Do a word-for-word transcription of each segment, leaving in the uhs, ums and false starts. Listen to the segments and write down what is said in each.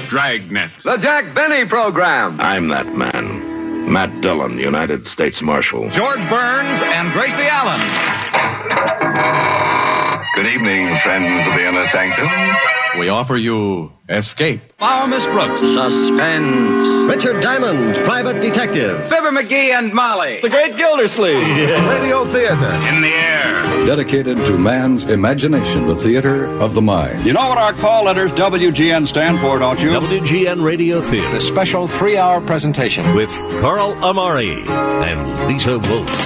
Dragnet. The Jack Benny Program. I'm that man. Matt Dillon, United States Marshal. George Burns and Gracie Allen. Good evening, friends of the Inner Sanctum. We offer you Escape. Follow Miss Brooks. Suspense. Richard Diamond, Private Detective. Fibber McGee and Molly. The Great Gildersleeve. Yeah. Radio Theater. In the air. Dedicated to man's imagination, the theater of the mind. You know what our call letters W G N stand for, don't you? W G N Radio Theater. The special three-hour presentation with Carl Amari and Lisa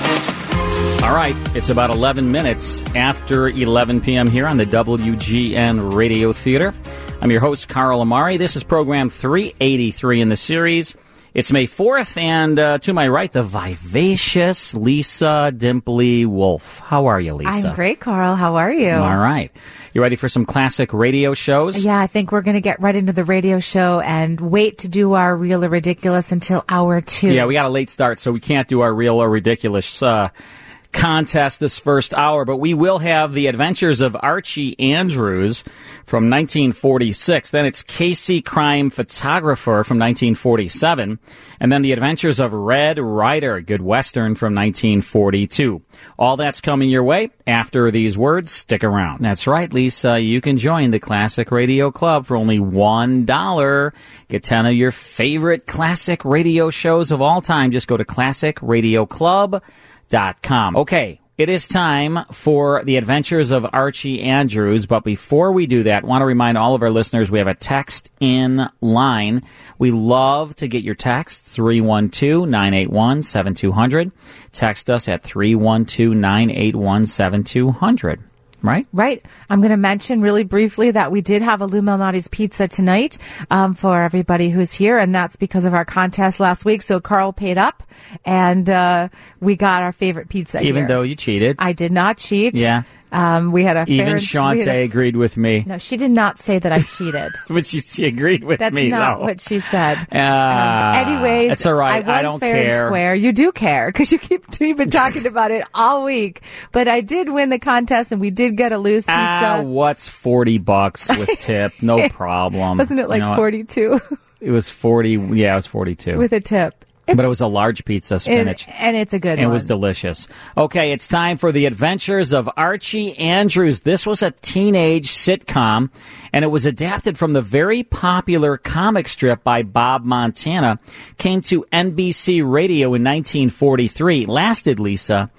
Wolf. All right, it's about eleven minutes after eleven p.m. here on the W G N Radio Theater. I'm your host, Carl Amari. This is program three eighty-three in the series. It's May fourth, and uh, to my right, the vivacious Lisa Dimply Wolf. How are you, Lisa? I'm great, Carl. How are you? All right. You ready for some classic radio shows? Yeah, I think we're going to get right into the radio show and wait to do our Real or Ridiculous until hour two. Yeah, we got a late start, so we can't do our Real or Ridiculous uh contest this first hour, but we will have The Adventures of Archie Andrews from nineteen forty-six. Then it's Casey Crime Photographer from nineteen forty-seven. And then The Adventures of Red Ryder, Good Western from nineteen forty-two. All that's coming your way after these words. Stick around. That's right, Lisa. You can join the Classic Radio Club for only one dollar. Get ten of your favorite classic radio shows of all time. Just go to classic radio club dot com. Okay, it is time for The Adventures of Archie Andrews, but before we do that, I want to remind all of our listeners we have a text in line. We love to get your texts, three one two, nine eight one, seven two zero zero. Text us at three one two, nine eight one, seven two zero zero. Right? Right. I'm going to mention really briefly that we did have a Lou Malnati's Pizza tonight um, for everybody who's here, and that's because of our contest last week. So Carl paid up, and uh, we got our favorite pizza Even here. though you cheated. I did not cheat. Yeah. Um, we had a Even fair Shante a, agreed with me. No, she did not say that I cheated. But she, she agreed with That's me, not though. what she said. Uh, um, anyways, it's all right. I, won I don't fair care. And square. You do care because you keep you've been talking about it all week. But I did win the contest, and we did get a loose pizza. Ah, what's forty bucks with tip? No problem. Wasn't it like you know forty-two? It was forty. Yeah, it was forty-two with a tip. It's, but it was a large pizza, spinach. And, and it's a good and one. It was delicious. Okay, it's time for The Adventures of Archie Andrews. This was a teenage sitcom, and it was adapted from the very popular comic strip by Bob Montana. Came to N B C Radio in nineteen forty-three. Lasted, Lisa,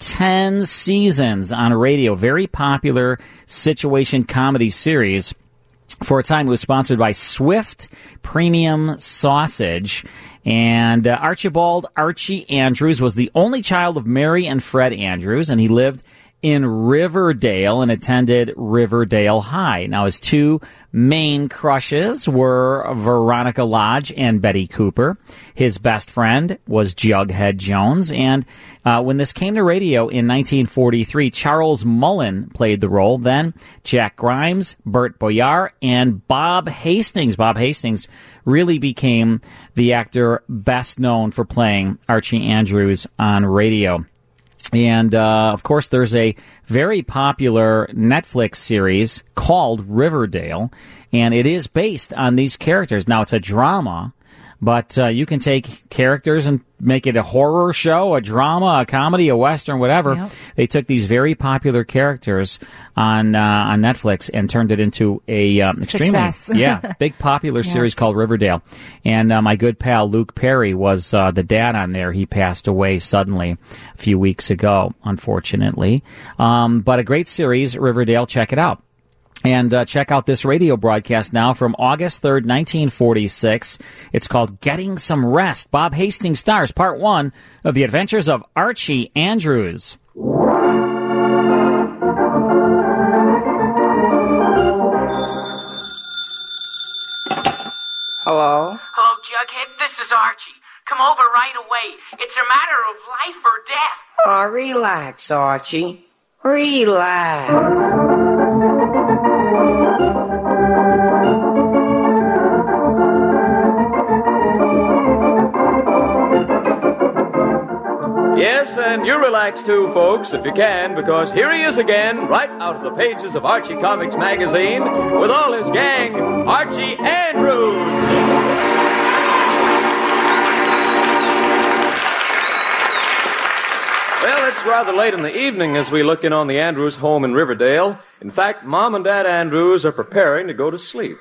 ten seasons on radio. Very popular situation comedy series. For a time, it was sponsored by Swift Premium Sausage. And uh, Archibald Archie Andrews was the only child of Mary and Fred Andrews, and he lived in Riverdale and attended Riverdale High. Now, his two main crushes were Veronica Lodge and Betty Cooper. His best friend was Jughead Jones. And uh, when this came to radio in nineteen forty-three, Charles Mullen played the role. Then Jack Grimes, Bert Boyar, and Bob Hastings. Bob Hastings really became the actor best known for playing Archie Andrews on radio. And, uh, of course, there's a very popular Netflix series called Riverdale, and it is based on these characters. Now, it's a drama, but uh, you can take characters and make it a horror show, a drama, a comedy, a western, whatever. Yep. They took these very popular characters on uh, on Netflix and turned it into a um, extremely yeah big popular yes. series called Riverdale. And uh, my good pal Luke Perry was uh, the dad on there. He passed away suddenly a few weeks ago, unfortunately. Um, but a great series, Riverdale. Check it out. And uh, check out this radio broadcast now from August third, nineteen forty-six. It's called Getting Some Rest. Bob Hastings stars part one of The Adventures of Archie Andrews. Hello? Hello, Jughead. This is Archie. Come over right away. It's a matter of life or death. Oh, relax, Archie. Relax. Yes, and you relax too, folks, if you can, because here he is again, right out of the pages of Archie Comics magazine, with all his gang, Archie Andrews. it's rather late in the evening as we look in on the Andrews home in Riverdale. In fact, Mom and Dad Andrews are preparing to go to sleep.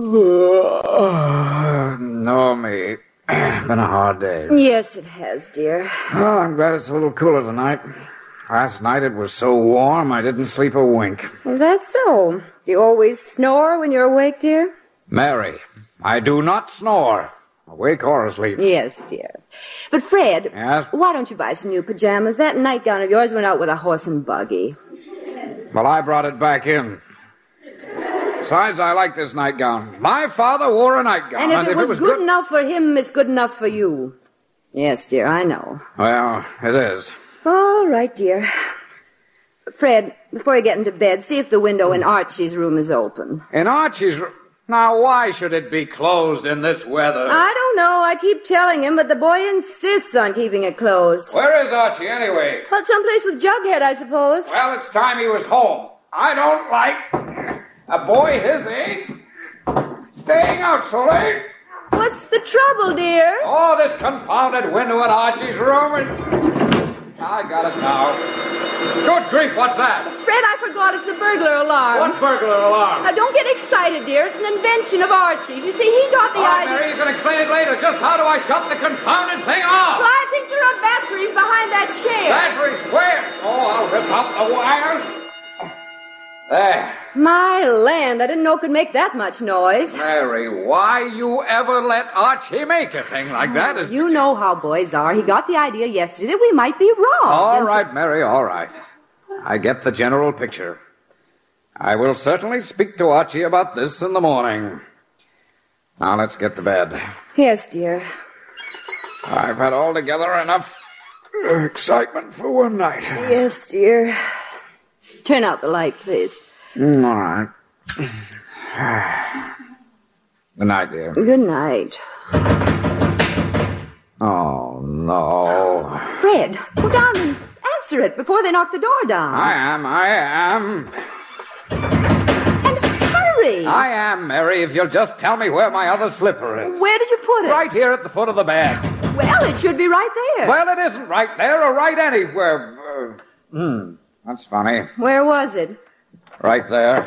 No, me. Been a hard day. Yes, it has, dear. Oh, I'm glad it's a little cooler tonight. Last night it was so warm I didn't sleep a wink. Is that so? Do you always snore when you're awake, dear? Mary, I do not snore, awake or asleep. Yes, dear. But Fred, yes? Why don't you buy some new pajamas? That nightgown of yours went out with a horse and buggy. Well, I brought it back in. Besides, I like this nightgown. My father wore a nightgown. And if, and it, if was it was good, good enough for him, it's good enough for you. Yes, dear, I know. Well, it is. All right, dear. Fred, before you get into bed, see if the window in Archie's room is open. In Archie's room? Now, why should it be closed in this weather? I don't know. I keep telling him, but the boy insists on keeping it closed. Where is Archie, anyway? Well, someplace with Jughead, I suppose. Well, it's time he was home. I don't like a boy his age staying out so late. What's the trouble, dear? Oh, this confounded window in Archie's room is... I got it now. Good grief, what's that? Fred, I forgot it's the burglar alarm. What burglar alarm? Now, don't get excited, dear. It's an invention of Archie's. You see, he got the oh, idea... Mary, you can explain it later. Just how do I shut the confounded thing off? Well, I think there are batteries behind that chair. Batteries where? Oh, I'll rip up the wires. There. My land, I didn't know it could make that much noise. Mary, why you ever let Archie make a thing like that is... You know how boys are. He got the idea yesterday that we might be wrong. All right, so... Mary, all right. I get the general picture. I will certainly speak to Archie about this in the morning. Now, let's get to bed. Yes, dear. I've had altogether enough excitement for one night. Yes, dear. Turn out the light, please. Mm, all right. Good night, dear. Good night. Oh, no. Fred, go down and answer it before they knock the door down. I am, I am. And hurry. I am, Mary, if you'll just tell me where my other slipper is. Where did you put it? Right here at the foot of the bed. Well, it should be right there. Well, it isn't right there or right anywhere. Uh, hmm. That's funny. Where was it? Right there.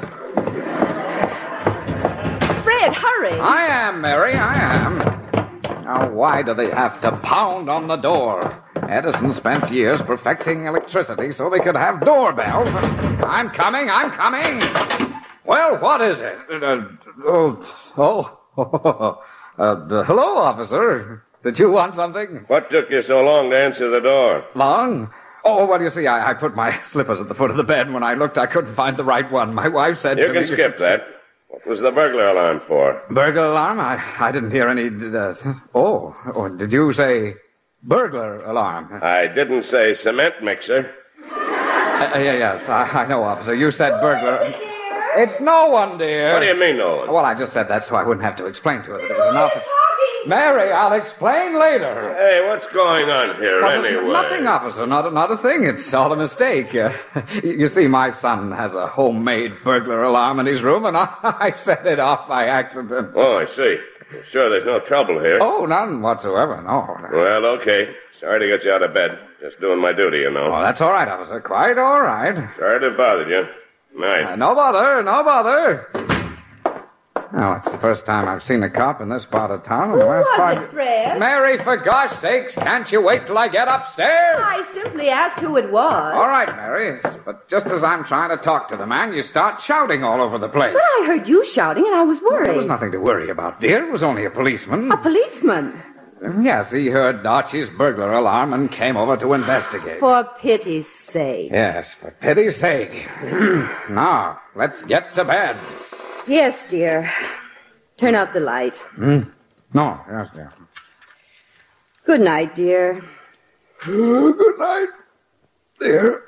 Fred, hurry. I am, Mary, I am. Now, why do they have to pound on the door? Edison spent years perfecting electricity so they could have doorbells. I'm coming, I'm coming. Well, what is it? Uh, oh, oh, uh, hello, officer. Did you want something? What took you so long to answer the door? Long? Oh, well, you see, I, I put my slippers at the foot of the bed. When I looked, I couldn't find the right one. My wife said you to me... You can can skip that. What was the burglar alarm for? Burglar alarm? I, I didn't hear any... Uh, oh, oh, did you say burglar alarm? I didn't say cement mixer. Uh, yeah, yes, I, I know, officer. You said burglar... It's no one, dear. What do you mean, no one? Well, I just said that so I wouldn't have to explain to her that it was an officer. Mary, I'll explain later. Hey, what's going on here, well, anyway? Nothing, officer. Not, not a thing. It's all a mistake. Uh, you see, my son has a homemade burglar alarm in his room, and I, I set it off by accident. Oh, I see. Sure, there's no trouble here. Oh, none whatsoever, no. Well, okay. Sorry to get you out of bed. Just doing my duty, you know. Oh, that's all right, officer. Quite all right. Sorry to bother you. Night. Uh, no bother, no bother. Well, it's the first time I've seen a cop in this part of town. Who was part... it, Fred? Mary, for gosh sakes, can't you wait till I get upstairs? I simply asked who it was. All right, Mary, but just as I'm trying to talk to the man, you start shouting all over the place. But I heard you shouting, and I was worried. There was nothing to worry about, dear. It was only a policeman. A policeman? Yes, he heard Archie's burglar alarm and came over to investigate. For pity's sake. Yes, for pity's sake. Now, let's get to bed. Yes, dear. Turn out the light. Mm. No, yes, dear. Good night, dear. Uh, good night, dear.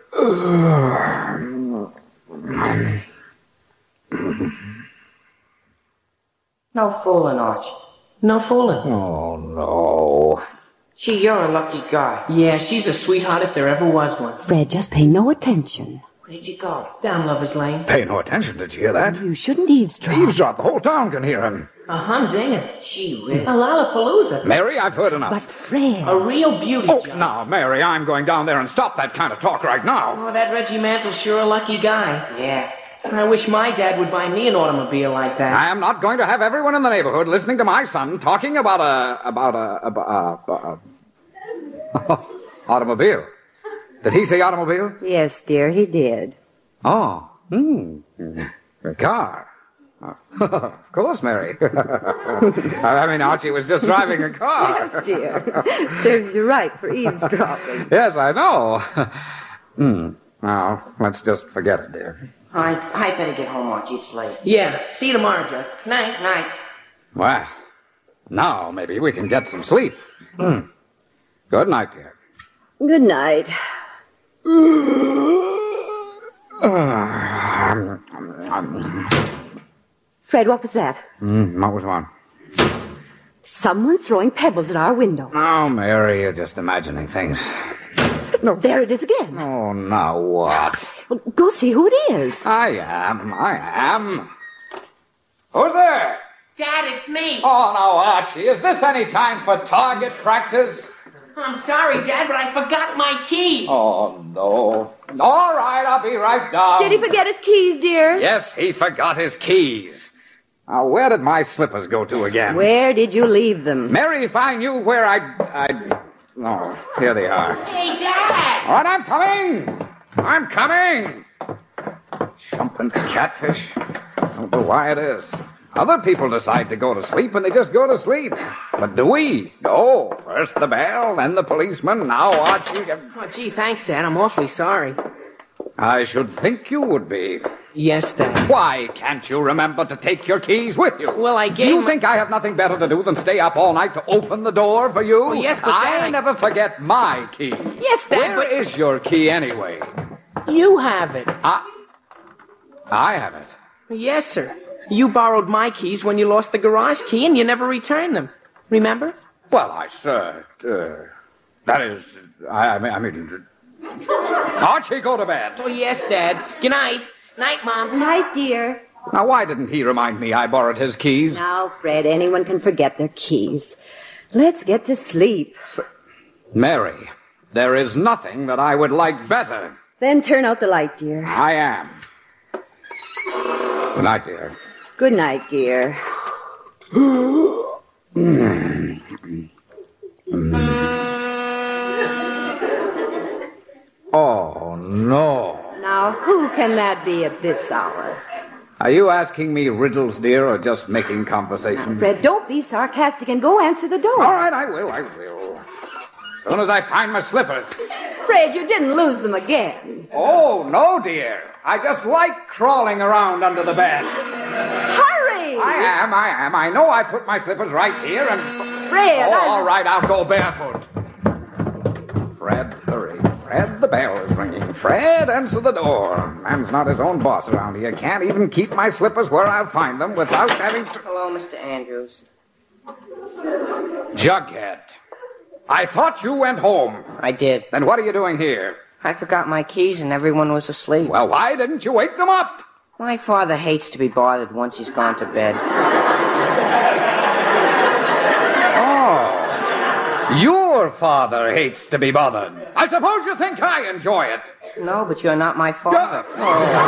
No fooling, Archie. No fooling. Oh, no. Gee, you're a lucky guy. Yeah, she's a sweetheart if there ever was one. Fred, just pay no attention. Where'd you go? Down Lover's Lane. Pay no attention. Did you hear that? You shouldn't eavesdrop. Eavesdrop. The whole town can hear him. A humdinger. Gee whiz. A Lollapalooza. Mary, I've heard enough. But Fred... A real beauty, Oh, John. now, Mary, I'm going down there and stop that kind of talk right now. Oh, that Reggie Mantle's sure a lucky guy. Yeah. I wish my dad would buy me an automobile like that. I am not going to have everyone in the neighborhood listening to my son talking about a... about a... about a... a, a automobile. Did he say automobile? Yes, dear, he did. Oh. Hmm. A car. Oh. Of course, Mary. I mean, Archie was just driving a car. Yes, dear. Serves you right for eavesdropping. Yes, I know. Hmm. Now, let's just forget it, dear. I, I better get home, Archie. It's late. Yeah. See you tomorrow, Jack. Night. Night. Well, now maybe we can get some sleep. Hmm. Good night, dear. Good night. Fred, what was that? Mm, what was what? Someone's throwing pebbles at our window. Oh, Mary, you're just imagining things. No, there it is again. Oh, now what? Well, go see who it is. I am, I am. Who's there? Dad, it's me. Oh, now, Archie, is this any time for target practice? I'm sorry, Dad, but I forgot my keys. Oh, no. All right, I'll be right down. Did he forget his keys, dear? Yes, he forgot his keys. Now, where did my slippers go to again? Where did you leave them? Mary, if I knew where I'd... I'd... Oh, here they are. Hey, Dad! All right, I'm coming. I'm coming. Jumping catfish. Don't know why it is. Other people decide to go to sleep, and they just go to sleep. But do we? No. First the bell, then the policeman, now Archie. Oh, gee, thanks, Dad. I'm awfully sorry. I should think you would be. Yes, Dad. Why can't you remember to take your keys with you? Well, I gave You my... think I have nothing better to do than stay up all night to open the door for you? Oh, yes, but I Dad, I- never forget my key. Yes, Dad, Where but- is your key anyway? You have it. I... I have it. Yes, sir. You borrowed my keys when you lost the garage key, and you never returned them. Remember? Well, I, sir, uh, that is, I, I mean, I mean, Archie, go to bed. Oh, yes, Dad. Good night. Night, Mom. Night, dear. Now, why didn't he remind me I borrowed his keys? Now, Fred, anyone can forget their keys. Let's get to sleep. So, Mary, there is nothing that I would like better. Then turn out the light, dear. I am. Good night, dear. Good night, dear. Mm. Mm. Oh, no. Now, who can that be at this hour? Are you asking me riddles, dear, or just making conversation? Fred, don't be sarcastic and go answer the door. All right, I will, I will. As soon as I find my slippers. Fred, you didn't lose them again. Oh, no, dear. I just like crawling around under the bed. Hurry! I am, I am. I know I put my slippers right here and... Fred, Oh, I... all right, I'll go barefoot. Fred, hurry. Fred, the bell is ringing. Fred, answer the door. Man's not his own boss around here. Can't even keep my slippers where I'll find them without having to... Hello, Mister Andrews. Jughead. I thought you went home. I did. Then what are you doing here? I forgot my keys and everyone was asleep. Well, why didn't you wake them up? My father hates to be bothered once he's gone to bed. Oh. Your father hates to be bothered. I suppose you think I enjoy it. No, but you're not my father. Oh.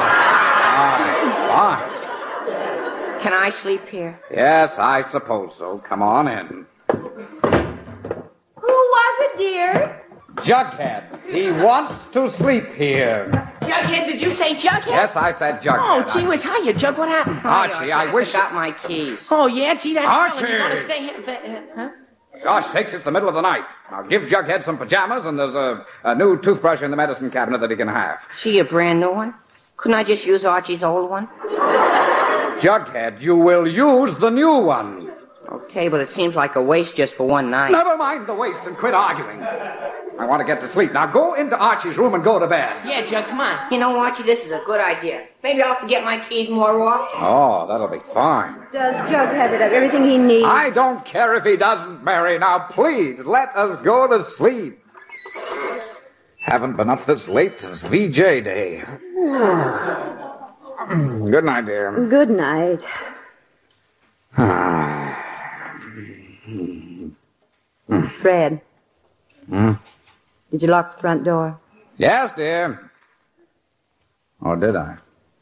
Fine, fine. Can I sleep here? Yes, I suppose so. Come on in. Who was it, dear? Jughead. He wants to sleep here. Jughead, did you say Jughead? Yes, I said Jughead. Oh, gee whiz, hiya, Jug, what happened? Archie, I, I wish... I forgot my keys. Oh, yeah, gee, that's Archie! swell. You want to stay here? Huh? Gosh sakes, it's the middle of the night. Now give Jughead some pajamas, and there's a, a new toothbrush in the medicine cabinet that he can have. Gee, a brand new one? Couldn't I just use Archie's old one? Jughead, you will use the new one. Okay, but it seems like a waste just for one night. Never mind the waste and quit arguing. I want to get to sleep. Now go into Archie's room and go to bed. Yeah, Jug, come on. You know, Archie, this is a good idea. Maybe I'll forget my keys more often. Oh, that'll be fine. Does Jughead have everything he needs? I don't care if he doesn't, Mary. Now, please, let us go to sleep. Haven't been up this late since V J Day. Good night, dear. Good night. Fred. Hmm? Did you lock the front door? Yes, dear. Or did I?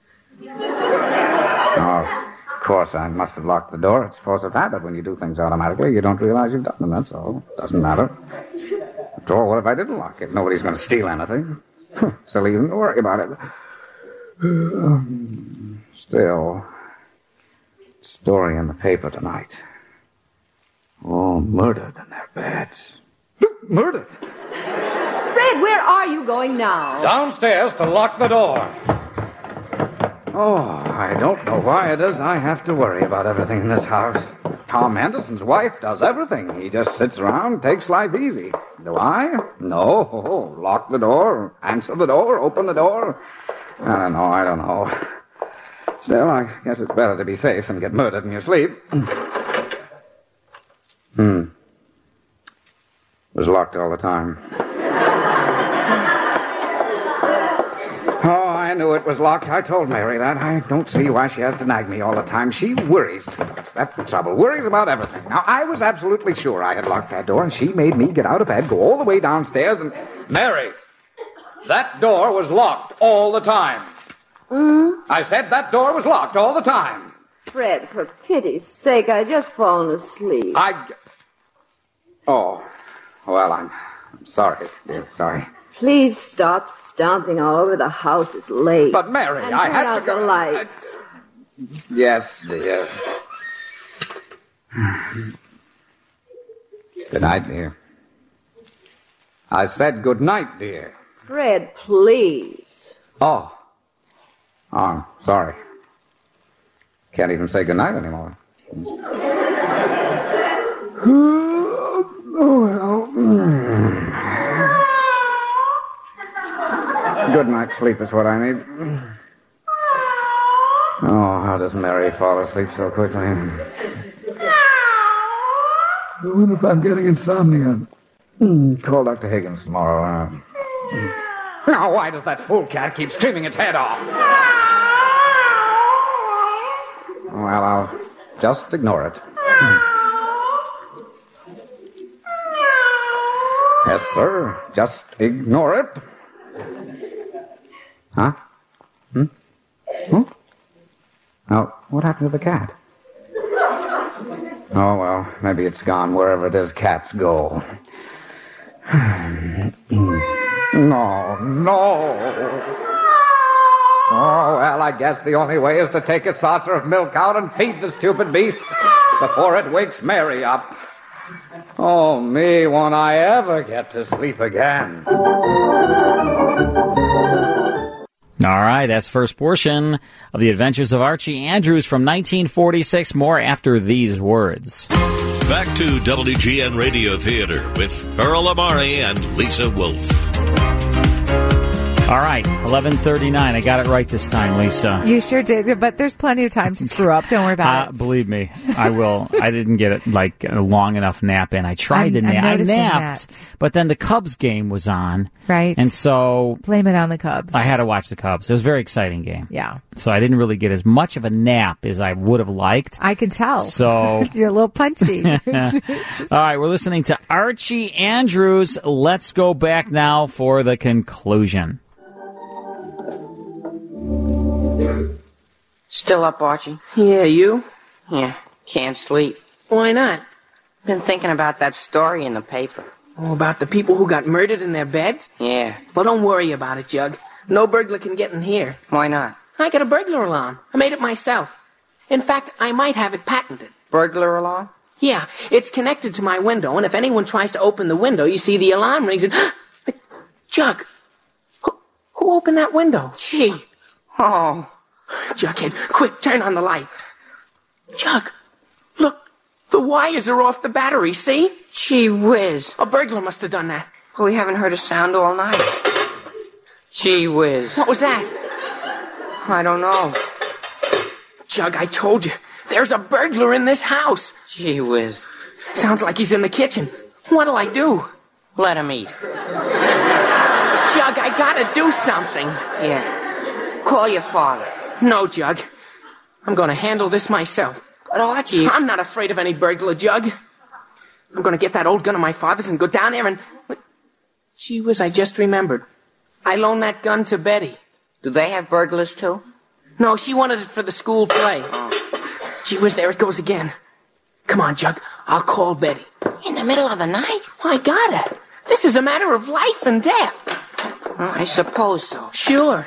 Oh, of course, I must have locked the door. It's force of habit. When you do things automatically, you don't realize you've done them, that's all. Doesn't matter. After all, what if I didn't lock it? Nobody's going to steal anything. Silly even to worry about it. Still, story in the paper tonight. All murdered in their beds. Murdered? Fred, where are you going now? Downstairs to lock the door. Oh, I don't know why it is I have to worry about everything in this house. Tom Henderson's wife does everything. He just sits around, takes life easy. Do I? No. Oh, lock the door, answer the door, open the door. I don't know, I don't know. Still, I guess it's better to be safe than get murdered in your sleep. Hmm. It was locked all the time. Oh, I knew it was locked. I told Mary that. I don't see why she has to nag me all the time. She worries too much. That's the trouble. Worries about everything. Now, I was absolutely sure I had locked that door, and she made me get out of bed, go all the way downstairs, and... Mary, that door was locked all the time. Hmm? I said that door was locked all the time. Fred, for pity's sake, I just fallen asleep. I... Oh, well, I'm, I'm sorry, dear, sorry. Please stop stomping all over the house. It's late. But, Mary, and I turn had out to go... the lights. Yes, dear. Good night, dear. I said good night, dear. Fred, please. Oh. Oh, sorry. Can't even say good night anymore. Oh, well. Good night's sleep is what I need. Oh, how does Mary fall asleep so quickly? I wonder if I'm getting insomnia. Mm, call Doctor Higgins tomorrow. Uh, now, why does that fool cat keep screaming its head off? Well, I'll just ignore it. Yes, sir. Just ignore it. Huh? Hmm? Hmm? Now, what happened to the cat? Oh, well, maybe it's gone wherever it is cats go. No, no. Oh, well, I guess the only way is to take a saucer of milk out and feed the stupid beast before it wakes Mary up. Oh, me, won't I ever get to sleep again. All right, that's the first portion of The Adventures of Archie Andrews from nineteen forty-six. More after these words. Back to W G N Radio Theater with Earl Amari and Lisa Wolf. All right, eleven thirty-nine. I got it right this time, Lisa. You sure did, but there's plenty of time to screw up. Don't worry about uh, it. Believe me, I will. I didn't get it like a long enough nap in. I tried I'm, to nap. I'm I napped, that. but then the Cubs game was on. Right. And so... Blame it on the Cubs. I had to watch the Cubs. It was a very exciting game. Yeah. So I didn't really get as much of a nap as I would have liked. I can tell. So... You're a little punchy. All right, we're listening to Archie Andrews. Let's go back now for the conclusion. Still up, Archie? Yeah, you? Yeah, can't sleep. Why not? Been thinking about that story in the paper. Oh, about the people who got murdered in their beds? Yeah. Well, don't worry about it, Jug. No burglar can get in here. Why not? I got a burglar alarm. I made it myself. In fact, I might have it patented. Burglar alarm? Yeah, it's connected to my window, and if anyone tries to open the window, you see the alarm rings and... But, Jug, who, who opened that window? Gee. Oh. Jughead, quick, turn on the light. Jug, look, the wires are off the battery, see? Gee whiz. A burglar must have done that. We haven't heard a sound all night. Gee whiz. What was that? I don't know. Jug, I told you, there's a burglar in this house. Gee whiz. Sounds like he's in the kitchen. What'll I do? Let him eat. Jug, I gotta do something. Yeah. Call your father. No, Jug. I'm going to handle this myself. But Archie... I'm not afraid of any burglar, Jug. I'm going to get that old gun of my father's and go down there and... Gee whiz, I just remembered. I loaned that gun to Betty. Do they have burglars, too? No, she wanted it for the school play. Oh. Gee whiz, there it goes again. Come on, Jug. I'll call Betty. In the middle of the night? I got it. This is a matter of life and death. Oh, I suppose so. Sure.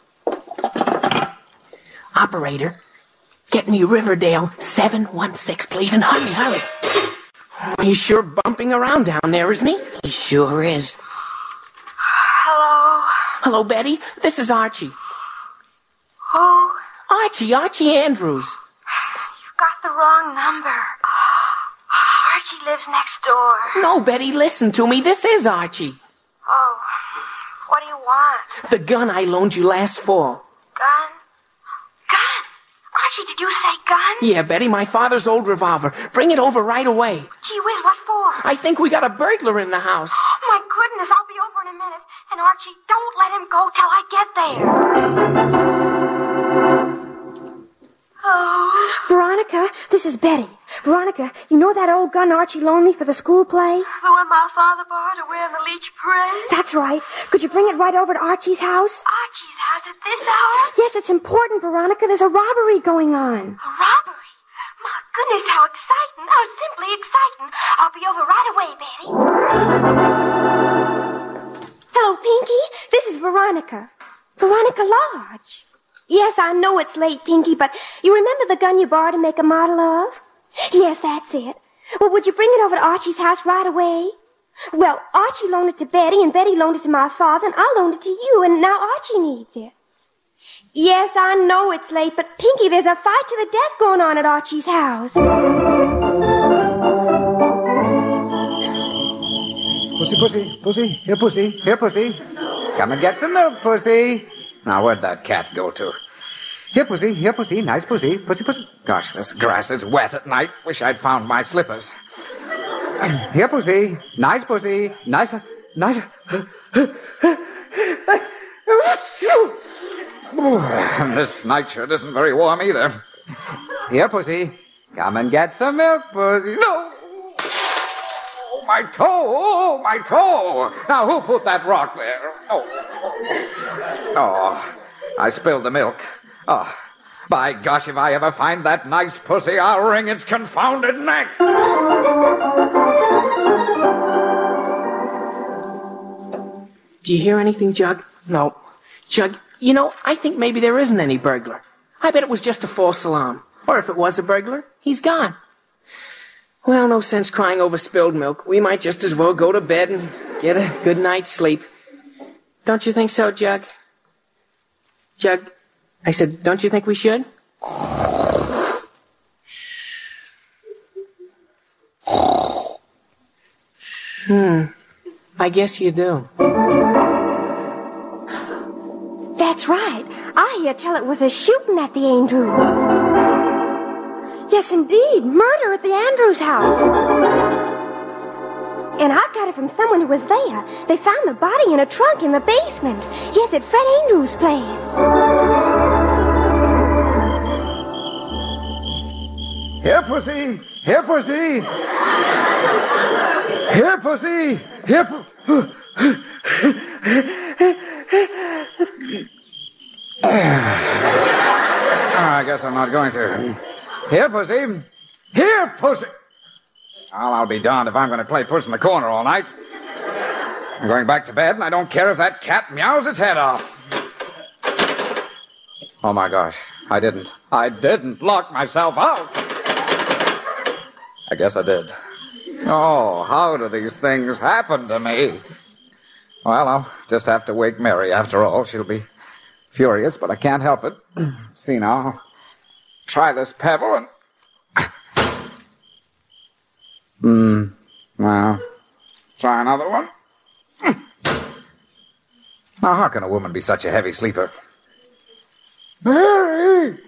Operator, get me Riverdale seven one six, please, and hurry, hurry. He's sure bumping around down there, isn't he? He sure is. Hello? Hello, Betty. This is Archie. Who? Archie, Archie Andrews. You've got the wrong number. Archie lives next door. No, Betty, listen to me. This is Archie. Oh, what do you want? The gun I loaned you last fall. Gun? Gun? Archie, did you say gun? Yeah, Betty, my father's old revolver. Bring it over right away. Gee whiz, what for? I think we got a burglar in the house. My goodness, I'll be over in a minute. And Archie, don't let him go till I get there. Oh. Veronica, this is Betty. Veronica, you know that old gun Archie loaned me for the school play? The one my father borrowed to wear in the Leech Parade? That's right. Could you bring it right over to Archie's house? Archie's house at this hour? Yes, it's important, Veronica. There's a robbery going on. A robbery? My goodness, how exciting. How simply exciting. I'll be over right away, Betty. Hello, Pinky. This is Veronica. Veronica Lodge. Yes, I know it's late, Pinky, but you remember the gun you borrowed to make a model of? Yes, that's it. Well, would you bring it over to Archie's house right away? Well, Archie loaned it to Betty, and Betty loaned it to my father, and I loaned it to you, and now Archie needs it. Yes, I know it's late, but Pinky, there's a fight to the death going on at Archie's house. Pussy, pussy, pussy, here, pussy, here, pussy. Come and get some milk, pussy. Now, where'd that cat go to? Here, pussy, here, pussy, nice pussy, pussy, pussy. Gosh, this grass is wet at night. Wish I'd found my slippers. Here, pussy, nice pussy, nice, nice. And this nightshirt isn't very warm either. Here, pussy, come and get some milk, pussy. No! Oh, my toe, oh, my toe. Now, who put that rock there? Oh, oh, I spilled the milk. Oh, by gosh, if I ever find that nice pussy, I'll wring its confounded neck. Do you hear anything, Jug? No. Jug, you know, I think maybe there isn't any burglar. I bet it was just a false alarm. Or if it was a burglar, he's gone. Well, no sense crying over spilled milk. We might just as well go to bed and get a good night's sleep. Don't you think so, Jug? Jug, I said, don't you think we should? Hmm. I guess you do. That's right. I hear tell it was a shooting at the Andrews. Yes, indeed. Murder at the Andrews house. And I got it from someone who was there. They found the body in a trunk in the basement. Yes, at Fred Andrews' place. Here, pussy. Here, pussy. Here, pussy. Here, pu- oh, I guess I'm not going to. Here, pussy. Here, pussy. Well, I'll be darned if I'm going to play puss in the corner all night. I'm going back to bed, and I don't care if that cat meows its head off. Oh, my gosh. I didn't. I didn't lock myself out. I guess I did. Oh, how do these things happen to me? Well, I'll just have to wake Mary after all. She'll be furious, but I can't help it. See now, I'll try this pebble and... Hmm. Well, try another one. Now, how can a woman be such a heavy sleeper? Mary!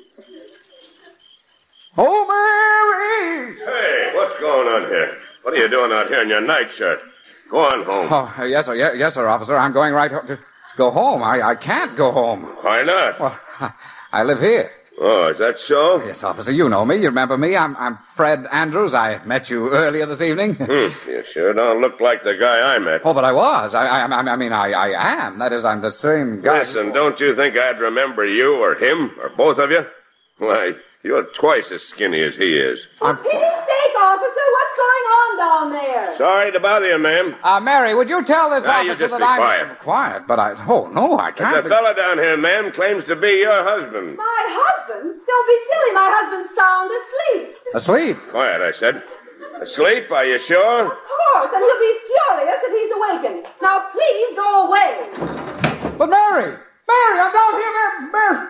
Oh, Mary! Hey, what's going on here? What are you doing out here in your nightshirt? Go on home. Oh, uh, yes, sir. Yes, yes, sir, officer. I'm going right home to... go home. I, I can't go home. Why not? Well, I live here. Oh, is that so? Yes, officer, you know me. You remember me. I'm, I'm Fred Andrews. I met you earlier this evening. Hmm. You sure don't look like the guy I met. Oh, but I was. I, I, I mean, I, I am. That is, I'm the same guy. Listen, don't you think I'd remember you or him or both of you? Why, you're twice as skinny as he is. For pity's sake, officer, what's going on down there? Sorry to bother you, ma'am. Uh, Mary, would you tell this Now, you officer just that be I'm... quiet. Quiet, but I... Oh, no, I can't... The be... fella down here, ma'am, claims to be your husband. My husband? Don't be silly. My husband's sound asleep. Asleep? Quiet, I said. Asleep, are you sure? Of course, and he'll be furious if he's awakened. Now, please go away. But Mary! Mary, I'm down here, Mary! Mary!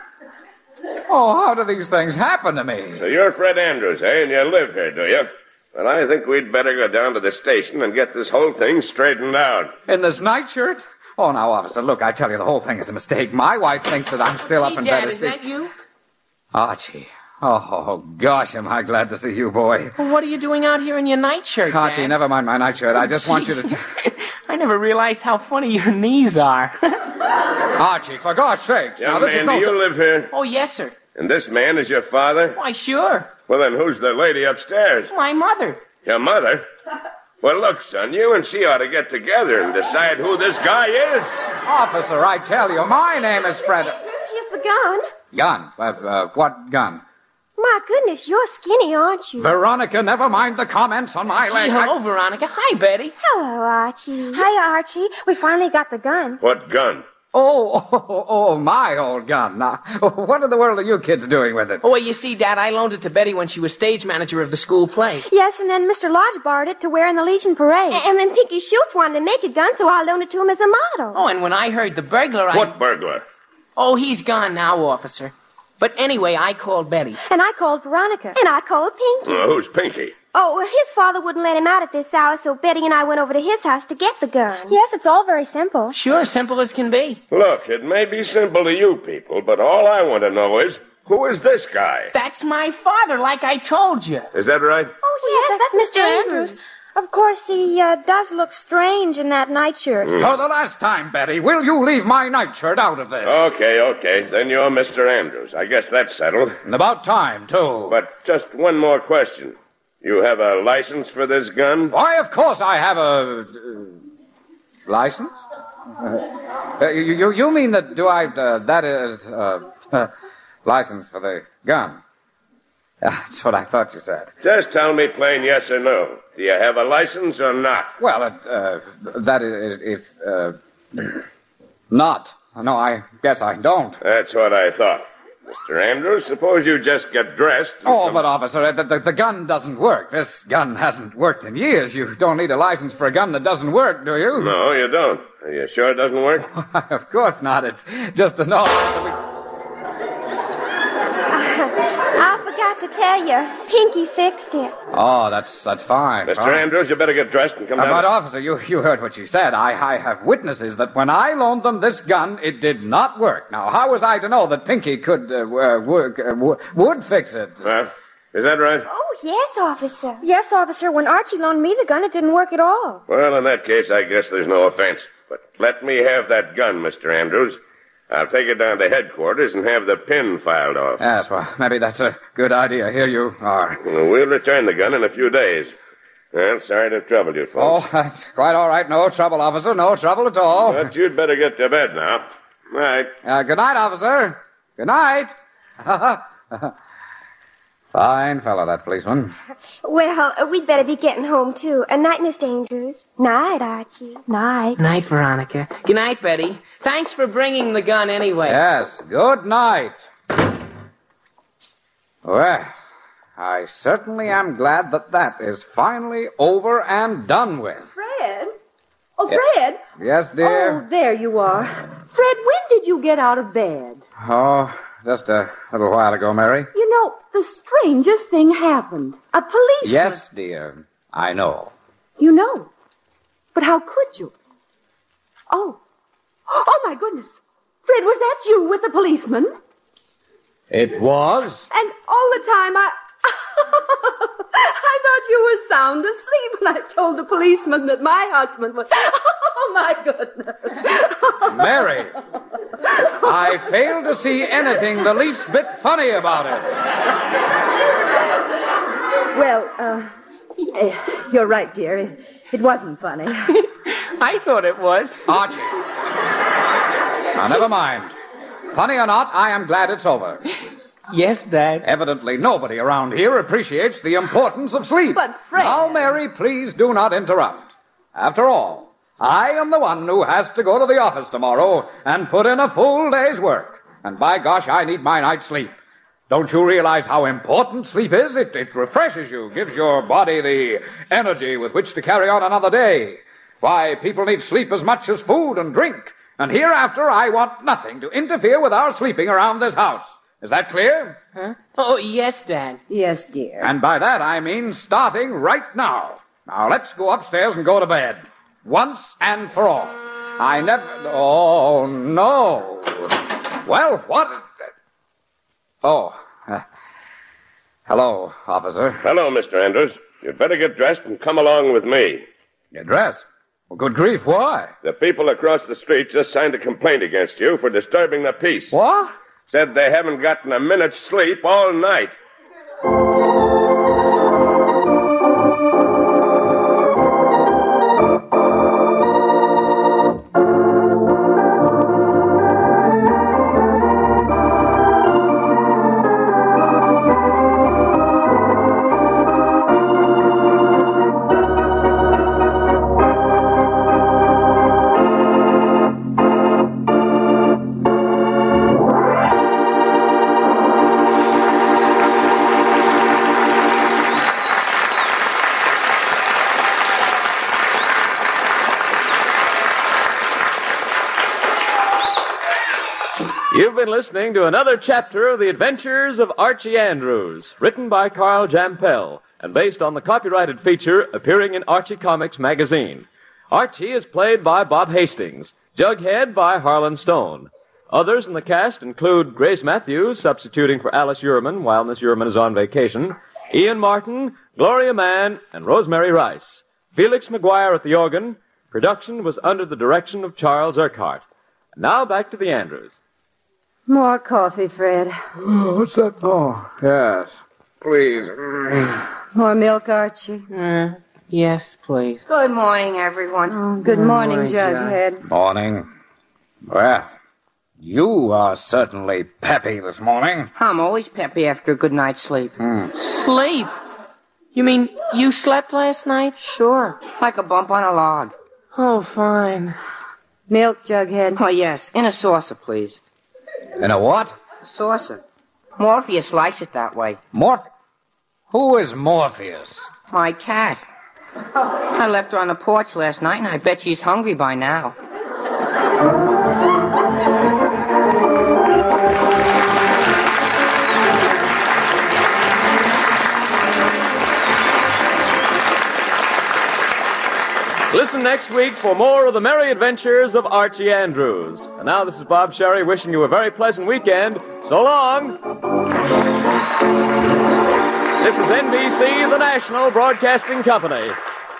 Oh, how do these things happen to me? So you're Fred Andrews, eh? And you live here, do you? Well, I think we'd better go down to the station and get this whole thing straightened out. In this nightshirt? Oh, now, officer, look, I tell you, the whole thing is a mistake. My wife thinks that I'm still Gee, up in Dad, bed is asleep. that you? Archie. Oh, gosh, am I glad to see you, boy. Well, what are you doing out here in your nightshirt, Archie, Dad? never mind my nightshirt. I just want you to... T- I never realized how funny your knees are. Archie, for God's sakes. Young now, this man, is no... do you live here? Oh, yes, sir. And this man is your father? Why, sure. Well, then who's the lady upstairs? My mother. Your mother? Well, look, son, you and she ought to get together and decide who this guy is. Officer, I tell you, my name is Fred... Here's the gun. Gun? Uh, uh, what gun? My goodness, you're skinny, aren't you? Veronica, never mind the comments on my Gee, leg. hello, Veronica. Hi, Betty. Hello, Archie. Hi, Archie. We finally got the gun. What gun? Oh, oh, oh, my old gun. Now, what in the world are you kids doing with it? Oh, well, you see, Dad, I loaned it to Betty when she was stage manager of the school play. Yes, and then Mister Lodge borrowed it to wear in the Legion Parade. A- and then Pinky Schultz wanted to make a gun, so I loaned it to him as a model. Oh, and when I heard the burglar, I... What burglar? Oh, he's gone now, officer. But anyway, I called Betty. And I called Veronica. And I called Pinky. Uh, who's Pinky? Oh, well, his father wouldn't let him out at this hour, so Betty and I went over to his house to get the gun. Yes, it's all very simple. Sure, simple as can be. Look, it may be simple to you people, but all I want to know is, who is this guy? That's my father, like I told you. Is that right? Oh, yes, that's, that's Mister Andrews. Andrews. Of course, he uh, does look strange in that nightshirt. Mm. For the last time, Betty, will you leave my nightshirt out of this? Okay, okay. Then you're Mister Andrews. I guess that's settled. And about time, too. But just one more question. You have a license for this gun? Why, of course I have a... Uh, license? Uh, uh, you, you, you mean that, do I... Uh, that is... Uh, uh, license for the gun. That's what I thought you said. Just tell me plain yes or no. Do you have a license or not? Well, uh, that is, if, uh, not. No, I guess I don't. That's what I thought. Mister Andrews, suppose you just get dressed... Oh, come... but, officer, the, the, the gun doesn't work. This gun hasn't worked in years. You don't need a license for a gun that doesn't work, do you? No, you don't. Are you sure it doesn't work? Of course not. It's just a no. I forgot to tell you, Pinky fixed it. Oh, that's that's fine. Mister fine. Andrews, you better get dressed and come uh, down. But, officer, you, you heard what she said. I, I have witnesses that when I loaned them this gun, it did not work. Now, how was I to know that Pinky could, uh, work, uh, w- would fix it? Well, is that right? Oh, yes, officer. Yes, officer. When Archie loaned me the gun, it didn't work at all. Well, in that case, I guess there's no offense. But let me have that gun, Mister Andrews. I'll take it down to headquarters and have the pin filed off. Yes, well, maybe that's a good idea. Here you are. Well, we'll return the gun in a few days. Well, sorry to trouble you, folks. Oh, that's quite all right. No trouble, officer. No trouble at all. But you'd better get to bed now. Night. Uh, good night, officer. Good night. Fine fellow, that policeman. Well, uh, we'd better be getting home, too. Uh, night, Mister Andrews. Night, Archie. Night. Night, Veronica. Good night, Betty. Thanks for bringing the gun anyway. Yes, good night. Well, I certainly am glad that that is finally over and done with. Fred? Oh, Yeah. Fred? Yes, dear? Oh, there you are. Fred, when did you get out of bed? Oh, just a little while ago, Mary. You know, the strangest thing happened. A policeman... Yes, dear. I know. You know. But how could you? Oh. Oh, my goodness. Fred, was that you with the policeman? It was. And all the time I... I thought you were sound asleep when I told the policeman that my husband was... Oh, my goodness. Mary, I fail to see anything the least bit funny about it. Well, uh, uh, you're right, dear. It, it wasn't funny. I thought it was. Archie. Now, never mind. Funny or not, I am glad it's over. Yes, Dad. Evidently, nobody around here appreciates the importance of sleep. But, Fred... Now, Mary, please do not interrupt. After all, I am the one who has to go to the office tomorrow and put in a full day's work. And by gosh, I need my night's sleep. Don't you realize how important sleep is? It, it refreshes you, gives your body the energy with which to carry on another day. Why, people need sleep as much as food and drink. And hereafter, I want nothing to interfere with our sleeping around this house. Is that clear? Huh? Oh, yes, Dad. Yes, dear. And by that, I mean starting right now. Now, let's go upstairs and go to bed. Once and for all. I never... Oh, no. Well, what... Oh. Uh, hello, officer. Hello, Mister Andrews. You'd better get dressed and come along with me. Get dressed? Well, good grief, why? The people across the street just signed a complaint against you for disturbing the peace. What? Said they haven't gotten a minute's sleep all night. You've been listening to another chapter of The Adventures of Archie Andrews, written by Carl Jampel and based on the copyrighted feature appearing in Archie Comics magazine. Archie is played by Bob Hastings, Jughead by Harlan Stone. Others in the cast include Grace Matthews, substituting for Alice Uhrman while Miss Uhrman is on vacation, Ian Martin, Gloria Mann, and Rosemary Rice. Felix McGuire at the organ. Production was under the direction of Charles Urquhart. Now back to the Andrews. More coffee, Fred. Oh, what's that? Oh, yes. Please. More milk, Archie? Uh, yes, please. Good morning, everyone. Oh, good, good morning, morning, Jughead. Morning. Well, you are certainly peppy this morning. I'm always peppy after a good night's sleep. Mm. Sleep? You mean you slept last night? Sure, like a bump on a log. Oh, fine. Milk, Jughead? Oh, yes, in a saucer, please. In a what? A saucer. Morpheus likes it that way. Morph... Who is Morpheus? My cat. I left her on the porch last night, and I bet she's hungry by now. Listen next week for more of the merry adventures of Archie Andrews. And now this is Bob Sherry wishing you a very pleasant weekend. So long. This is N B C, the National Broadcasting Company.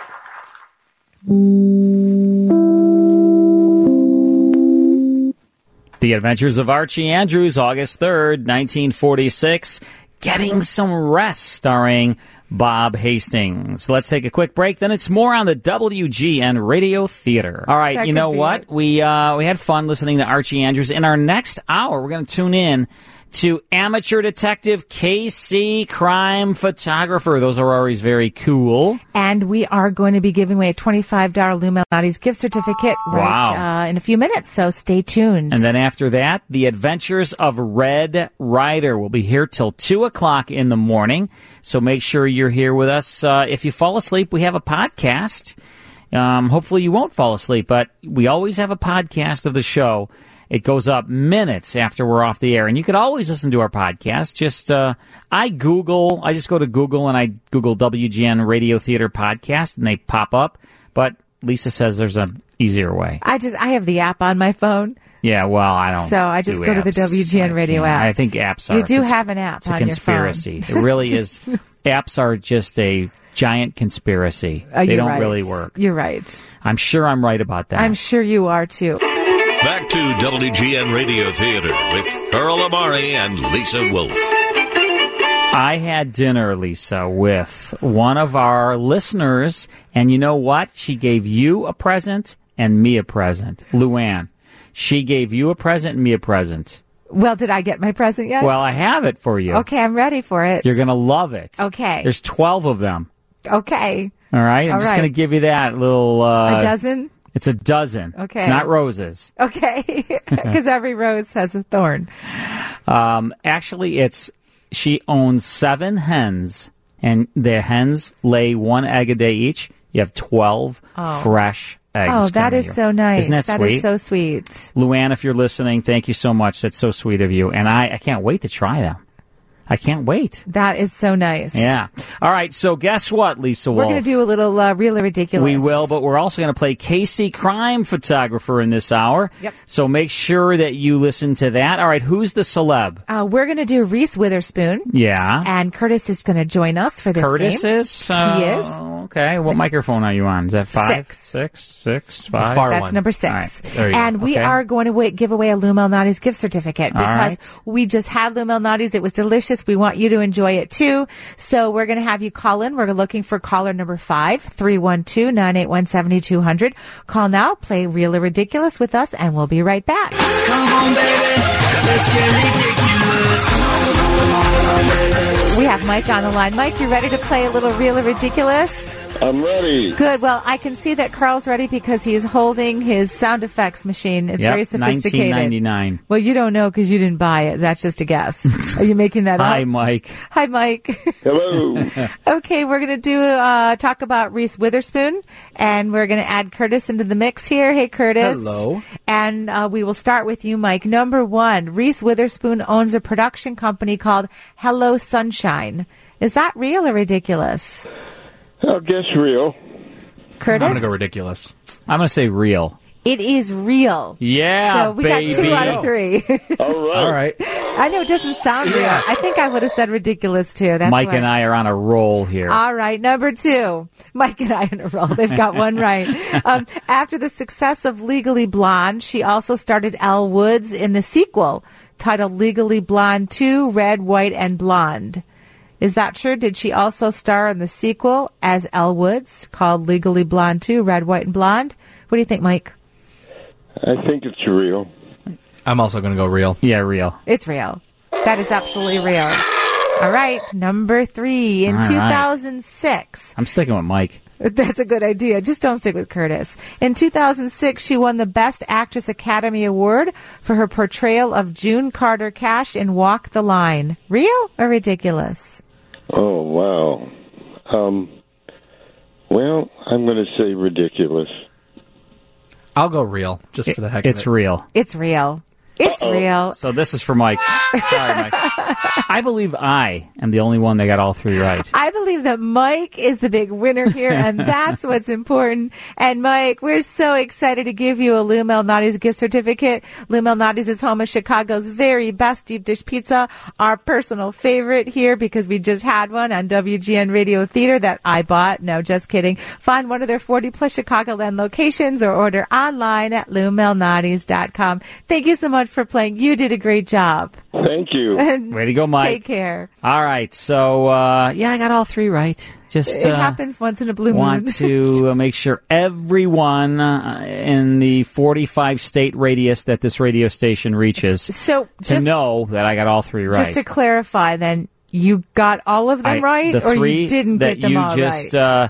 The Adventures of Archie Andrews, August third, nineteen forty-six. Getting Some Rest, starring Bob Hastings. Let's take a quick break. Then it's more on the W G N Radio Theater. All right, that you know what? It. We uh, we had fun listening to Archie Andrews. In our next hour, we're going to tune in to amateur detective K C, crime photographer. Those are always very cool. And we are going to be giving away a twenty-five dollars Lou Malnati's gift certificate right wow. uh, in a few minutes, so stay tuned. And then after that, The Adventures of Red Ryder will be here till two o'clock in the morning, so make sure you're here with us. Uh, if you fall asleep, we have a podcast. Um, hopefully you won't fall asleep, but we always have a podcast of the show. It goes up minutes after we're off the air. And you can always listen to our podcast. Just, uh, I Google, I just go to Google and I Google W G N Radio Theater Podcast and they pop up. But Lisa says there's an easier way. I just, I have the app on my phone. Yeah, well, I don't. So I just do go apps. to the W G N Radio app. I think apps are. You do have an app it's a on conspiracy. your phone. It really is. Apps are just a giant conspiracy. Oh, they don't right. really work. You're right. I'm sure I'm right about that. I'm sure you are too. Back to W G N Radio Theater with Earl Amari and Lisa Wolf. I had dinner, Lisa, with one of our listeners, and you know what? She gave you a present and me a present. Luann. She gave you a present and me a present. Well, did I get my present yet? Well, I have it for you. Okay, I'm ready for it. You're going to love it. Okay. There's twelve of them. Okay. All right? I'm All just right. going to give you that little... Uh, a dozen? It's a dozen. Okay. It's not roses. Okay. Because every rose has a thorn. Um, actually, it's... She owns seven hens, and the hens lay one egg a day each. You have twelve Oh. fresh eggs. Oh, that coming is here. so nice. Isn't that, That sweet? is so sweet. Luann, if you're listening, thank you so much. That's so sweet of you. And I, I can't wait to try them. I can't wait. That is so nice. Yeah. All right, so guess what, Lisa Wolf? We're going to do a little uh, Real or Ridiculous. We will, but we're also going to play Casey Crime Photographer in this hour. Yep. So make sure that you listen to that. All right, who's the celeb? Uh, we're going to do Reese Witherspoon. Yeah. And Curtis is going to join us for this Curtis game. is? Uh, he is. Okay, what microphone are you on? Is that five? Six. Six? Six? Five? That's number six. All right, there you and go. we Okay. are going to wait, give away a Lou Malnati's gift certificate All because right. we just had Lou Malnati's. It was delicious. We want you to enjoy it too. So we're going to have you call in. We're looking for caller number five, three one two, nine eight one, seven two zero zero. Call now, play Real or Ridiculous with us, and we'll be right back. Come on, baby. Let's get ridiculous. We have Mike on the line. Mike, you ready to play a little Real or Ridiculous? I'm ready. Good. Well, I can see that Carl's ready because he's holding his sound effects machine. It's Yep, very sophisticated. nineteen ninety-nine. Well, you don't know because you didn't buy it. That's just a guess. Are you making that Hi, up? Mike. Hi, Mike. Hello. Okay, we're going to do uh, talk about Reese Witherspoon, and we're going to add Curtis into the mix here. Hey, Curtis. Hello. And uh, we will start with you, Mike. Number one, Reese Witherspoon owns a production company called Hello Sunshine. Is that real or ridiculous? I guess real. Curtis? I'm going to go ridiculous. I'm going to say real. It is real. Yeah, So we baby. got two out of three. All right. All right. I know it doesn't sound real. I think I would have said ridiculous too. That's Mike why. and I are on a roll here. All right, number two. Mike and I on a roll. They've got one right. Um, after the success of Legally Blonde, she also started Elle Woods in the sequel titled Legally Blonde two, Red, White, and Blonde. Is that true? Did she also star in the sequel as Elle Woods called Legally Blonde two, Red, White, and Blonde? What do you think, Mike? I think it's real. I'm also going to go real. Yeah, real. It's real. That is absolutely real. All right, number three. In All right. two thousand six, I'm sticking with Mike. that's a good idea. Just don't stick with Curtis. In two thousand six, she won the Best Actress Academy Award for her portrayal of June Carter Cash in Walk the Line. Real or ridiculous? Oh, wow. Um, well, I'm going to say ridiculous. I'll go real, just for the heck It's of it. real. It's real. It's Uh-oh. real. So this is for Mike. Sorry, Mike. I believe I am the only one that got all three right. I believe that Mike is the big winner here, and that's what's important. And Mike, we're so excited to give you a Lou Malnati's gift certificate. Lou Malnati's is home of Chicago's very best deep dish pizza, our personal favorite here because we just had one on W G N Radio Theater that I bought. No, just kidding. Find one of their forty plus Chicagoland locations or order online at lou malnati's dot com. Thank you so much for playing. You did a great job. Thank you. Way to go, Mike. Take care. All right. So, uh, yeah, I got all three right. Just It uh, happens once in a blue moon. want to uh, make sure everyone uh, in the forty-five state radius that this radio station reaches So to just, know that I got all three right. just to clarify, then you got all of them I- right, the or three you didn't that get them you all just, right? Uh,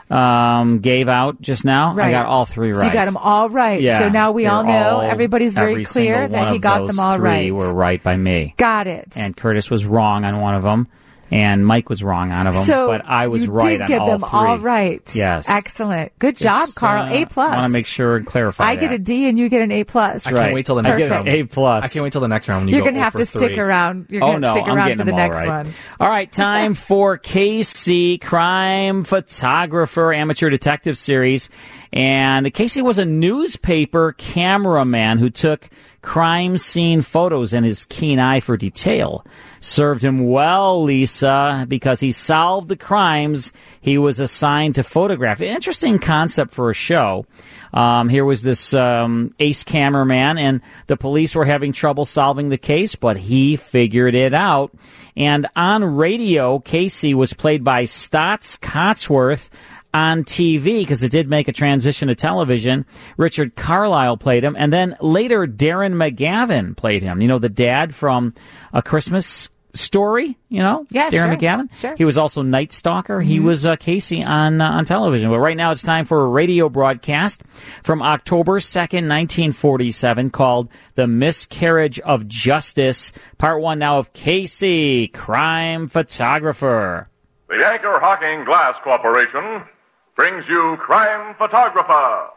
um, gave out just now. Right. I got all three right. So you got them all right. Yeah, so now we they're all know. all- Everybody's very every clear single that one he of got those them all three right. were right by me. Got it. And Curtis was wrong on one of them, and Mike was wrong on of them. So but I was you right did on get all them three. all right. Yes. Excellent. Good job, Just, Carl. uh, A plus. I want to make sure and clarify I that. get a D and you get an A plus. I can't wait till the next I get round. an A plus. I can't wait till the next round when you You're go going to have oh to for stick three. around. You're Oh going to no, stick I'm around getting for the them all next right. one. All right, time for K C Crime Photographer Amateur Detective Series. And Casey was a newspaper cameraman who took crime scene photos and his keen eye for detail served him well, Lisa, because he solved the crimes he was assigned to photograph. Interesting concept for a show. Um, here was this um, ace cameraman, and the police were having trouble solving the case, but he figured it out. And on radio, Casey was played by Stotts Cotsworth. On T V, because it did make a transition to television, Richard Carlisle played him, and then later Darren McGavin played him. You know, the dad from A Christmas Story, you know? Yeah, Darren sure, McGavin. sure. He was also Night Stalker. Mm-hmm. He was uh, Casey on uh, on television. But right now it's time for a radio broadcast from October second, nineteen forty-seven, called The Miscarriage of Justice. Part one now of Casey, Crime Photographer. The Anchor Hocking Glass Corporation brings you Crime Photographer.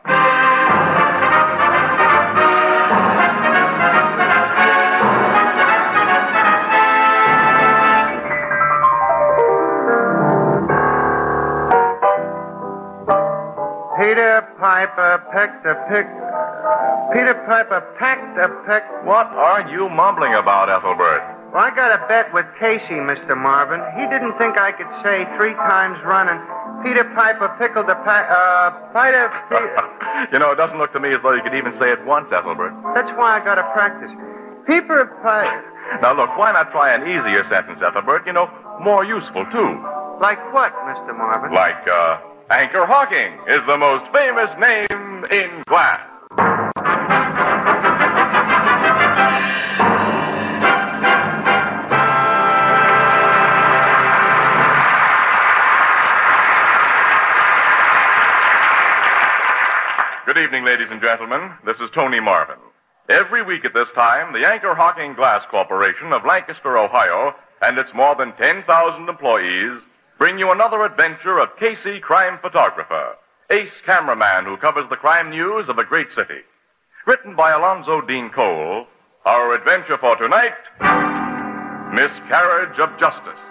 Peter Piper picked a pick. Peter Piper packed a pick. What are you mumbling about, Ethelbert? Well, I got a bet with Casey, Mister Marvin. He didn't think I could say three times running, Peter Piper pickled a pack, uh, Peter... You know, it doesn't look to me as though you could even say it once, Ethelbert. That's why I got to practice. Peter Piper... Now, look, why not try an easier sentence, Ethelbert? You know, more useful, too. Like what, Mister Marvin? Like, uh, Anchor Hocking is the most famous name in glass. Good evening, ladies and gentlemen. This is Tony Marvin. Every week at this time, the Anchor Hocking Glass Corporation of Lancaster, Ohio, and its more than ten thousand employees bring you another adventure of Casey, Crime Photographer, ace cameraman who covers the crime news of a great city. Written by Alonzo Dean Cole, our adventure for tonight, Miscarriage of Justice.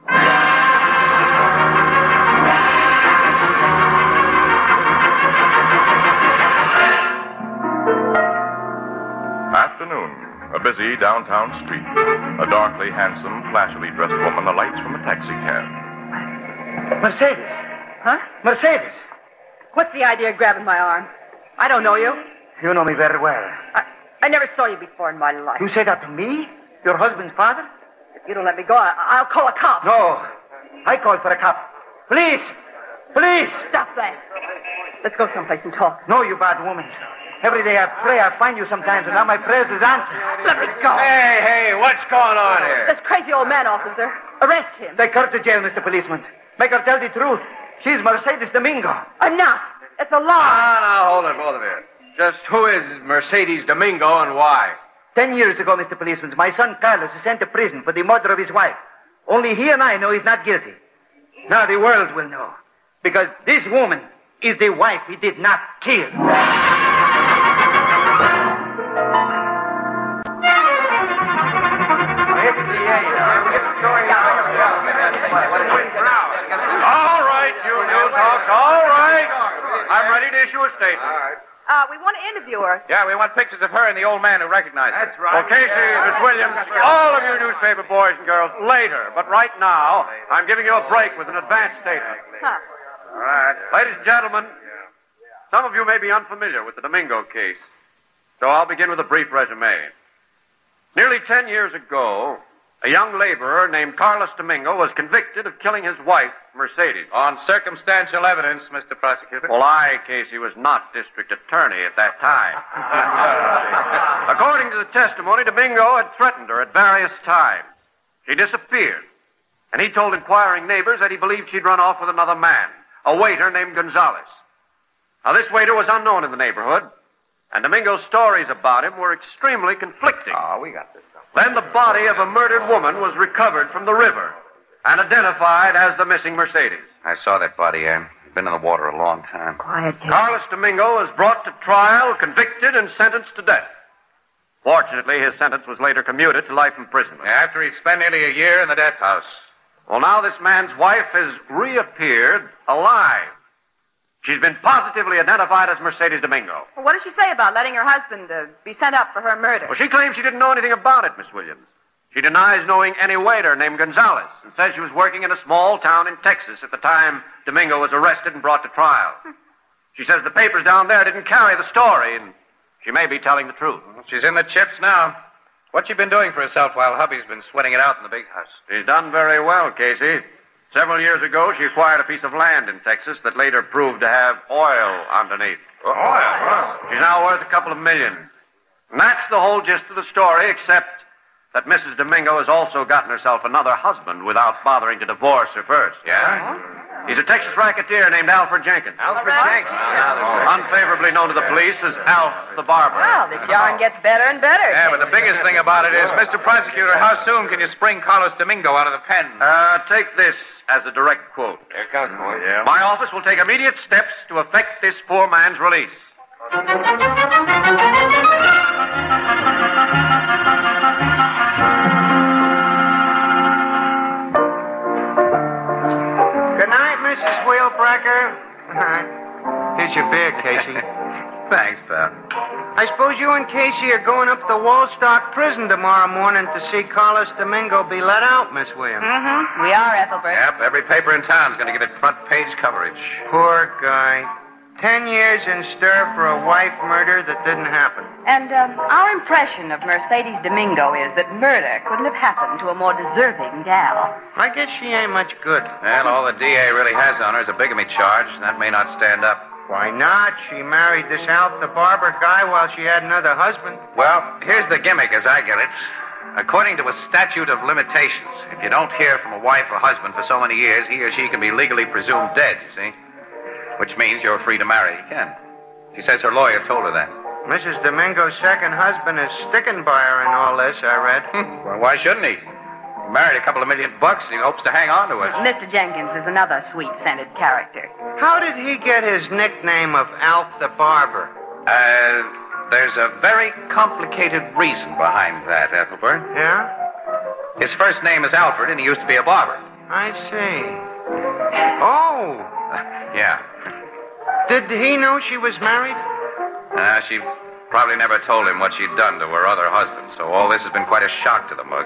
Afternoon. A busy downtown street. A darkly handsome, flashily dressed woman alights from a taxi cab. Mercedes. Huh? Mercedes. What's the idea of grabbing my arm? I don't know you. You know me very well. I, I never saw you before in my life. You say that to me? Your husband's father? If you don't let me go, I, I'll call a cop. No. I called for a cop. Police! Police! Stop that. Let's go someplace and talk. No, you bad woman. Every day I pray I find you sometimes, and now my prayers is answered. Let me go. Hey, hey, what's going on here? This crazy old man, officer. Arrest him. Take her to jail, Mister Policeman. Make her tell the truth. She's Mercedes Domingo. I'm not. It's a lie. Ah, now, hold it, both of you. Just who is Mercedes Domingo and why? Ten years ago, Mister Policeman, my son Carlos was sent to prison for the murder of his wife. Only he and I know he's not guilty. Now the world will know. Because this woman is the wife he did not kill. All right, you new talks. All right. I'm ready to issue a statement. Uh, we want to interview her. Yeah, we want pictures of her and the old man who recognized her. That's right. Well, Casey, Miss Williams, all of you newspaper boys and girls, later. But right now, I'm giving you a break with an advance statement. Huh. All right. Ladies and gentlemen, some of you may be unfamiliar with the Domingo case, so I'll begin with a brief resume. Nearly ten years ago, a young laborer named Carlos Domingo was convicted of killing his wife, Mercedes. On circumstantial evidence, Mister Prosecutor. Well, I, Casey, was not district attorney at that time. According to the testimony, Domingo had threatened her at various times. She disappeared, and he told inquiring neighbors that he believed she'd run off with another man, a waiter named Gonzalez. Now, this waiter was unknown in the neighborhood, and Domingo's stories about him were extremely conflicting. Oh, we got this. Then the body of a murdered woman was recovered from the river and identified as the missing Mercedes. I saw that body, Ann. Been in the water a long time. Quiet, Kate. Carlos Domingo was brought to trial, convicted, and sentenced to death. Fortunately, his sentence was later commuted to life imprisonment. After he'd spent nearly a year in the death house. Well, now this man's wife has reappeared alive. She's been positively identified as Mercedes Domingo. Well, what does she say about letting her husband uh, be sent up for her murder? Well, she claims she didn't know anything about it, Miss Williams. She denies knowing any waiter named Gonzalez and says she was working in a small town in Texas at the time Domingo was arrested and brought to trial. She says the papers down there didn't carry the story, and she may be telling the truth. She's in the chips now. What's she been doing for herself while hubby's been sweating it out in the big house? She's done very well, Casey. Several years ago, she acquired a piece of land in Texas that later proved to have oil underneath. Oil? Wow. She's now worth a couple of million. And that's the whole gist of the story, except that Missus Domingo has also gotten herself another husband without bothering to divorce her first. Yeah? He's a Texas racketeer named Alfred Jenkins. Alfred Jenkins? Unfavorably known to the police as Alf the Barber. Well, this yarn gets better and better. Yeah, but the biggest thing about it is, Mister Prosecutor, how soon can you spring Carlos Domingo out of the pen? Uh, take this as a direct quote. Here comes one. Yeah. My office will take immediate steps to effect this poor man's release. Good night, Missus Wheelbreaker. Here's your beer, Casey. Thanks, pal. I suppose you and Casey are going up to Woolstock Prison tomorrow morning to see Carlos Domingo be let out, Miss Williams. Mm-hmm. We are, Ethelbert. Yep, every paper in town's going to give it front-page coverage. Poor guy. Ten years in stir for a wife murder that didn't happen. And um, our impression of Mercedes Domingo is that murder couldn't have happened to a more deserving gal. I guess she ain't much good. Well, all the D A really has on her is a bigamy charge, and that may not stand up. Why not? She married this Alf the Barber guy while she had another husband. Well, here's the gimmick as I get it. According to a statute of limitations, if you don't hear from a wife or husband for so many years, he or she can be legally presumed dead, you see? Which means you're free to marry again. She says her lawyer told her that. Missus Domingo's second husband is sticking by her in all this, I read. Well, why shouldn't he? He married a couple of million bucks and he hopes to hang on to it. Mister Jenkins is another sweet-scented character. How did he get his nickname of Alf the Barber? Uh, there's a very complicated reason behind that, Ethelbert. Yeah? His first name is Alfred and he used to be a barber. I see. Oh! Uh, yeah. Did he know she was married? Uh, she probably never told him what she'd done to her other husband, so all this has been quite a shock to the mug.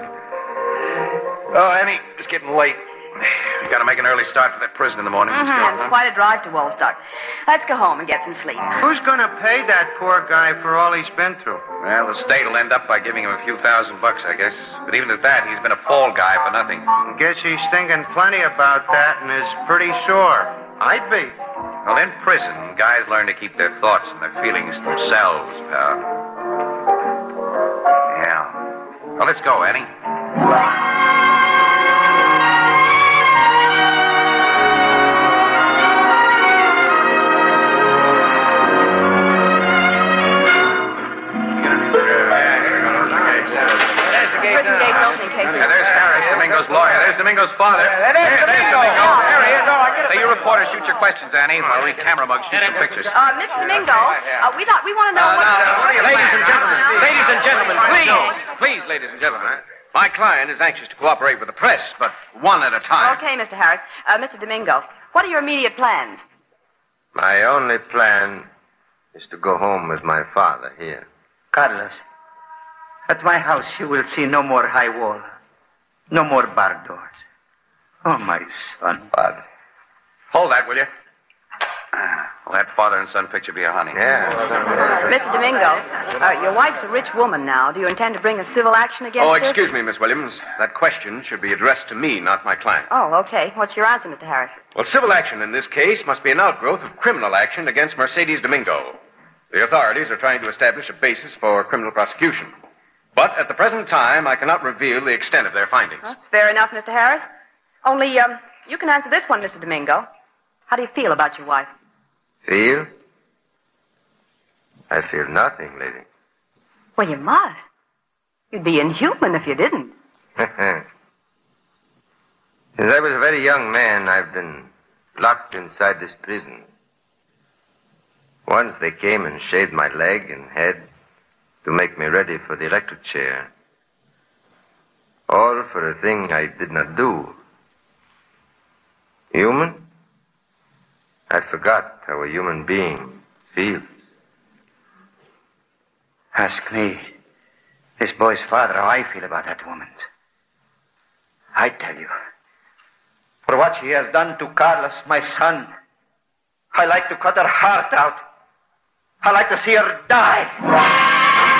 Oh, Annie, it's getting late. We gotta make an early start for that prison in the morning. Mm-hmm. Go, It's huh? quite a drive to Woolstock. Let's go home and get some sleep. Who's gonna pay that poor guy for all he's been through? Well, the state will end up by giving him a few thousand bucks, I guess. But even at that, he's been a fall guy for nothing. Guess he's thinking plenty about that and is pretty sore. I'd be. Well, in prison, guys learn to keep their thoughts and their feelings to themselves, pal. Yeah. Well, let's go, Annie. Prison gate's opening, Casey. Yeah, there's Harris, Domingo's lawyer. There's Domingo's father. There it is, There- there's Domingo. Domingo. Oh, There he is. oh, I get it. Hey, you reporters, shoot your questions, Annie, while we camera mugs shoot some pictures. Uh, Mister Domingo, uh, we thought we want to know what... Ladies and gentlemen, Ladies and gentlemen, please. Please, ladies and gentlemen. My client is anxious to cooperate with the press, but one at a time. Okay, Mister Harris. Uh, Mister Domingo, what are your immediate plans? My only plan is to go home with my father here. Carlos, at my house you will see no more high wall, no more bar doors. Oh, my son. Father. Hold that, will you? Will that father and son picture be a honey? Yeah. Mister Domingo, uh, your wife's a rich woman now. Do you intend to bring a civil action against Oh, her? excuse me, Miss Williams. That question should be addressed to me, not my client. Oh, okay. What's your answer, Mister Harris? Well, civil action in this case must be an outgrowth of criminal action against Mercedes Domingo. The authorities are trying to establish a basis for criminal prosecution. But at the present time, I cannot reveal the extent of their findings. That's fair enough, Mister Harris. Only, um, you can answer this one, Mister Domingo. How do you feel about your wife? Feel? I feel nothing, lady. Well, you must. You'd be inhuman if you didn't. Since I was a very young man, I've been locked inside this prison. Once they came and shaved my leg and head to make me ready for the electric chair. All for a thing I did not do. Human? I forgot how a human being feels. Ask me, this boy's father, how I feel about that woman. I tell you, for what she has done to Carlos, my son, I like to cut her heart out. I like to see her die.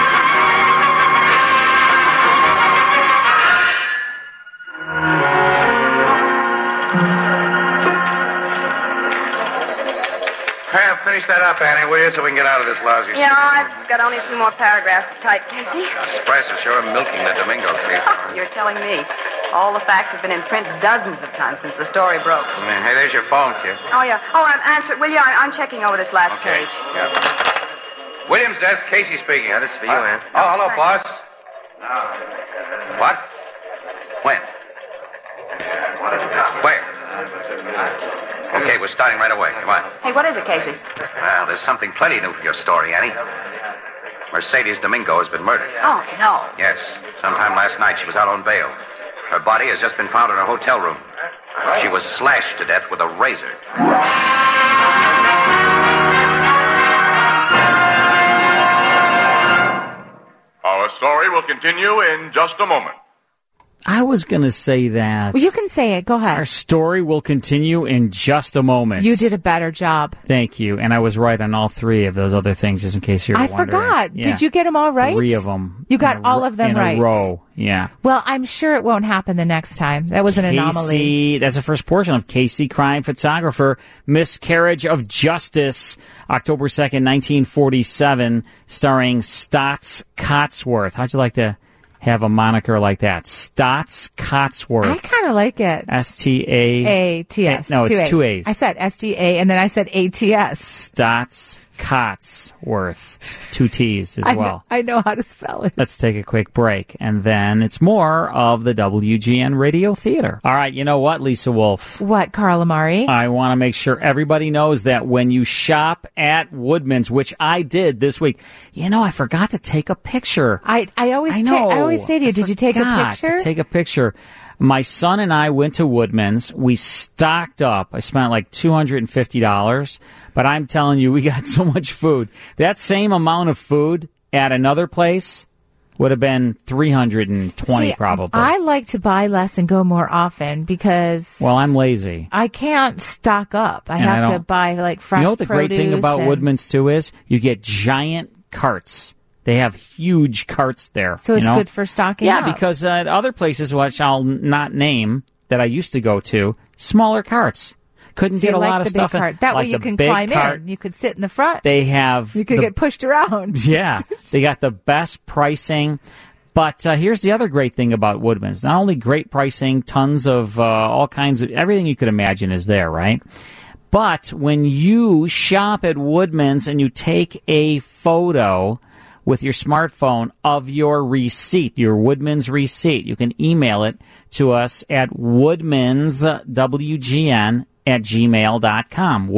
Well, finish that up, Annie, will you, so we can get out of this lousy Yeah, I've got only two more paragraphs to type, Casey. Express is sure milking the Domingo case. You're telling me. All the facts have been in print dozens of times since the story broke. Mm, Hey, there's your phone, kid. Oh, yeah. Oh, um, answer it, will you? I- I'm checking over this last page. Yeah. Williams' desk, Casey speaking. That is for you, Ann. Oh, hello, boss. What? When? Where? Okay, we're starting right away. Come on. Hey, what is it, Casey? Well, there's something plenty new for your story, Annie. Mercedes Domingo has been murdered. Oh, no. Yes. Sometime last night she was out on bail. Her body has just been found in her hotel room. She was slashed to death with a razor. Our story will continue in just a moment. I was going to say that. Well, you can say it. Go ahead. Our story will continue in just a moment. You did a better job. Thank you. And I was right on all three of those other things, just in case you were I wondering. forgot. Yeah. Did you get them all right? Three of them. You got all of them in right. a row. Yeah. Well, I'm sure it won't happen the next time. That was an Casey, anomaly. that's the first portion of Casey, crime photographer, Miscarriage of Justice, October second, nineteen forty-seven, starring Stotts Cotsworth. How'd you like to have a moniker like that? Stotts Cotsworth. I kind of like it. S T A A T S. No, it's A's. two A's. I said S T A, and then I said A T S. Stotts Cotsworth. Two T's as I well. know, I know how to spell it. Let's take a quick break, and then it's more of the W G N Radio Theater. All right, you know what, Lisa Wolf? What, Carl Amari? I want to make sure everybody knows that when you shop at Woodman's, which I did this week, you know, I forgot to take a picture. I I always I ta- know. I always say to you, I did you take a forgot picture? To take a picture. My son and I went to Woodman's. We stocked up. I spent like two hundred fifty dollars, but I'm telling you, we got so much food. That same amount of food at another place would have been three hundred twenty See, probably. I like to buy less and go more often because well, I'm lazy. I can't stock up. I And I have to don't- buy like fresh You know what the great thing produce about and- Woodman's too is? You get giant carts. They have huge carts there. So it's you know? good for stocking Yeah, up. because uh, at other places, which I'll not name, that I used to go to, smaller carts. Couldn't So get you a like lot of the big stuff in. cart. That like way you the can big climb cart. in. You could sit in the front. They have. You could the- get pushed around. Yeah, they got the best pricing. But uh, here's the other great thing about Woodman's. Not only great pricing, tons of uh, all kinds of, everything you could imagine is there, right? But when you shop at Woodman's and you take a photo with your smartphone of your receipt, your Woodman's receipt, you can email it to us at woodmanswgn at gmail dot com.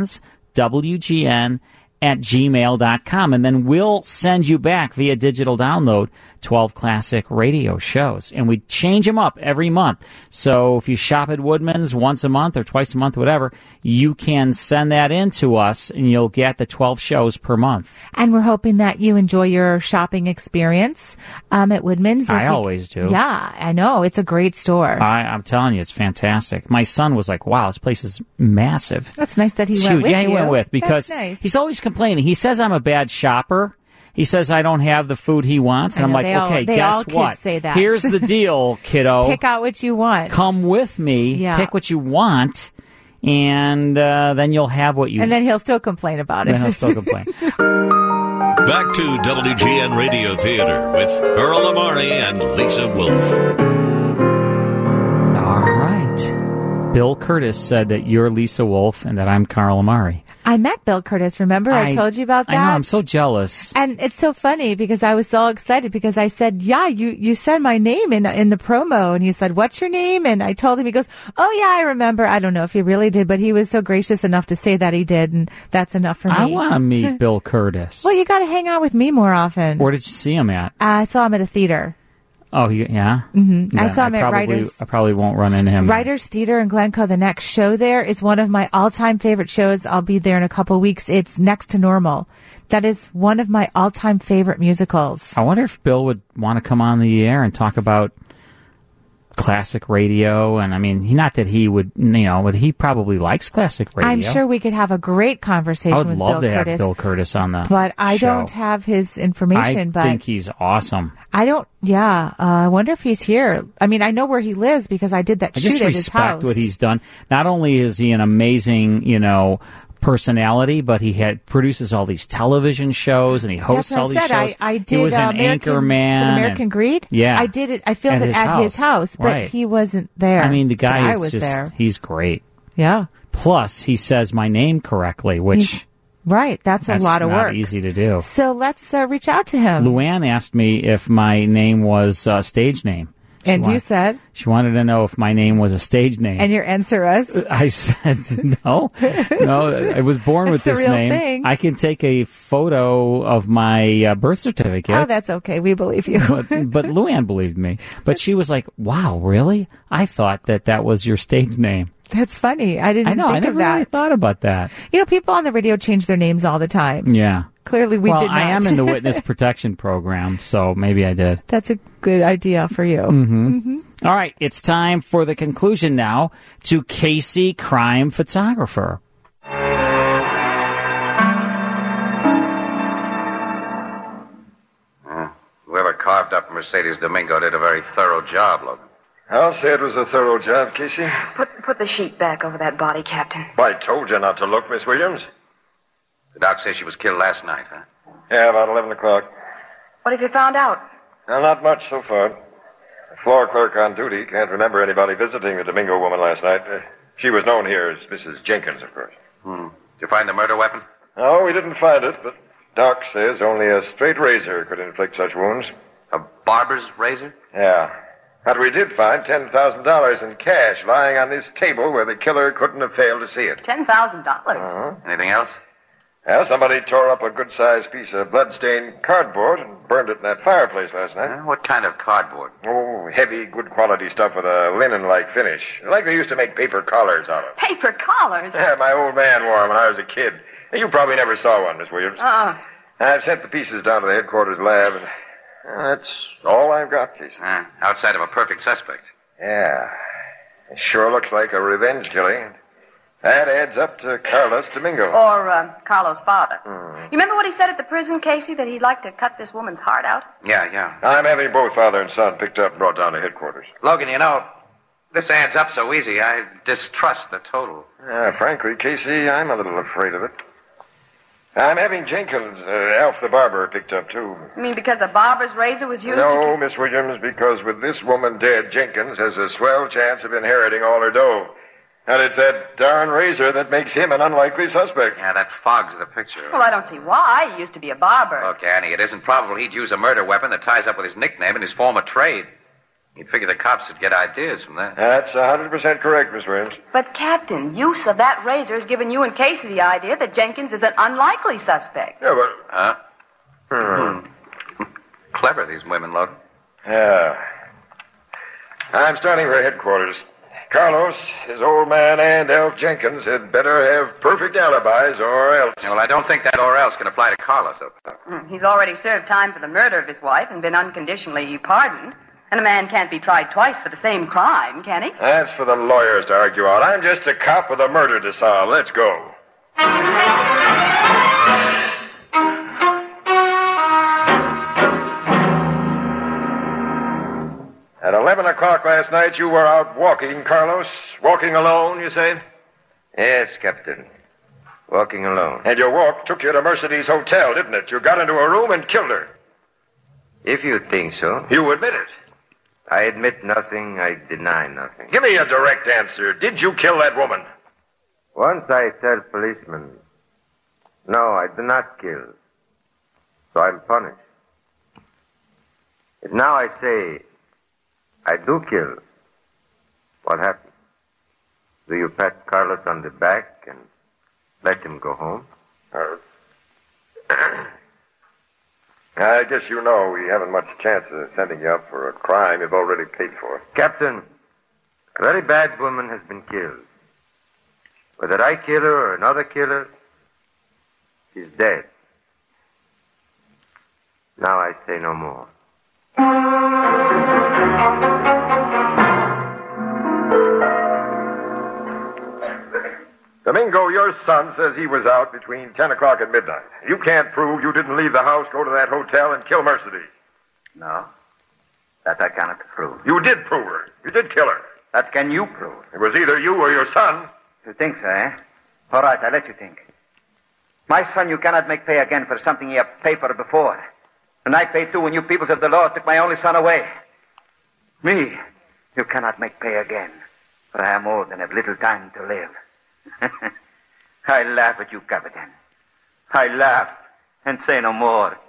Woodmanswgn at gmail dot com, and then we'll send you back via digital download twelve classic radio shows, and we change them up every month. So if you shop at Woodman's once a month or twice a month, whatever, you can send that in to us, and you'll get the twelve shows per month. And we're hoping that you enjoy your shopping experience um, at Woodman's. I If you- always do. Yeah, I know. It's a great store. I, I'm telling you, it's fantastic. My son was like, wow, this place is massive. That's nice that he It's went huge. with Yeah, he you. went with because That's nice. he's always complaining. He says I'm a bad shopper. He says I don't have the food he wants, and I I'm know, like, they all- okay, they guess all kids what? say that. Here's the deal, kiddo. Pick out what you want. Come with me. Yeah. Pick what you want, and uh, then you'll have what you. And then he'll still complain about it. Then he'll still complain. Back to W G N Radio Theater with Earl Amari and Lisa Wolf. All right. Bill Curtis said that you're Lisa Wolf and that I'm Carl Amari. I met Bill Curtis. Remember, I, told you about that. I know. I'm so jealous. And it's so funny because I was so excited because I said, yeah, you, you said my name in, in the promo. And he said, what's your name? And I told him, he goes, oh yeah, I remember. I don't know if he really did, but he was so gracious enough to say that he did. And that's enough for me. I want to meet Bill Curtis. Well, you got to hang out with me more often. Where did you see him at? I saw him at a theater. Oh, he, yeah? Mm-hmm. I Yeah, saw him at probably, Writers. I probably won't run into him. Writers Theater in Glencoe, the next show there is one of my all-time favorite shows. I'll be there in a couple weeks. It's Next to Normal. That is one of my all-time favorite musicals. I wonder if Bill would want to come on the air and talk about classic radio. And I mean, he, not that he would, you know, but he probably likes classic radio. I'm sure we could have a great conversation I would with love Bill to have Curtis. Bill Curtis on the But I show. don't have his information. I but think he's awesome. I don't, yeah. Uh, I wonder if he's here. I mean, I know where he lives because I did that I shoot just at his house. respect what he's done. Not only is he an amazing, you know, personality, but he had produces all these television shows and he hosts That's what all I these said. shows. I, I he did was uh, an American, anchor man. is it American and- Greed? Yeah, I did it. I filmed At it his at his house, but Right. he wasn't there. I mean, the guy But I is was just, there. he's great. Yeah. Plus, he says my name correctly, which He's- right. That's, that's a lot of not work. easy to do. So let's uh, reach out to him. Luann asked me if my name was a stage name. She and you wanted- said, She wanted to know if my name was a stage name. and your answer was, I said, no, no, I was born with That's the this real name. thing. I can take a photo of my uh, birth certificate. oh, that's okay. We believe you. but, but Luann believed me. But she was like, wow, really? I thought that that was your stage name. That's funny. I didn't I know, think I never of that. really thought about that. You know, people on the radio change their names all the time. Yeah. Clearly, we well, did not. I am in the witness protection program, so maybe I did. That's a good idea for you. Mm-hmm. All right, it's time for the conclusion now to Casey, crime photographer. Uh, whoever carved up Mercedes Domingo did a very thorough job, Logan. I'll say it was a thorough job, Casey. Put put the sheet back over that body, Captain. I told you not to look, Miss Williams. The doc says she was killed last night, huh? Yeah, about eleven o'clock. What have you found out? Well, not much so far. The floor clerk on duty can't remember anybody visiting the Domingo woman last night. Uh, she was known here as Missus Jenkins, of course. Hmm. Did you find the murder weapon? No, we didn't find it, but Doc says only a straight razor could inflict such wounds. A barber's razor? Yeah. But we did find ten thousand dollars in cash lying on this table where the killer couldn't have failed to see it. Ten thousand dollars. Uh-huh. Anything else? Well, somebody tore up a good-sized piece of blood-stained cardboard and burned it in that fireplace last night. Uh, what kind of cardboard? Oh, heavy, good-quality stuff with a linen-like finish. Like they used to make paper collars out of. Paper collars. Yeah, my old man wore them when I was a kid. You probably never saw one, Miss Williams. Uh-uh. I've sent the pieces down to the headquarters lab, and well, that's all I've got, Casey. Uh, outside of a perfect suspect. Yeah. It sure looks like a revenge killing. That adds up to Carlos Domingo. Or uh, Carlo's father. Hmm. You remember what he said at the prison, Casey, that he'd like to cut this woman's heart out? Yeah, yeah. I'm having both father and son picked up and brought down to headquarters. Logan, you know, this adds up so easy. I distrust the total. Yeah, frankly, Casey, I'm a little afraid of it. I'm having Jenkins, uh, Alf the barber, picked up, too. You mean because a barber's razor was used to... No, Miss Williams, because with this woman dead, Jenkins has a swell chance of inheriting all her dough. And it's that darn razor that makes him an unlikely suspect. Yeah, that fogs the picture. Well, I don't see why. He used to be a barber. Look, Annie, it isn't probable he'd use a murder weapon that ties up with his nickname and his former trade. You'd figure the cops would get ideas from that. That's one hundred percent correct, Miss Williams. But, Captain, use of that razor has given you and Casey the idea that Jenkins is an unlikely suspect. Yeah, but... Huh? Hmm. Clever, these women, Logan. Yeah. I'm starting for headquarters. Carlos, his old man, and Alf Jenkins had better have perfect alibis or else. Yeah, well, I don't think that or else can apply to Carlos. Mm, He's already served time for the murder of his wife and been unconditionally pardoned. And a man can't be tried twice for the same crime, can he? That's for the lawyers to argue out. I'm just a cop with a murder to solve. Let's go. At eleven o'clock last night, you were out walking, Carlos. Walking alone, you say? Yes, Captain. Walking alone. And your walk took you to Mercedes Hotel, didn't it? You got into a room and killed her. If you think so. You admit it. I admit nothing, I deny nothing. Give me a direct answer. Did you kill that woman? Once I tell policemen, no, I do not kill. So I'm punished. If now I say, I do kill, what happens? Do you pat Carlos on the back and let him go home? Uh, I guess you know we haven't much chance of sending you up for a crime you've already paid for. Captain, a very bad woman has been killed. Whether I kill her or another killer, she's dead. Now I say no more. Domingo, your son says he was out between ten o'clock and midnight. You can't prove you didn't leave the house, go to that hotel, and kill Mercedes. No. That I cannot prove. You did prove her. You did kill her. That can you prove. It was either you or your son. You think so, eh? All right, I'll let you think. My son, you cannot make pay again for something you have paid for before. And I paid too when you peoples of the law took my only son away. Me, you cannot make pay again. For I am old and have little time to live. I laugh at you, Capitan. I laugh and say no more.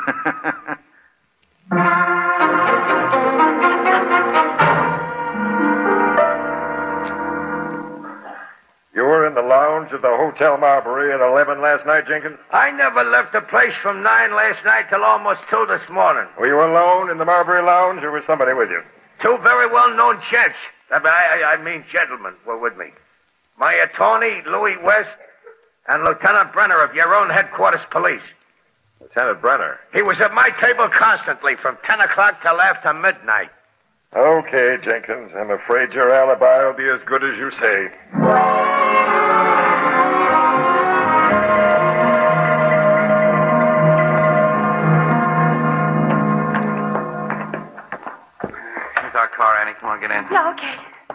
You were in the lounge of the Hotel Marbury at eleven last night, Jenkins? I never left the place from nine last night till almost two this morning. Were you alone in the Marbury lounge, or was somebody with you? Two very well-known gents. I, I, I mean gentlemen were with me. My attorney, Louis West, and Lieutenant Brenner of your own headquarters police. Lieutenant Brenner? He was at my table constantly from ten o'clock till after midnight. Okay, Jenkins. I'm afraid your alibi will be as good as you say. Here's our car, Annie. Come on, get in. Yeah, okay.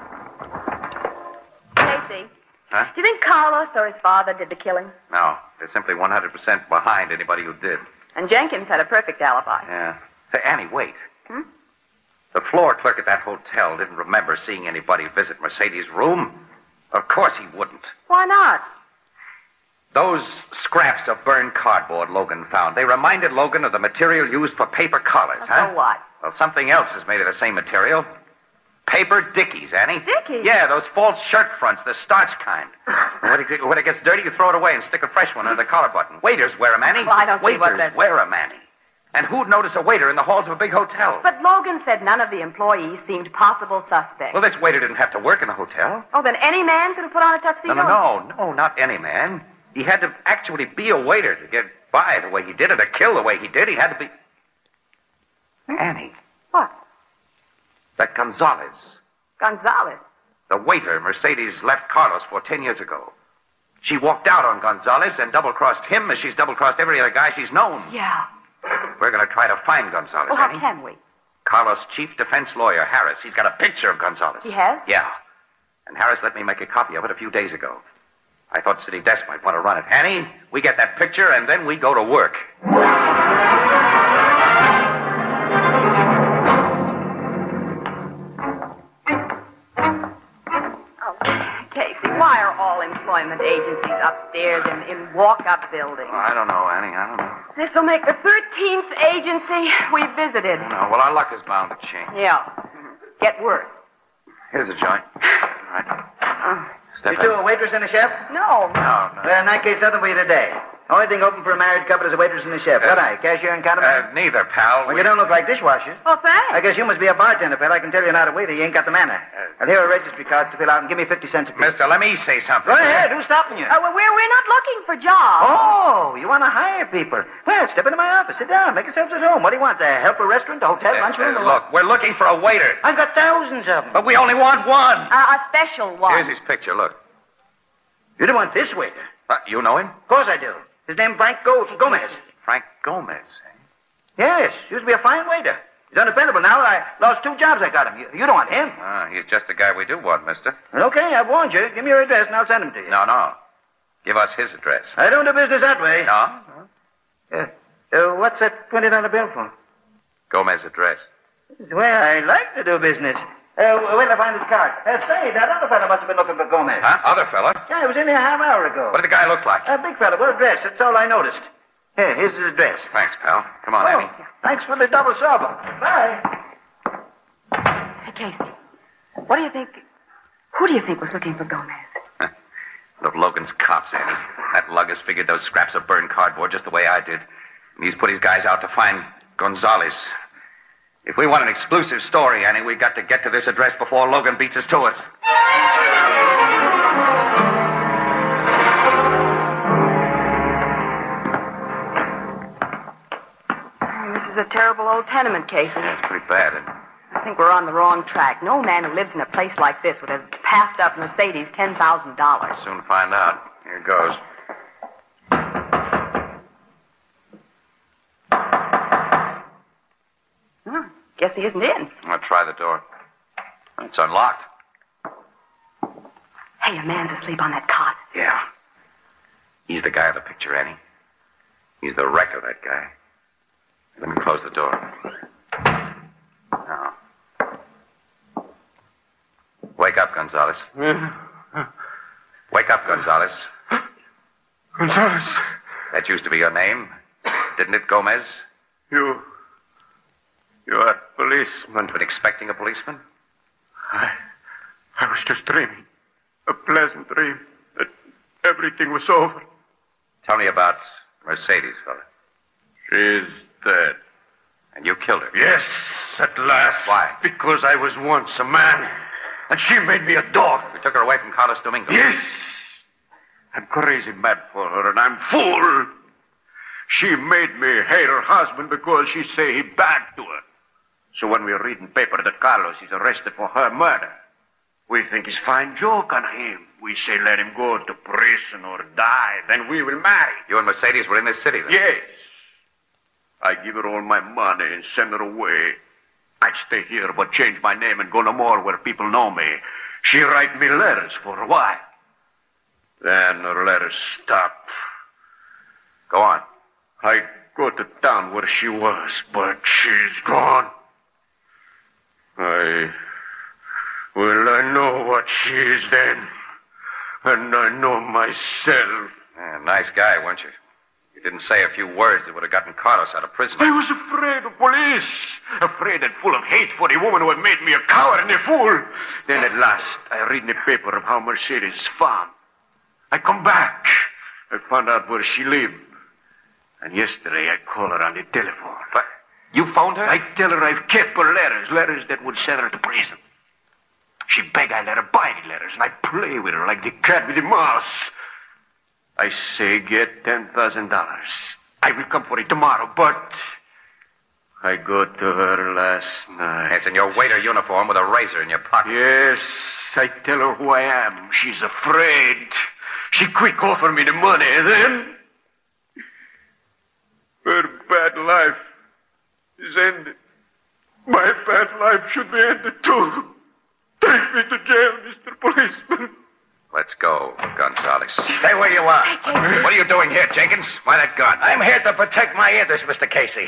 Casey, Huh? do you think Carlos or his father did the killing? No, they're simply one hundred percent behind anybody who did. And Jenkins had a perfect alibi. Yeah. Say, Annie, wait. Hmm? The floor clerk at that hotel didn't remember seeing anybody visit Mercedes' room. Of course he wouldn't. Why not? Those scraps of burned cardboard Logan found, they reminded Logan of the material used for paper collars, Well, huh? so what? Well, something else is made of the same material. Paper dickies, Annie. Dickies? Yeah, those false shirt fronts, the starch kind. when, it, when it gets dirty, you throw it away and stick a fresh one under the collar button. Waiters wear them, Annie. Well, I don't see Waiters what that- wear them, Annie. And who'd notice a waiter in the halls of a big hotel? But Logan said none of the employees seemed possible suspects. Well, this waiter didn't have to work in the hotel. Oh, then any man could have put on a tuxedo? No, no, no, no, not any man. He had to actually be a waiter to get by the way he did, or to kill the way he did. He had to be... Annie. What? That Gonzalez, Gonzalez. the waiter Mercedes left Carlos for ten years ago. She walked out on Gonzalez and double-crossed him as she's double-crossed every other guy she's known. Yeah. We're going to try to find Gonzalez, Well, how Annie. can we? Carlos' chief defense lawyer, Harris, he's got a picture of Gonzalez. He has? Yeah. And Harris let me make a copy of it a few days ago. I thought City Desk might want to run it. Annie, we get that picture, and then we go to work. Casey, why are all employment agencies upstairs in, in walk-up buildings? Well, I don't know, Annie. I don't know. This will make the thirteenth agency we visited. No, well, our luck is bound to change. Yeah. Get worse. Here's a joint. All right. Step You in. two a waitress and a chef? No. No, no. Well, in that case, nothing for you today. Only thing open for a married couple is a waitress and a chef. What I? Cashier and counterman? Uh, neither, pal. Well, We- you don't look like dishwashers. Well, thanks. I guess you must be a bartender, pal. I can tell you're not a waiter. You ain't got the manner. I'll here are registry cards to fill out and give me fifty cents a piece. Mister, let me say something. Go ahead. Who's stopping you? Uh, well, we're, we're not looking for jobs. Oh, you want to hire people? Well, step into my office. Sit down. Make yourselves at home. What do you want? To help a restaurant, a hotel, Uh, lunchroom? uh, or what? look, we're looking for a waiter. I've got thousands of them. But we only want one. Uh, a special one. Here's his picture, look. You don't want this waiter? Uh, you know him? Of course I do. His name's Frank Go- Gomez. Frank Gomez, eh? Yes, used to be a fine waiter. He's undependable now. I lost two jobs I got him. You, you don't want him. Ah, he's just the guy we do want, mister. Okay, I've warned you. Give me your address and I'll send him to you. No, no. Give us his address. I don't do business that way. No? Uh, uh, what's that twenty dollar bill for? Gomez address. Well, I like to do business. Uh, where did I find his card? Uh, say, that other fellow must have been looking for Gomez. Huh? Other fella? Yeah, he was in here a half hour ago. What did the guy look like? A big fellow, well dressed. That's all I noticed. Here, here's his address. Thanks, pal. Come on, Oh, Annie. thanks for the double supper. Bye. Hey, Casey, what do you think... Who do you think was looking for Gomez? One of Logan's cops, Annie. That luggers figured those scraps of burned cardboard just the way I did. And he's put his guys out to find Gonzalez. If we want an exclusive story, Annie, we've got to get to this address before Logan beats us to it. This is a terrible old tenement, Casey. That's pretty bad, isn't it? I think we're on the wrong track. No man who lives in a place like this would have passed up Mercedes ten thousand dollars. We'll soon find out. Here goes. Hmm, guess he isn't in. I'll try the door. It's unlocked. Hey, a man's asleep on that cot. Yeah. He's the guy of the picture, Annie. He's the wreck of that guy. Let me close the door. Now. Wake up, Gonzalez. Wake up, Gonzalez. Gonzalez. That used to be your name, didn't it, Gomez? You... You are policeman. Been expecting a policeman? I... I was just dreaming. A pleasant dream. That everything was over. Tell me about Mercedes, fella. She's dead. And you killed her? Yes, at last. Why? Because I was once a man, and she made me a dog. You took her away from Carlos Domingo? Yes. I'm crazy mad for her, and I'm fool. She made me hate her husband because she say he bad to her. So when we read in paper that Carlos is arrested for her murder, we think it's fine joke on him. We say let him go to prison or die, then we will marry. You and Mercedes were in this city, then? Yes. I give her all my money and send her away. I'd stay here but change my name and go no more where people know me. She write me letters for a while. Then her letters stop. Go on. I go to town where she was, but she's gone. I... Well, I know what she is then. And I know myself. Yeah, nice guy, weren't you? You didn't say a few words that would have gotten Carlos out of prison. I was afraid of police. Afraid and full of hate for the woman who had made me a coward and a fool. Then at last, I read in the paper of how Mercedes found. I come back. I found out where she lived. And yesterday, I called her on the telephone. But you phoned her? I tell her I've kept her letters, letters that would send her to prison. She beg I let her buy the letters, and I play with her like the cat with the mouse. I say get ten thousand dollars. I will come for it tomorrow, but I go to her last night. It's in your waiter uniform with a razor in your pocket. Yes, I tell her who I am. She's afraid. She quick offer me the money, and then her bad life is ended. My bad life should be ended too. Take me to jail, Mister Policeman. Let's go, Gonzalez. Stay where you are. What are you doing here, Jenkins? Why that gun? I'm here to protect my interests, Mister Casey.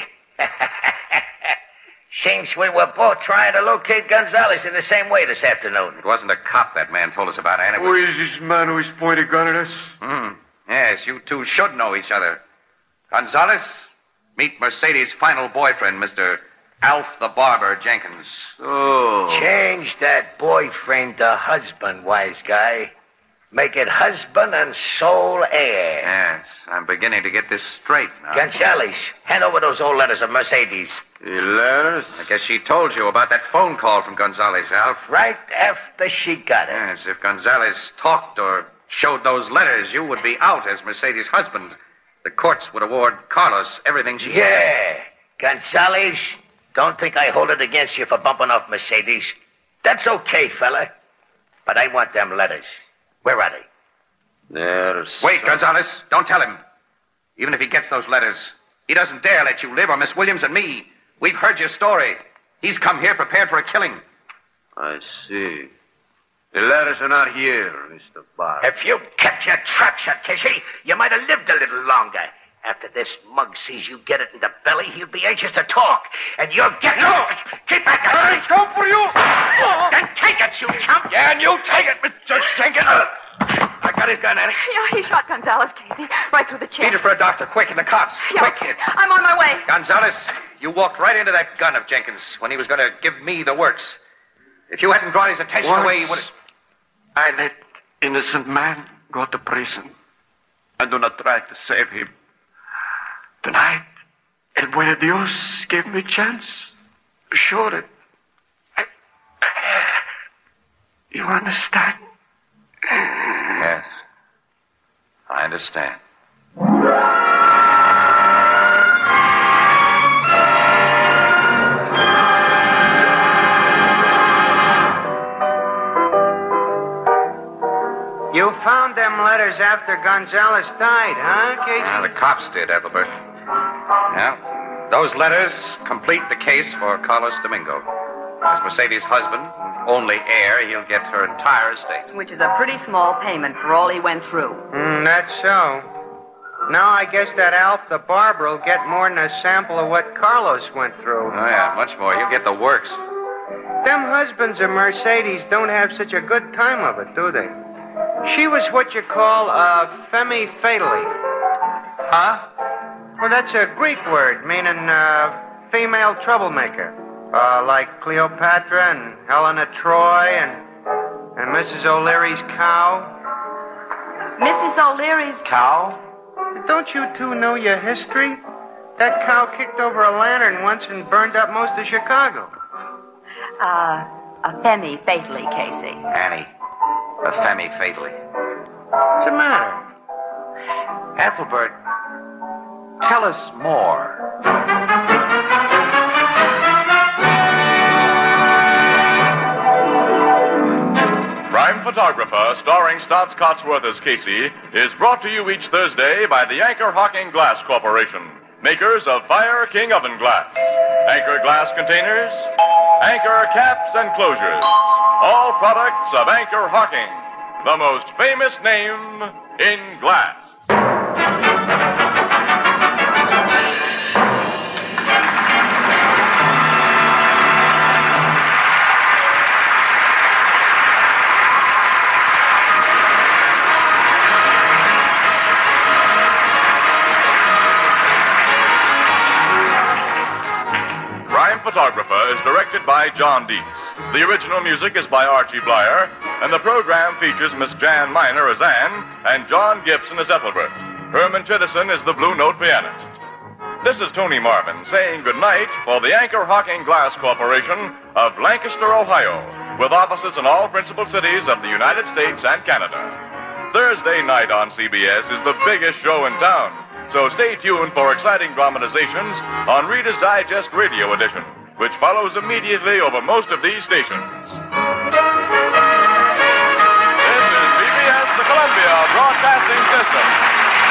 Seems we were both trying to locate Gonzalez in the same way this afternoon. It wasn't a cop that man told us about, Annie. Who is this man who is pointing a gun at us? Hmm. Yes, you two should know each other. Gonzalez, meet Mercedes' final boyfriend, Mister Alf the Barber Jenkins. Oh. Change that boyfriend to husband, wise guy. Make it husband and sole heir. Yes, I'm beginning to get this straight now. Gonzalez, hand over those old letters of Mercedes. The letters? I guess she told you about that phone call from Gonzalez, Alf. Right after she got it. Yes, if Gonzalez talked or showed those letters, you would be out as Mercedes' husband. The courts would award Carlos everything she Yeah. had. Gonzalez, don't think I hold it against you for bumping off Mercedes. That's okay, fella. But I want them letters. Where are they? There's... Wait, Gonzalez. Don't tell him. Even if he gets those letters, he doesn't dare let you live or Miss Williams and me. We've heard your story. He's come here prepared for a killing. I see. The letters are not here, Mister Barr. If you kept your trap shut, Casey, you might have lived a little longer. After this mug sees you get it in the belly, he'll be anxious to talk. And you'll get... No! Keep back, guys! Let's go for you! Then take it, you chump! Yeah, and you take it, Mister Jenkins! I got his gun, Annie. Yeah, he shot Gonzalez, Casey. Right through the chest. Beat it for a doctor, quick, and the cops. Yeah, Quick, kid. I'm on my way. Gonzalez, you walked right into that gun of Jenkins when he was going to give me the works. If you hadn't drawn his attention Once away, he would have... I let innocent man go to prison. I do not try to save him. Tonight, And when Dios gave me a chance, showed it. You understand? Yes. I understand. You found them letters after Gonzalez died, huh, Casey? Well, the cops did, Ethelbert. Now, those letters complete the case for Carlos Domingo. As Mercedes' husband, only heir, he'll get her entire estate. Which is a pretty small payment for all he went through. Mm, that's so. Now I guess that Alf the barber will get more than a sample of what Carlos went through. Oh, yeah, much more. He'll get the works. Them husbands of Mercedes don't have such a good time of it, do they? She was what you call a femme fatale. Huh? Well, that's a Greek word meaning uh, female troublemaker. Uh, like Cleopatra and Helena Troy and, and Missus O'Leary's cow. Missus O'Leary's... Cow? Don't you two know your history? That cow kicked over a lantern once and burned up most of Chicago. Uh, a femme fatally, Casey. Annie, a femme fatally. What's the matter? Ethelbert, tell us more. Crime Photographer, starring Stotts Cotsworth as Casey, is brought to you each Thursday by the Anchor Hocking Glass Corporation, makers of Fire King Oven Glass, Anchor Glass Containers, Anchor Caps and Closures, all products of Anchor Hocking, the most famous name in glass. Photographer is directed by John Dietz. The original music is by Archie Blyer, and the program features Miss Jan Miner as Anne and John Gibson as Ethelbert. Herman Chittison is the Blue Note pianist. This is Tony Marvin saying goodnight for the Anchor Hocking Glass Corporation of Lancaster, Ohio, with offices in all principal cities of the United States and Canada. Thursday night on C B S is the biggest show in town, so stay tuned for exciting dramatizations on Reader's Digest Radio Edition, which follows immediately over most of these stations. This is C B S, the Columbia Broadcasting System.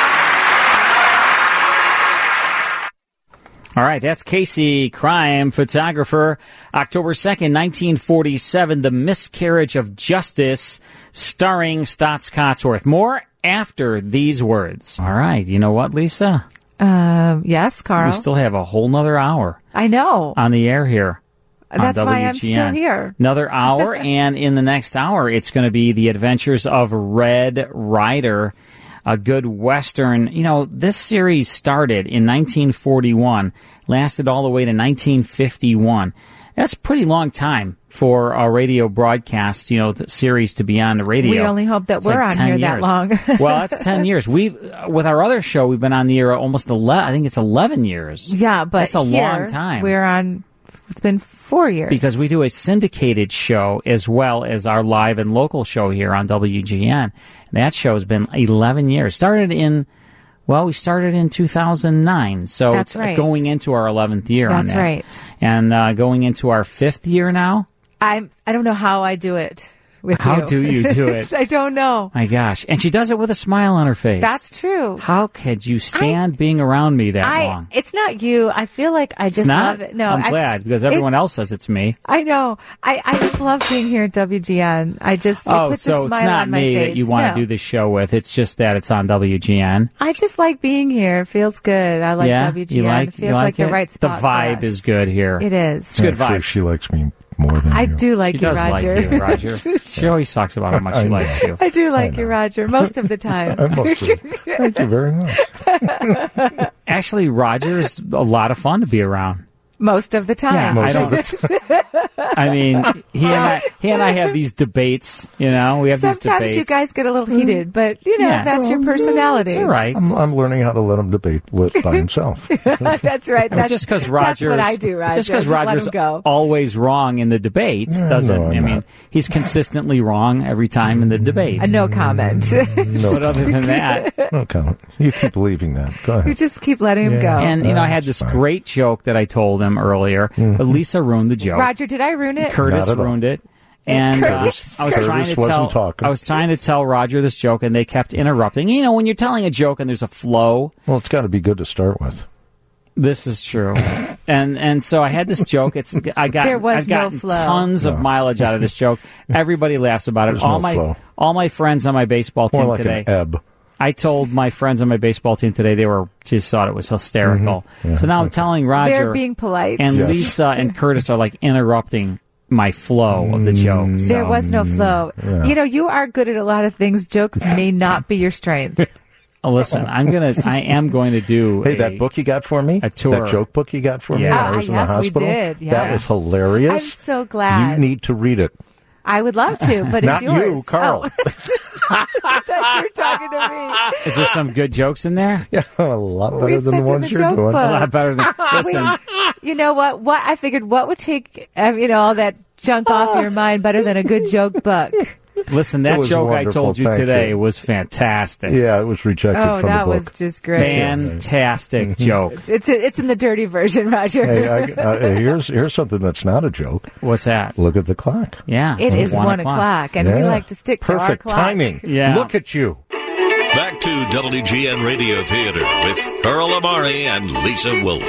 All right, that's Casey, Crime Photographer. October second, nineteen forty-seven, The Miscarriage of Justice, starring Stotts Cotsworth. More after these words. All right, you know what, Lisa? Uh, yes, Carl. We still have a whole nother hour. I know. On the air here. That's why I'm still here. Another hour, and in the next hour, it's going to be the adventures of Red Ryder, a good Western. You know, this series started in nineteen forty-one, lasted all the way to nineteen fifty-one. That's a pretty long time for a radio broadcast, you know, series to be on the radio. We only hope that it's we're like on here years. that long. Well, that's ten years. We, with our other show, we've been on the air almost eleven. I think it's eleven years. Yeah, but that's a here, long time. We're on. It's been four years because we do a syndicated show as well as our live and local show here on W G N. That show has been eleven years. Started in. Well, we started in two thousand nine, so That's it's right. going into our eleventh year That's on that. right. And uh, going into our fifth year now. I'm. I don't know how I do it with How you. do you do it? I don't know. My gosh. And she does it with a smile on her face. That's true. How could you stand being around me that I, long? It's not you. I feel like I just It's not? love it. No, I'm I- glad, because it- everyone else says it's me. I know. I, I just love being here at W G N. I just it Oh, puts so a it's smile not on my me face. that you want to No. do this show with. It's just that it's on W G N. I just like being here. It feels good. I like yeah? W G N. You like, it feels you like, like, it? the right spot. The for vibe us. is good here. It is. It's a good Actually, vibe. she likes me more than I you. do like she you, does Roger. like you, Roger. She always talks about how much I she know. likes you. I do like you, Roger, most of the time. I must have. Thank you very much. Actually, Roger is a lot of fun to be around. Most of the time. Yeah, I don't. I mean, he and I, he and I have these debates. You know, we have Sometimes these debates. you guys get a little heated, but you know Yeah. that's your personality. It's all right. I'm, I'm learning how to let him debate with by himself. That's right. But That's just because that's Roger's what I do, Roger. just because let Roger's him go. always wrong in the debates Yeah, doesn't. no, I'm I mean, not. he's consistently wrong every time in the debate. Uh, no comment. No, But other than that, no comment. You keep believing that. Go You ahead. just keep letting him Yeah. go. and you know, I had this great joke that I told him earlier, but Lisa ruined the joke. Roger, did I ruin it? Curtis Not at all. ruined it. And uh, Curtis- I was Curtis trying to wasn't tell talking. I was trying to tell Roger this joke, and they kept interrupting. You know, when you're telling a joke and there's a flow, Well, it's got to be good to start with. this is true. and and so I had this joke. It's I got There was I've gotten no flow. tons of mileage out of this joke. Everybody laughs about it. There's all no my flow. all my friends on my baseball More team like today. an ebb. I told my friends on my baseball team today they were just thought it was hysterical. Mhm. Yeah, so now I'm telling Roger They're being polite. and Yes. Lisa and Curtis are like interrupting my flow of the jokes. There was no flow. Yeah. You know, you are good at a lot of things. Jokes may not be your strength. Oh, listen, I'm gonna I am going to do Hey, a, that book you got for me? a tour. That joke book you got for me Yeah. when Ah, I was in yes, the we hospital? did, That yes. was hilarious. I'm so glad. You need to read it. I would love to, but Not it's yours. you, Carl. Oh. I thought you were talking to me. Is there some good jokes in there? Yeah, a lot better We than the sent him ones a you're joke doing. book. A lot better than listen. You know what? What I figured, what would take um, you know all that junk off your mind better than a good joke book? Listen, It that was joke I wonderful, told you thank today you. was fantastic. Yeah, it was rejected Oh, from that the book. was just great. Fantastic joke. It's it's in the dirty version, Roger. Hey, I, uh, here's here's something that's not a joke. What's that? Look at the clock. Yeah, It it's is one o'clock, and we Yeah. like to stick to our Perfect clock. timing. Yeah. Look at you. Back to W G N Radio Theater with Carl Amari and Lisa Wolf.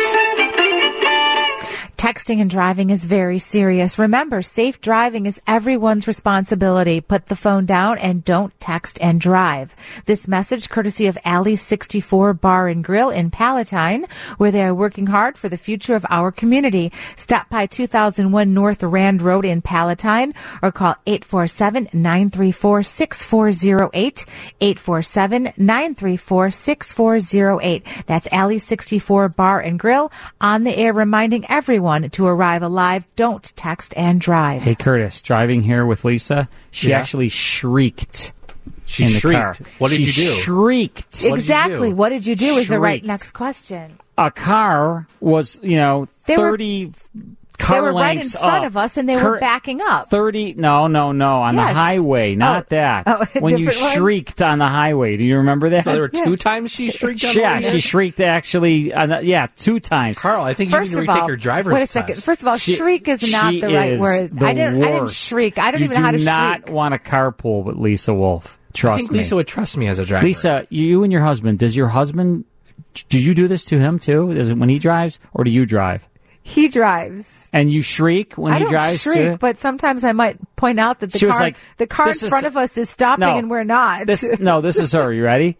Texting and driving is very serious. Remember, safe driving is everyone's responsibility. Put the phone down and don't text and drive. This message courtesy of Alley sixty-four Bar and Grill in Palatine, where they are working hard for the future of our community. Stop by two thousand one North Rand Road in Palatine or call eight four seven, nine three four, six four zero eight, eight four seven, nine three four, six four zero eight. That's Alley sixty-four Bar and Grill on the air reminding everyone to arrive alive. Don't text and drive. Hey, Curtis, driving here with Lisa, she Yeah. actually shrieked. She in the shrieked. car. What did She you do? Shrieked. Exactly. What did you do is the right Shrieked. next question. A car was, you know, They were- thirty car They were right in lengths front up. of us, and they were Cur- backing up. Thirty? No, no, no. On Yes. the highway, not Oh. that. Oh, a when you different one? shrieked on the highway, do you remember that? So there were two times she shrieked on Yeah, the she shrieked actually. On the, yeah, two times. Carl, I think you First need to of retake all, your driver's wait a test. second. First of all, She- shriek is not she the right is word. the I didn't. I didn't worst. shriek. I don't you even know how to do not shriek. want to carpool with Lisa Wolf. Trust I think me. Lisa would trust me as a driver. Lisa, you and your husband. Does your husband? Do you do this to him too? Is it when he drives, or do you drive? He drives. And you shriek when I he don't drives shriek, too? but sometimes I might point out that the She was car, like, the car in "This is- front of us is stopping, No. and we're not. This no, this is her. You ready?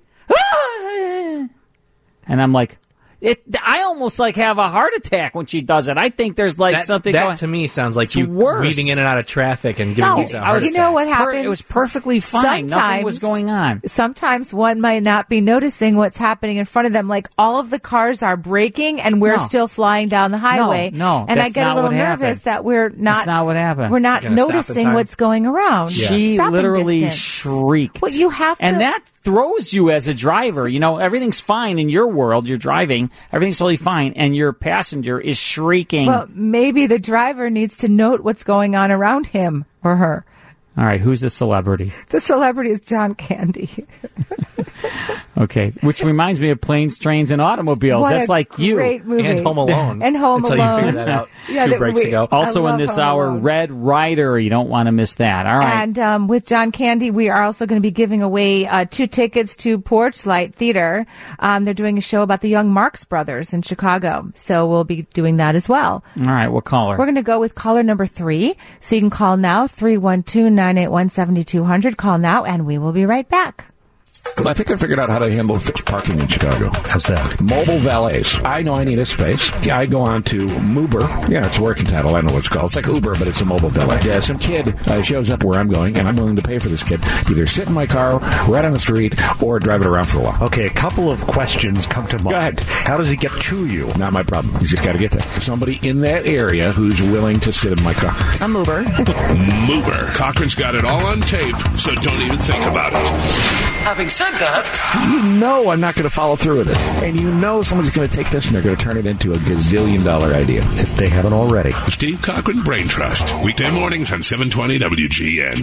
And I'm like, it. I almost like have a heart attack when she does it. I think there's like that, something that going. to me sounds like It's you worse. weaving in and out of traffic and giving No, Lisa a heart you attack. know what Per- happens? It was perfectly fine. Nothing was going on. Sometimes one might not be noticing what's happening in front of them. Like all of the cars are braking, and we're No. still flying down the highway. No, no, and I that's get a not little what nervous happened. that we're not. That's not what happened. We're not You're gonna stop in noticing time? what's going around. She Stopping literally distance. shrieked. Well, you have to. And that throws you as a driver. You know, everything's fine in your world. You're driving. Everything's totally fine. And your passenger is shrieking. Well, maybe the driver needs to note what's going on around him or her. All right, who's the celebrity? The celebrity is John Candy. Okay, which reminds me of Planes, Trains, and Automobiles. What That's a like you. great movie. And Home Alone. And Home Until Alone. you figured that out Yeah, two that breaks we- ago. Also I in love this Home hour, Alone. Red Rider. You don't want to miss that. All right. And um, with John Candy, we are also going to be giving away uh, two tickets to Porch Light Theater. Um, they're doing a show about the young Marx Brothers in Chicago. So we'll be doing that as well. All right, we'll call her. We're going to go with caller number three. So you can call now, three one two, nine eight one, seven two zero zero. Call now, and we will be right back. I think I figured out how to handle fixed parking in Chicago. How's that? Mobile valets. I know I need a space. Yeah, I go on to Moober. Yeah, it's a working title. I don't know what it's called. It's like Uber, but it's a mobile valet. Yeah, some kid uh, shows up where I'm going, and I'm willing to pay for this kid. Either sit in my car right on the street or drive it around for a while. Okay, a couple of questions come to mind. Go ahead. How does he get to you? Not my problem. He's just got to get there. Somebody in that area who's willing to sit in my car. A mover. Moober. Cochran's got it all on tape, so don't even think about it. Having said that, You know I'm not going to follow through with this. And you know somebody's going to take this and they're going to turn it into a gazillion dollar idea. If they haven't already. Steve Cochran Brain Trust. Weekday mornings on seven twenty W G N.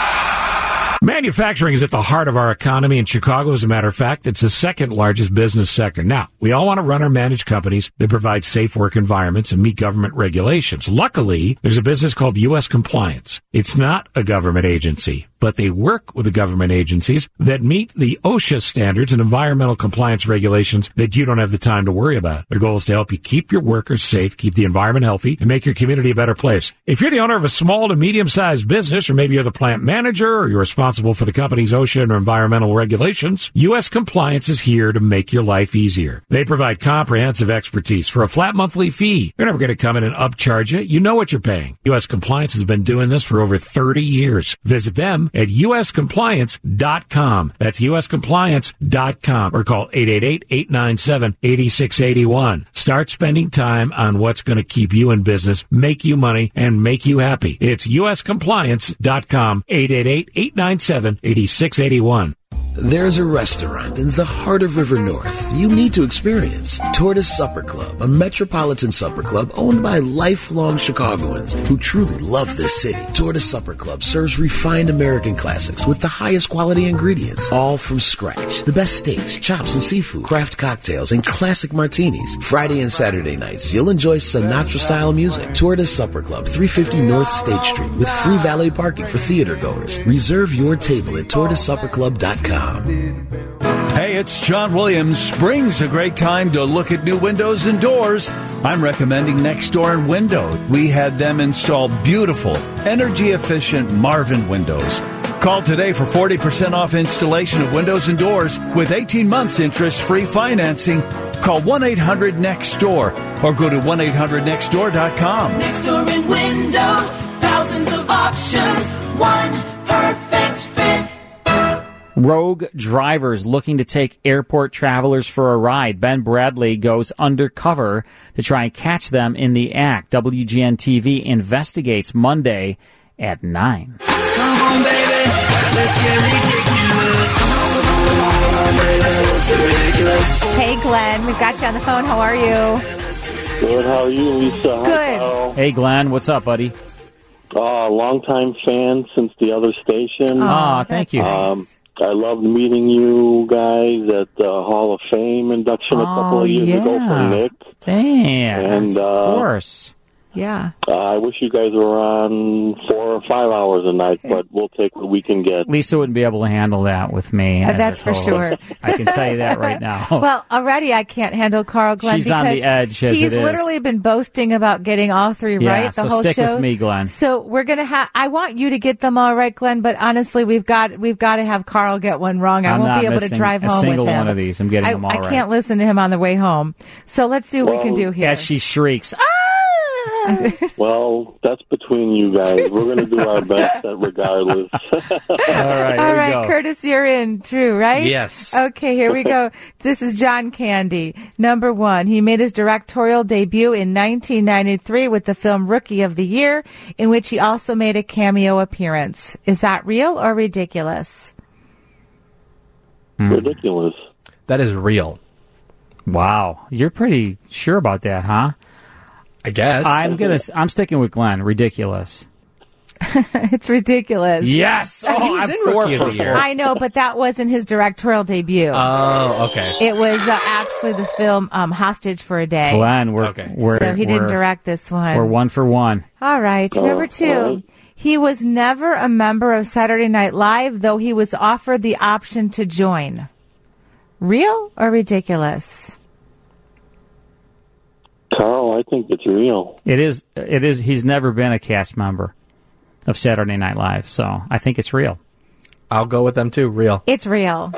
Manufacturing is at the heart of our economy in Chicago. As a matter of fact, it's the second largest business sector. Now, we all want to run or manage companies that provide safe work environments and meet government regulations. Luckily, there's a business called U S Compliance. It's not a government agency, but they work with the government agencies that meet the OSHA standards and environmental compliance regulations that you don't have the time to worry about. Their goal is to help you keep your workers safe, keep the environment healthy, and make your community a better place. If you're the owner of a small to medium-sized business, or maybe you're the plant manager, or you're responsible for the company's OSHA and environmental regulations, U S Compliance is here to make your life easier. They provide comprehensive expertise for a flat monthly fee. They're never going to come in and upcharge you. You know what you're paying. U S Compliance has been doing this for over thirty years. Visit them at U S compliance dot com. That's U S compliance dot com. Or call eight eight eight, eight nine seven, eight six eight one. Start spending time on what's going to keep you in business, make you money, and make you happy. It's U S compliance dot com. eight eight eight, eight nine seven, eight six eight one. There's a restaurant in the heart of River North you need to experience. Tortoise Supper Club, a metropolitan supper club owned by lifelong Chicagoans who truly love this city. Tortoise Supper Club serves refined American classics with the highest quality ingredients, all from scratch. The best steaks, chops, and seafood, craft cocktails, and classic martinis. Friday and Saturday nights, you'll enjoy Sinatra-style music. Tortoise Supper Club, three fifty North State Street, with free valet parking for theater goers. Reserve your table at tortoise supper club dot com. Hey, it's John Williams. Spring's a great time to look at new windows and doors. I'm recommending Next Door and Window. We had them install beautiful, energy-efficient Marvin windows. Call today for forty percent off installation of windows and doors with eighteen months interest-free financing. Call one eight hundred next door or go to one eight hundred next door dot com. Next Door and Window, thousands of options, one perfect fit. Rogue drivers looking to take airport travelers for a ride. Ben Bradley goes undercover to try and catch them in the act. W G N T V investigates Monday at nine. Come on, baby, let's get ridiculous. Come on, baby, let's get ridiculous. Hey, Glenn, we've got you on the phone. How are you? Good. How are you, Lisa? Hi, Good. Carl. Hey, Glenn, what's up, buddy? Uh, long-time fan since the other station. Aw, thank you. Um, I loved meeting you guys at the Hall of Fame induction a couple Oh, of years ago yeah. for Nick. Thanks. And, uh, of course. Yeah. Uh, I wish you guys were on four or five hours a night, but we'll take what we can get. Lisa wouldn't be able to handle that with me. Uh, that's for sure. I can tell you that right now. Well, already I can't handle Carl Glenn She's because on the edge as he's it is. literally been boasting about getting all three Yeah, right the so whole stick show. with me, Glenn. So we're gonna have. I want you to get them all right, Glenn. But honestly, we've got we've got to have Carl get one wrong. I I'm won't not be able to missing drive a home single with him. one of these. I'm getting I, them all I right. can't listen to him on the way home. So let's see what we can do here. As she shrieks. Well, that's between you guys. We're going to do our best all regardless. right, All right, Curtis, you're in. True, right? Yes. Okay, here we go. This is John Candy. Number one, he made his directorial debut in nineteen ninety-three with the film Rookie of the Year, in which he also made a cameo appearance. Is that real or ridiculous? Ridiculous. That is real. Wow, you're pretty sure about that, huh? I guess. I'm gonna. I'm sticking with Glenn. Ridiculous. It's ridiculous. Yes. Oh, He's I'm in four Rookie of for the Year. I know, but that wasn't his directorial debut. Oh, okay. It was uh, actually the film um, Hostage for a Day. Glenn, we're, Okay. we're so he didn't we're- direct this one. We're one for one. All right. Oh, Number two, all right. he was never a member of Saturday Night Live, though he was offered the option to join. Real or ridiculous? Carl, I think it's real. It is. It is. He's never been a cast member of Saturday Night Live, so I think it's real. I'll go with them too. Real. It's real.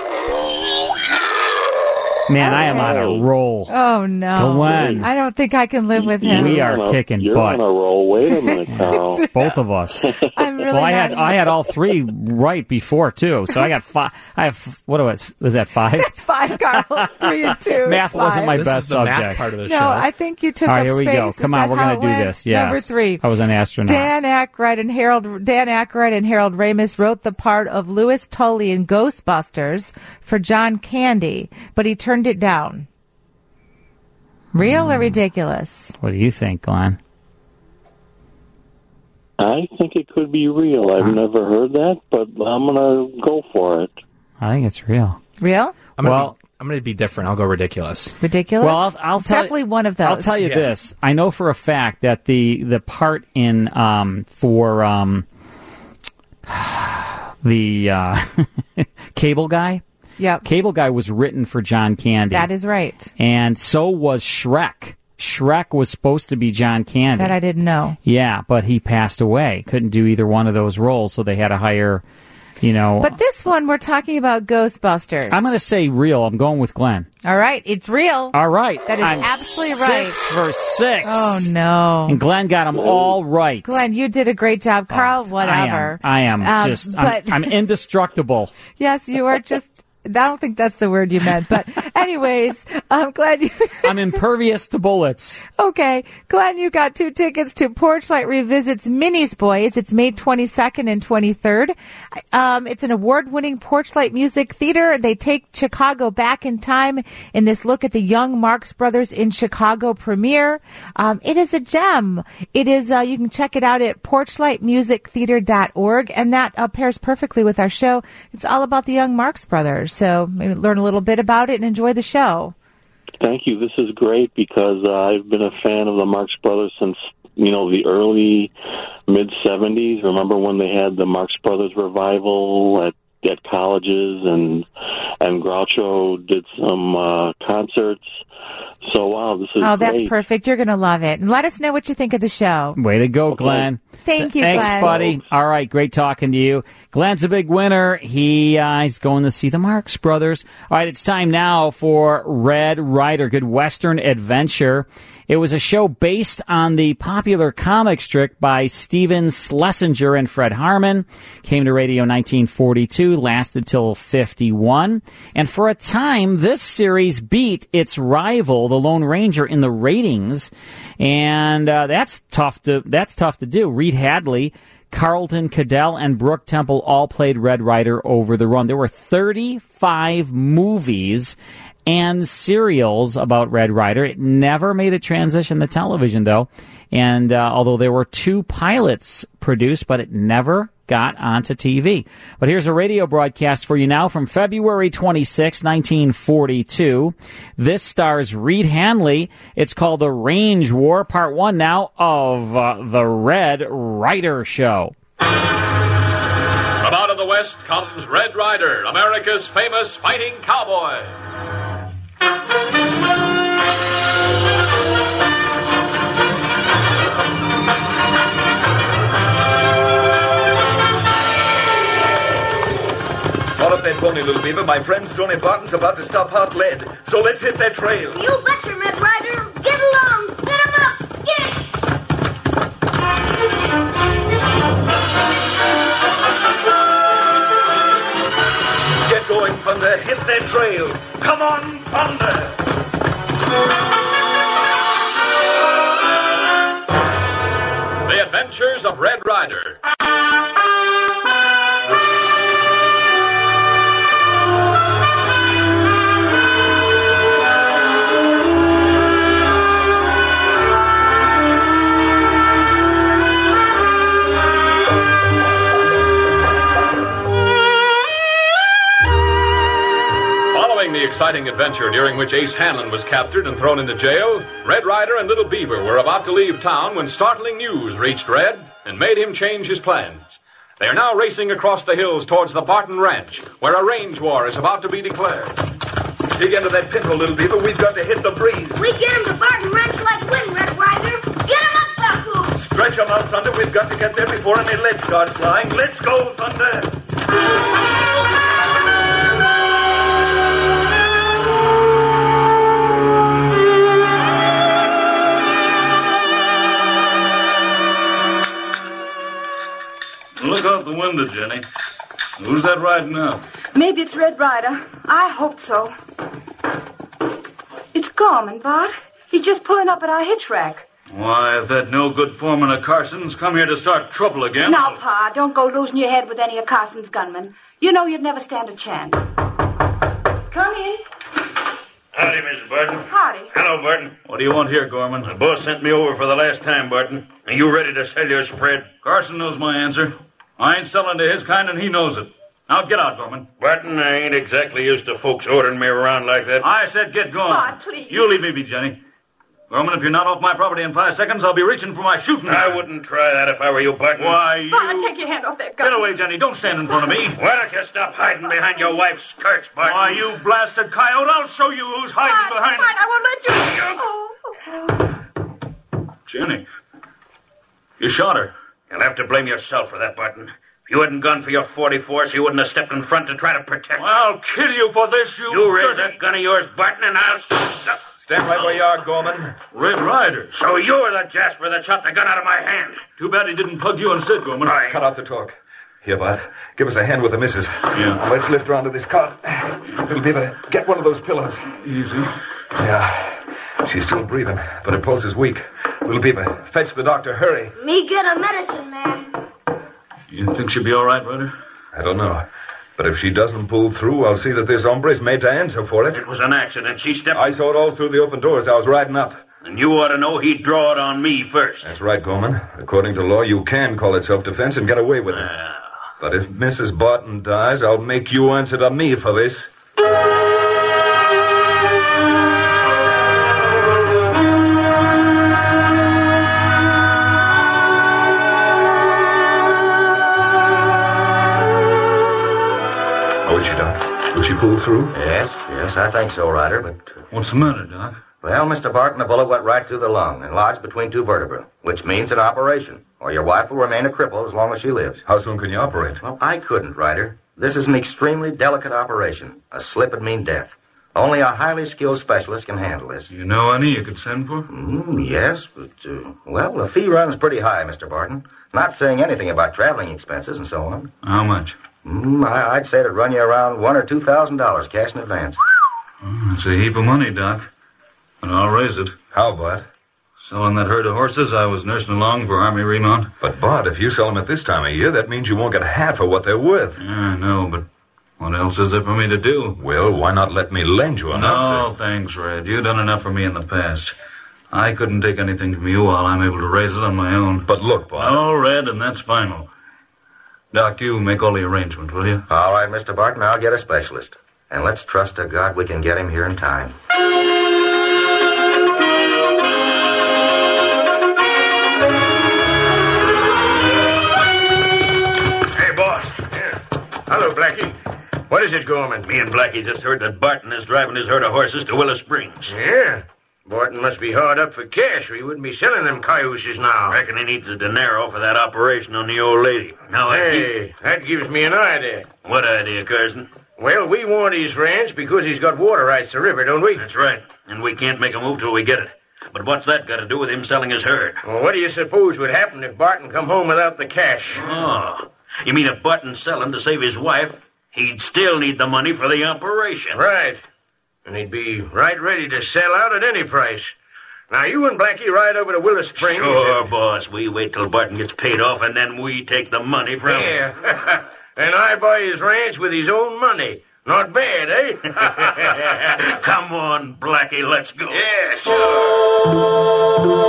Man, I am on a roll. Oh, no. Glenn. I don't think I can live with him. We are kicking You're butt. on a roll. Wait a minute, Carl. Both of us. I'm really well, I not had I had all three right before too, so I got five. I have what was was that five? That's five, Carl. Three and two. Math It's wasn't five. my This best is the math subject. part of the No, show. I think you took All right, up here we space. go. Is Come on, that we're how gonna it do went? this. Yes. Number three. I was an astronaut. Dan Aykroyd and Harold Dan Aykroyd and Harold Ramis wrote the part of Louis Tully in Ghostbusters for John Candy, but he turned it down. Real or ridiculous? What do you think, Glenn? I think it could be real. I've never heard that, but I'm going to go for it. I think it's real. Real? I'm gonna Well- be, I'm going to be different. I'll go ridiculous. Ridiculous? Well, I'll, I'll It's tell definitely one of those. I'll tell you Yeah. this. I know for a fact that the the part in um, for um, the uh, Cable Guy. Yep. Cable Guy was written for John Candy. That is right. And so was Shrek. Shrek was supposed to be John Candy. That I didn't know. Yeah, but he passed away. Couldn't do either one of those roles, so they had to hire, you know. But this one, we're talking about Ghostbusters. I'm going to say real. I'm going with Glenn. All right, it's real. All right. That is I'm absolutely right. Six for six. Oh, no. And Glenn got them all right. Glenn, you did a great job. Carl, whatever. I am. I am Um, just, but- I'm, I'm indestructible. Yes, you are just... I don't think that's the word you meant. But anyways, I'm glad you... I'm impervious to bullets. Okay. Glenn, you got two tickets to Porchlight Revisits Minis Boys. It's May twenty-second and twenty-third. Um, it's an award-winning Porchlight music theater. They take Chicago back in time in this look at the young Marx Brothers in Chicago premiere. Um, it is a gem. It is, uh, you can check it out at porchlight music theater dot org, and that uh, pairs perfectly with our show. It's all about the young Marx Brothers. So maybe learn a little bit about it and enjoy the show. Thank you. This is great because uh, I've been a fan of the Marx Brothers since, you know, the early mid-seventies. Remember when they had the Marx Brothers revival at, at colleges, and and Groucho did some uh, concerts. So, wow, this is Oh, that's great. perfect. You're going to love it. And let us know what you think of the show. Way to go, Glenn. Thank you, Thanks, Glenn. buddy. All right, great talking to you. Glenn's a big winner. He uh, he's going to see the Marx Brothers. All right, it's time now for Red Ryder, Good Western Adventure. It was a show based on the popular comic strip by Steven Schlesinger and Fred Harmon. Came to radio in nineteen forty-two, lasted till fifty-one. And for a time, this series beat its rival, the Lone Ranger, in the ratings. And uh, that's tough to that's tough to do. Reed Hadley, Carlton Cadell, and Brooke Temple all played Red Ryder over the run. There were thirty-five movies and serials about Red Ryder. It never made a transition to television, though. And uh, although there were two pilots produced, but it never got onto T V. But here's a radio broadcast for you now from February twenty-sixth, nineteen forty-two. This stars Reed Hanley. It's called The Range War, part one now of uh, The Red Ryder Show. From out of the West comes Red Ryder, America's famous fighting cowboy. Follow up that pony, little beaver. My friend Stony Barton's about to stop hot lead. So let's hit that trail. You betcha, Red Ryder. Get along. Get him up. Get it. Get going, Thunder. Hit that trail. Come on, Thunder. The Adventures of Red Ryder. Following the exciting adventure during which Ace Hanlon was captured and thrown into jail, Red Ryder and Little Beaver were about to leave town when startling news reached Red and made him change his plans. They are now racing across the hills towards the Barton Ranch, where a range war is about to be declared. Dig into that pinhole, little beaver. We've got to hit the breeze. We get him to Barton Ranch like wind, Red Ryder. Get him up, Bucko. Stretch 'em out, Thunder. We've got to get there before any lead starts flying. Let's go, Thunder. Linda, Jenny. Who's that riding up? Maybe it's Red Rider. I hope so. It's Gorman, Bart. He's just pulling up at our hitch rack. Why, if that no-good foreman of Carson's come here to start trouble again... Now, Pa, don't go losing your head with any of Carson's gunmen. You know you'd never stand a chance. Come in. Howdy, Missus Barton. Howdy. Hello, Barton. What do you want here, Gorman? The boss sent me over for the last time, Barton. Are you ready to sell your spread? Carson knows my answer. I ain't selling to his kind, and he knows it. Now get out, Gorman. Barton, I ain't exactly used to folks ordering me around like that. I said get going. Bart, please. You leave me be, Jenny. Gorman, if you're not off my property in five seconds, I'll be reaching for my shooting I iron. wouldn't try that if I were you, Barton. Why, you... Bart, take your hand off that gun. Get away, Jenny. Don't stand in front of me. Why don't you stop hiding behind your wife's skirts, Barton? Why, you blasted coyote, I'll show you who's hiding Bart, behind... Bart, I won't let you... Oh. Jenny, you shot her. You'll have to blame yourself for that, Barton. If you hadn't gone for your forty-four, you wouldn't have stepped in front to try to protect you. I'll kill you for this, you... You raise that gun of yours, Barton, and I'll... Stand right where you are, Gorman. Red Rider. So you're the Jasper that shot the gun out of my hand. Too bad he didn't plug you instead, Gorman. Right. Cut out the talk. Here, Bart. Give us a hand with the missus. Yeah. Now, let's lift her onto this cot. Little Beaver, get one of those pillows. Easy. Yeah. She's still breathing, but her pulse is weak. Little Beaver, fetch the doctor. Hurry. Me get a medicine, man. You think she'll be all right, Ryder? I don't know. But if she doesn't pull through, I'll see that this hombre's made to answer for it. It was an accident. She stepped... I saw it all through the open doors. I was riding up. And you ought to know he'd draw it on me first. That's right, Gorman. According to law, you can call it self-defense and get away with it. Uh, but if Missus Barton dies, I'll make you answer to me for this. How is she, Doc? Will she pull through? Yes, yes, I think so, Ryder, but... What's the matter, Doc? Well, Mister Barton, the bullet went right through the lung and lodged between two vertebrae, which means an operation, or your wife will remain a cripple as long as she lives. How soon can you operate? Well, I couldn't, Ryder. This is an extremely delicate operation. A slip would mean death. Only a highly skilled specialist can handle this. You know any you could send for? Mm, yes, but, uh, well, the fee runs pretty high, Mister Barton. Not saying anything about traveling expenses and so on. How much? Mm, I, I'd say it'd run you around one or two thousand dollars cash in advance. Mm, it's a heap of money, Doc. But I'll raise it. How, Bart? Selling that herd of horses I was nursing along for Army remount. But, Bart, if you sell them at this time of year, that means you won't get half of what they're worth. Yeah, I know, but what else is there for me to do? Well, why not let me lend you enough No, to... thanks, Red. You've done enough for me in the past. I couldn't take anything from you while I'm able to raise it on my own. But look, Bart... Oh, Red, and that's final. Doc, you make all the arrangements, will you? All right, Mister Barton, I'll get a specialist. And let's trust to God we can get him here in time. Hello, Blackie. What is it, Gorman? Me and Blackie just heard that Barton is driving his herd of horses to Willow Springs. Yeah? Barton must be hard up for cash, or he wouldn't be selling them cayuses now. I reckon he needs a dinero for that operation on the old lady. Now, Hey, he... that gives me an idea. What idea, Carson? Well, we want his ranch because he's got water rights to the river, don't we? That's right. And we can't make a move till we get it. But what's that got to do with him selling his herd? Well, what do you suppose would happen if Barton come home without the cash? Oh, you mean if Barton's selling to save his wife, he'd still need the money for the operation? Right. And he'd be right ready to sell out at any price. Now, you and Blackie ride over to Willow Springs. Sure, and... boss. We wait till Barton gets paid off, and then we take the money from him. Yeah. And I buy his ranch with his own money. Not bad, eh? Come on, Blackie, let's go. Yeah, sure.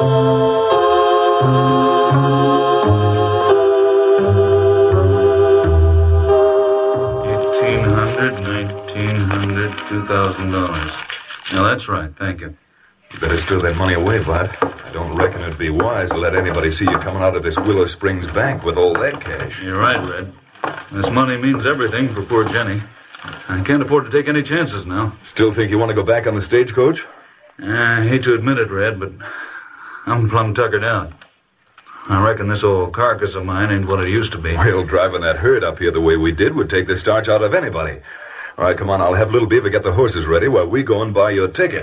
eighteen hundred, nineteen hundred, two thousand dollars. Now, that's right. Thank you. You better steal that money away, Bart. I don't reckon it'd be wise to let anybody see you coming out of this Willow Springs bank with all that cash. You're right, Red. This money means everything for poor Jenny. I can't afford to take any chances now. Still think you want to go back on the stagecoach? I hate to admit it, Red, but I'm plumb tuckered out. I reckon this old carcass of mine ain't what it used to be. Well, driving that herd up here the way we did would take the starch out of anybody. All right, come on, I'll have Little Beaver get the horses ready while we go and buy your ticket.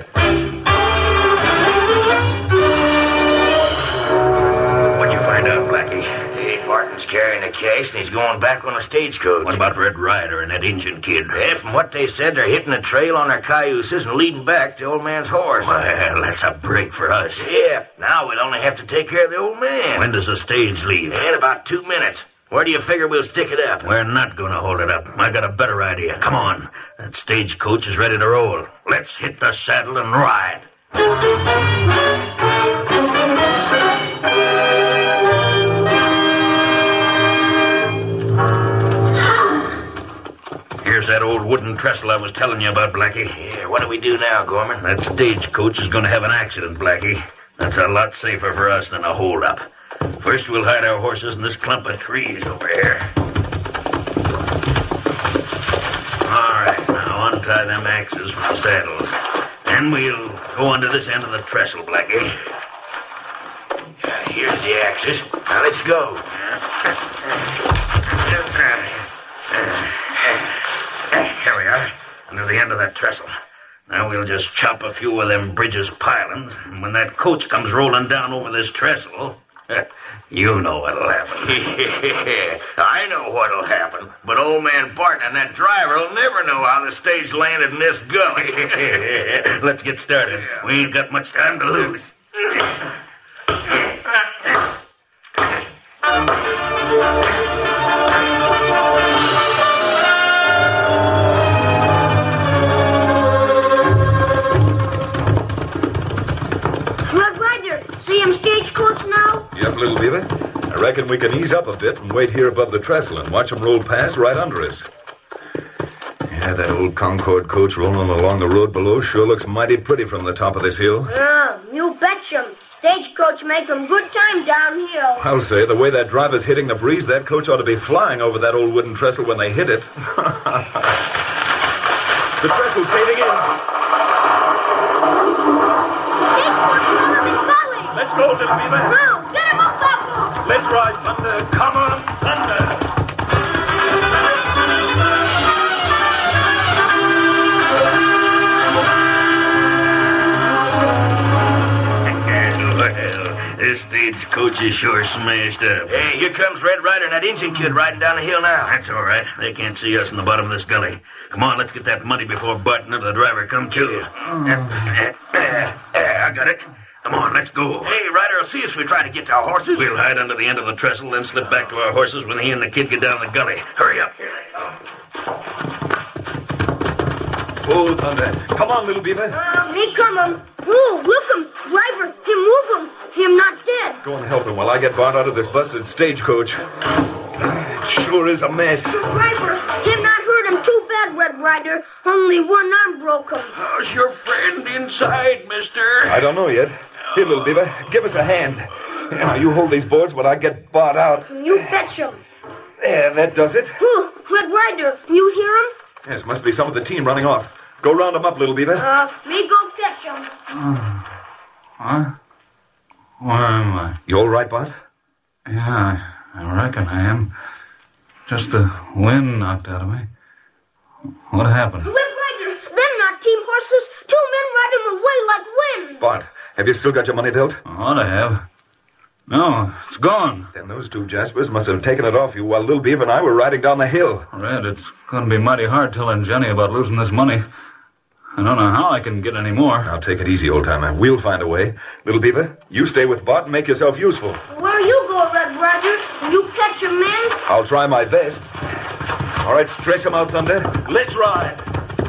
What'd you find out, Blackie? Hey, Barton, Barton's carrying the cash, and he's going back on a stagecoach. What about Red Ryder and that Injun kid? Yeah, from what they said, they're hitting the trail on their cayuses and leading back the old man's horse. Well, that's a break for us. Yeah, now we'll only have to take care of the old man. When does the stage leave? In about two minutes. Where do you figure we'll stick it up? We're not going to hold it up. I got a better idea. Come on. That stagecoach is ready to roll. Let's hit the saddle and ride. Here's that old wooden trestle I was telling you about, Blackie. Yeah, what do we do now, Gorman? That stagecoach is going to have an accident, Blackie. That's a lot safer for us than a hold-up. First, we'll hide our horses in this clump of trees over here. All right, now untie them axes from the saddles. Then we'll go under this end of the trestle, Blackie. Uh, here's the axes. Now let's go. Here we are, under the end of that trestle. Now we'll just chop a few of them bridges pilings, and when that coach comes rolling down over this trestle, you know what'll happen. Yeah, I know what'll happen, but old man Barton and that driver will never know how the stage landed in this gully. Let's get started. We ain't got much time to lose. Yep, little beaver. I reckon we can ease up a bit and wait here above the trestle and watch them roll past right under us. Yeah, that old Concord coach rolling along the road below sure looks mighty pretty from the top of this hill. Yeah, you betcha. Stagecoach make 'em good time downhill. I'll say, the way that driver's hitting the breeze, that coach ought to be flying over that old wooden trestle when they hit it. The trestle's caving in. Stagecoach rolling in gully. Let's go, little beaver. Now, get him up that roof. Let's ride, Thunder. Come on, Thunder. Well, this stagecoach is sure smashed up. Hey, here comes Red Ryder and that Injun kid riding down the hill now. That's all right. They can't see us in the bottom of this gully. Come on, let's get that money before Barton or the driver come too. Oh. Uh, uh, uh, I got it. Come on, let's go. Hey, Ryder will see us if we try to get to our horses. We'll hide under the end of the trestle, then slip back to our horses when he and the kid get down the gully. Hurry up. Here they come. Oh, Thunder. Come on, little beaver. Uh, me come 'em. Oh, look 'em. Driver, him move 'em. Him not dead. Go and help him while I get Bart out of this busted stagecoach. It sure is a mess. Driver, him not hurt him too bad, Red Ryder. Only one arm broke him. How's your friend inside, mister? I don't know yet. Here, little beaver, give us a hand. Now, you hold these boards while I get Bart out. You fetch him. There, that does it. Oh, Red Ryder, you hear him? Yes, must be some of the team running off. Go round them up, little beaver. Uh, me go catch him. Oh. Huh? Where am I? You all right, Bart? Yeah, I, I reckon I am. Just the wind knocked out of me. What happened? Red Ryder, them not team horses. Two men ride him away like wind. Bart, have you still got your money belt? Ought to have. No, it's gone. Then those two Jaspers must have taken it off you while Little Beaver and I were riding down the hill. Red, it's going to be mighty hard telling Jenny about losing this money. I don't know how I can get any more. Now, take it easy, old-timer. We'll find a way. Little Beaver, you stay with Bart and make yourself useful. Where you go, Red Ryder? You catch a man? I'll try my best. All right, stretch him out, Thunder. Let's ride.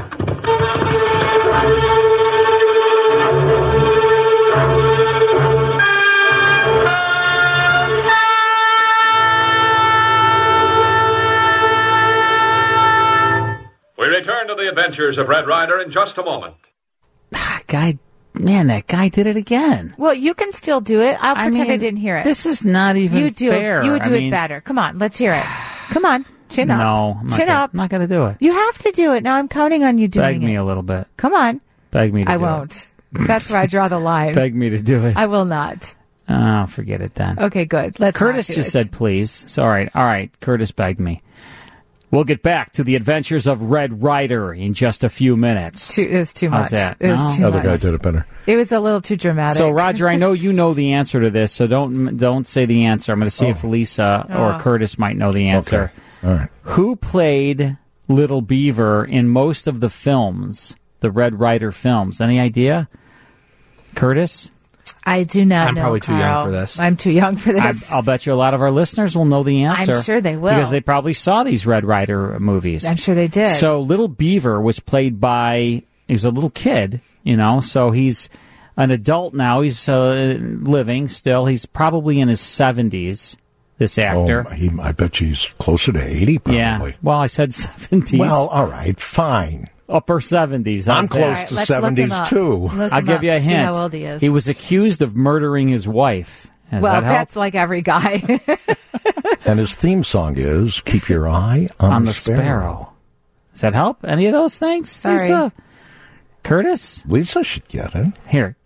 We return to the adventures of Red Ryder in just a moment. Guy, man, that guy did it again. Well, you can still do it. I'll I pretend mean, I didn't hear it. This is not even you do fair. It, you do I it mean, better. Come on, let's hear it. Come on, chin up. No, I'm not chin gonna, up. I'm not going to do it. You have to do it. Now I'm counting on you doing Beg me it. a little bit. Come on. Beg me to I do won't. That's where I draw the line. it. Beg me to do it. I will not. Oh, forget it then. Okay, good. Let's Curtis not do just it. said please. So, all right, all right. Curtis begged me. We'll get back to the adventures of Red Ryder in just a few minutes. Too, it was too How's much. that? It was No? too Other much. guy did it better. It was a little too dramatic. So, Roger, I know you know the answer to this, so don't don't say the answer. I'm going to see Oh. if Lisa or Oh. Curtis might know the answer. Okay. All right. Who played Little Beaver in most of the films, the Red Ryder films? Any idea? Curtis? I do not I'm know, probably too young Carl. for this. I'm too young for I, this. I'll bet you a lot of our listeners will know the answer. I'm sure they will. Because they probably saw these Red Ryder movies. I'm sure they did. So Little Beaver was played by, he was a little kid, you know, so he's an adult now. He's uh, living still. He's probably in his seventies, this actor. Oh, he, I bet she's closer to eighty, probably. Yeah. Well, I said seventies. Well, all right, fine. Upper seventies. I'm How's close that? to let's look him seventies, up. too. Look I'll him give up, you a see hint. how old he is. He was accused of murdering his wife. Does well, that help? that's like every guy. And his theme song is "Keep Your Eye on, On the the Sparrow. Does that help? Any of those things? Sorry. Lisa? Curtis? Lisa should get it. Here.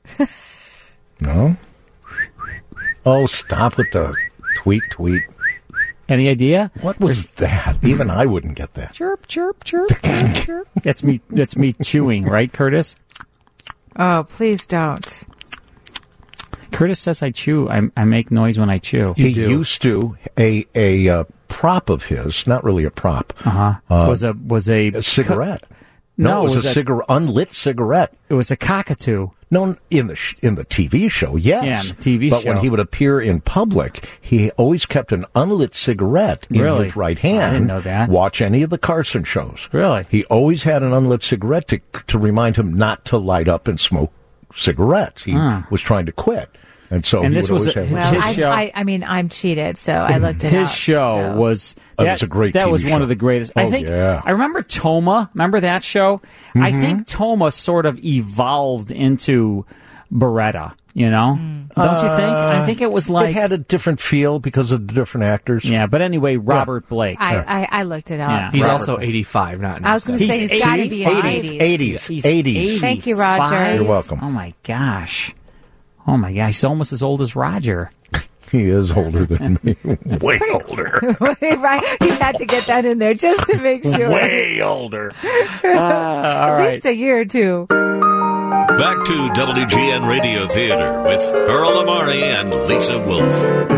No? Oh, stop with the tweet, tweet. Any idea? What was that? Even I wouldn't get that. Chirp, chirp, chirp, chirp, chirp. That's me. That's me chewing, right, Curtis? Oh, please don't. Curtis says I chew. I, I make noise when I chew. He used to a a uh, prop of his, not really a prop. Uh-huh. Uh, was a was a, a cigarette. Co- no, no, it was, was a, a- cigarette, unlit cigarette. It was a cockatoo. No, in the sh- in the T V show, yes. Yeah, in the T V but show. when he would appear in public, he always kept an unlit cigarette in Really? his right hand. I didn't know that. Watch any of the Carson shows. Really? He always had an unlit cigarette to to remind him not to light up and smoke cigarettes. He Huh. was trying to quit, and so And he this would was always a- have. Well, His I, show- I, I mean, I'm cheated, so I looked it His up. show so. was It that, was a great that T V was one show. of the greatest. Oh, I think yeah. I remember Toma. Remember that show? I Mhm. think Toma sort of evolved into Beretta. You know, don't you think? I think it was like it had a different feel because of the different actors. yeah. But anyway, Robert Blake. I, I, I looked it up. Yeah. He's Robert also Blake. eighty-five, not I was going to say he's got to be in eighty-five? his eighties. He's eighties. Thank you, Roger. eighty-five? You're welcome. Oh my gosh. Oh my gosh. He's almost as old as Roger. He is older than me. Way older. Right? You had to get that in there just to make sure. Way older. Uh, all At right. least a year or two. Back to W G N Radio Theater with Earl Amari and Lisa Wolf.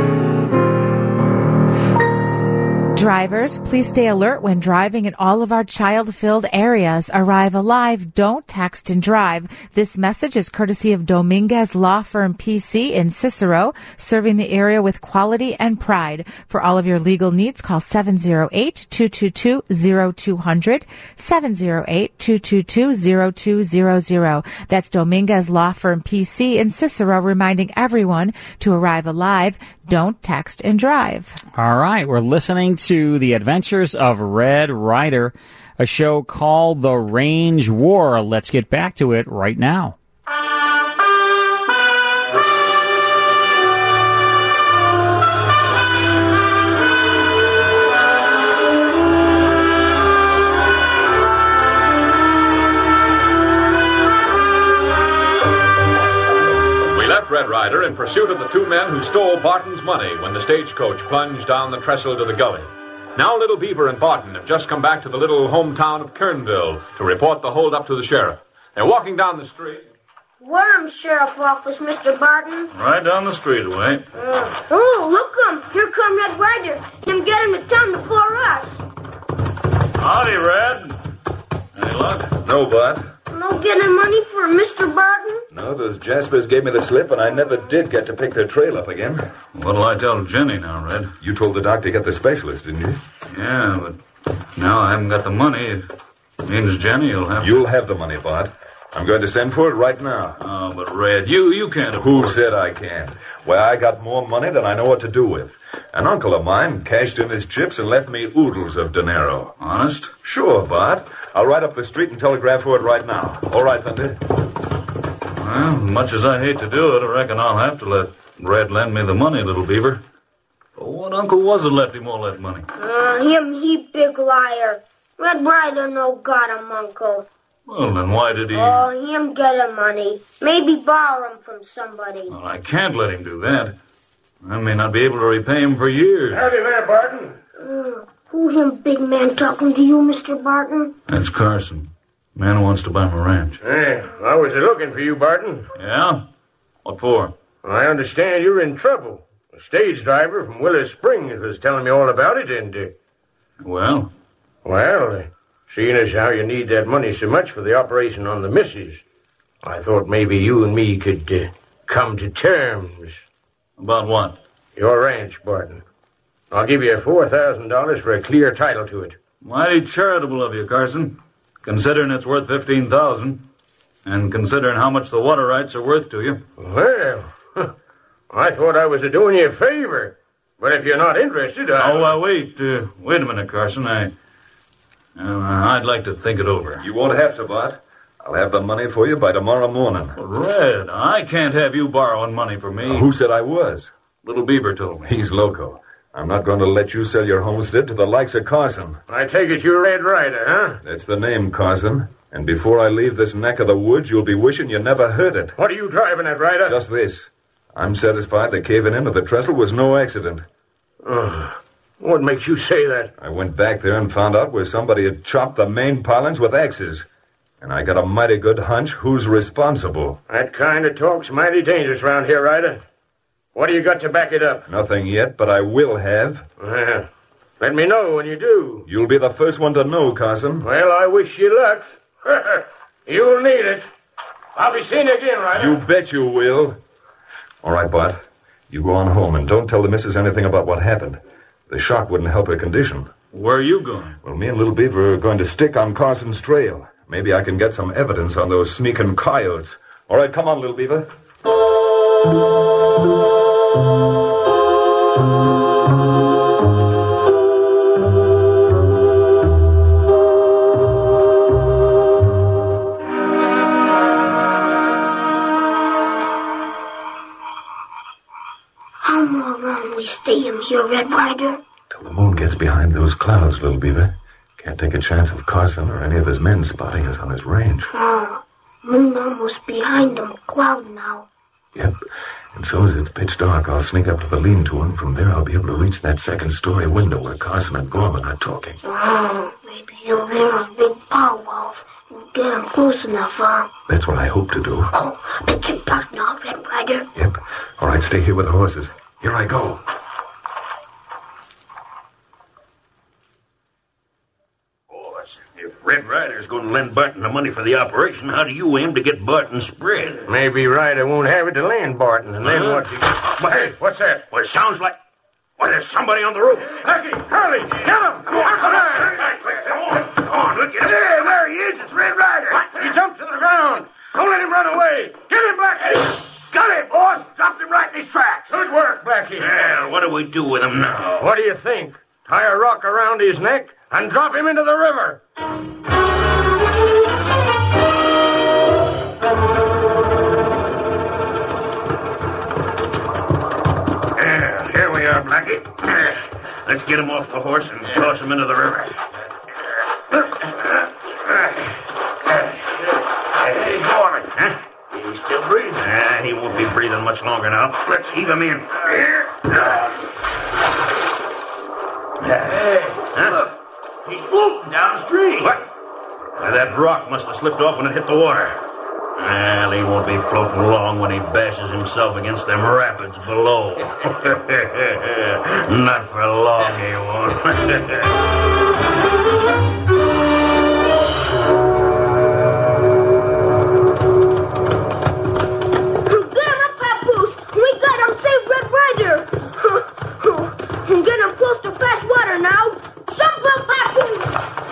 Drivers, please stay alert when driving in all of our child-filled areas. Arrive alive, don't text and drive. This message is courtesy of Dominguez Law Firm P C in Cicero, serving the area with quality and pride. For all of your legal needs, call seven oh eight, two two two, oh two hundred, seven oh eight, two two two, oh two hundred. That's Dominguez Law Firm P C in Cicero, reminding everyone to arrive alive, don't text and drive. All right, we're listening to The Adventures of Red Ryder, a show called The Range War. Let's get back to it right now. We left Red Ryder in pursuit of the two men who stole Barton's money when the stagecoach plunged down the trestle to the gully. Now Little Beaver and Barton have just come back to the little hometown of Kernville to report the holdup to the sheriff. They're walking down the street. Where's Sheriff Office, Mister Barton? Right down the street away. Uh, oh, look him. Here come Red Ryder. Him get him to town before us. Howdy, Red. Any luck? No, Bud. No getting money for Mister Barton? No, those Jaspers gave me the slip, and I never did get to pick their trail up again. What'll I tell Jenny now, Red? You told the doc to get the specialist, didn't you? Yeah, but now I haven't got the money. It means Jenny will have to... You'll have the money, Bud. I'm going to send for it right now. Oh, but Red, you, you can't afford Who said I can't? Well, I got more money than I know what to do with. An uncle of mine cashed in his chips and left me oodles of dinero. Honest? Sure, Bud. I'll ride up the street and telegraph for it right now. All right, Thunder. Well, much as I hate to do it, I reckon I'll have to let Red lend me the money, Little Beaver. But what uncle was it left him all that money? Uh, him, he big liar. Red Ryder no got him, Uncle. Well, then why did he... Oh, him get him money. Maybe borrow him from somebody. Well, I can't let him do that. I may not be able to repay him for years. Howdy there, Barton. Mm. Who him big man talking to you, Mister Barton? That's Carson. Man who wants to buy my ranch. Hey, I was looking for you, Barton. Yeah? What for? I understand you're in trouble. A stage driver from Willis Springs was telling me all about it, and... Uh, well? Well, uh, seeing as how you need that money so much for the operation on the missus, I thought maybe you and me could uh, come to terms. About what? Your ranch, Barton. I'll give you four thousand dollars for a clear title to it. Mighty charitable of you, Carson. Considering it's worth fifteen thousand dollars. And considering how much the water rights are worth to you. Well, I thought I was doing you a favor. But if you're not interested, I... Oh, uh, wait. Uh, wait a minute, Carson. I... Uh, I'd like to think it over. You won't have to, Bart. I'll have the money for you by tomorrow morning. Red, I can't have you borrowing money from me. Uh, who said I was? Little Beaver told me. He's loco. I'm not going to let you sell your homestead to the likes of Carson. I take it you're Red Rider, huh? That's the name, Carson. And before I leave this neck of the woods, you'll be wishing you never heard it. What are you driving at, Ryder? Just this. I'm satisfied the caving in of the trestle was no accident. Oh, what makes you say that? I went back there and found out where somebody had chopped the main pilings with axes. And I got a mighty good hunch who's responsible. That kind of talk's mighty dangerous around here, Ryder. What do you got to back it up? Nothing yet, but I will have. Well, let me know when you do. You'll be the first one to know, Carson. Well, I wish you luck. You'll need it. I'll be seeing you again, Ryder. You bet you will. All right, Bart. You go on home and don't tell the missus anything about what happened. The shock wouldn't help her condition. Where are you going? Well, me and Little Beaver are going to stick on Carson's trail. Maybe I can get some evidence on those sneaking coyotes. All right, come on, Little Beaver. How more long we stay in here, Red Rider? Till the moon gets behind those clouds, Little Beaver. Can't take a chance of Carson or any of his men spotting us on his range. Oh, moon almost behind them, cloud now. Yep. And so as it's pitch dark, I'll sneak up to the lean-to, and from there I'll be able to reach that second-story window where Carson and Gorman are talking. Oh, maybe he'll hear a big powwow and get him close enough, huh? That's what I hope to do. Oh, pick your back now, Red Rider. Yep. All right, stay here with the horses. Here I go. If Red Rider's going to lend Barton the money for the operation, how do you aim to get Barton spread? Maybe Ryder won't have it to land Barton, and then Uh-huh. what? He... Hey, what's that? Well, it sounds like... Why, there's somebody on the roof. Blackie, Hurley, get him! Come on, Come on, come on, look at him. There, there he is. It's Red Rider. What? He jumped to the ground. Don't let him run away. Get him, Blackie. Got him, boss. Dropped him right in his tracks. Good work, Blackie. Well, what do we do with him now? What do you think? Tie a rock around his neck and drop him into the river. Yeah, here we are, Blackie. Let's get him off the horse and toss him into the river. Hey, Gorman, huh? He's still breathing. Uh, he won't be breathing much longer now. Let's heave him in. Here. Hey, huh? Look. He's floating downstream. What? Why, that rock must have slipped off when it hit the water. Well, he won't be floating long when he bashes himself against them rapids below. Not for long, he won't. Get him close to fast water now. Jump him, Papoose!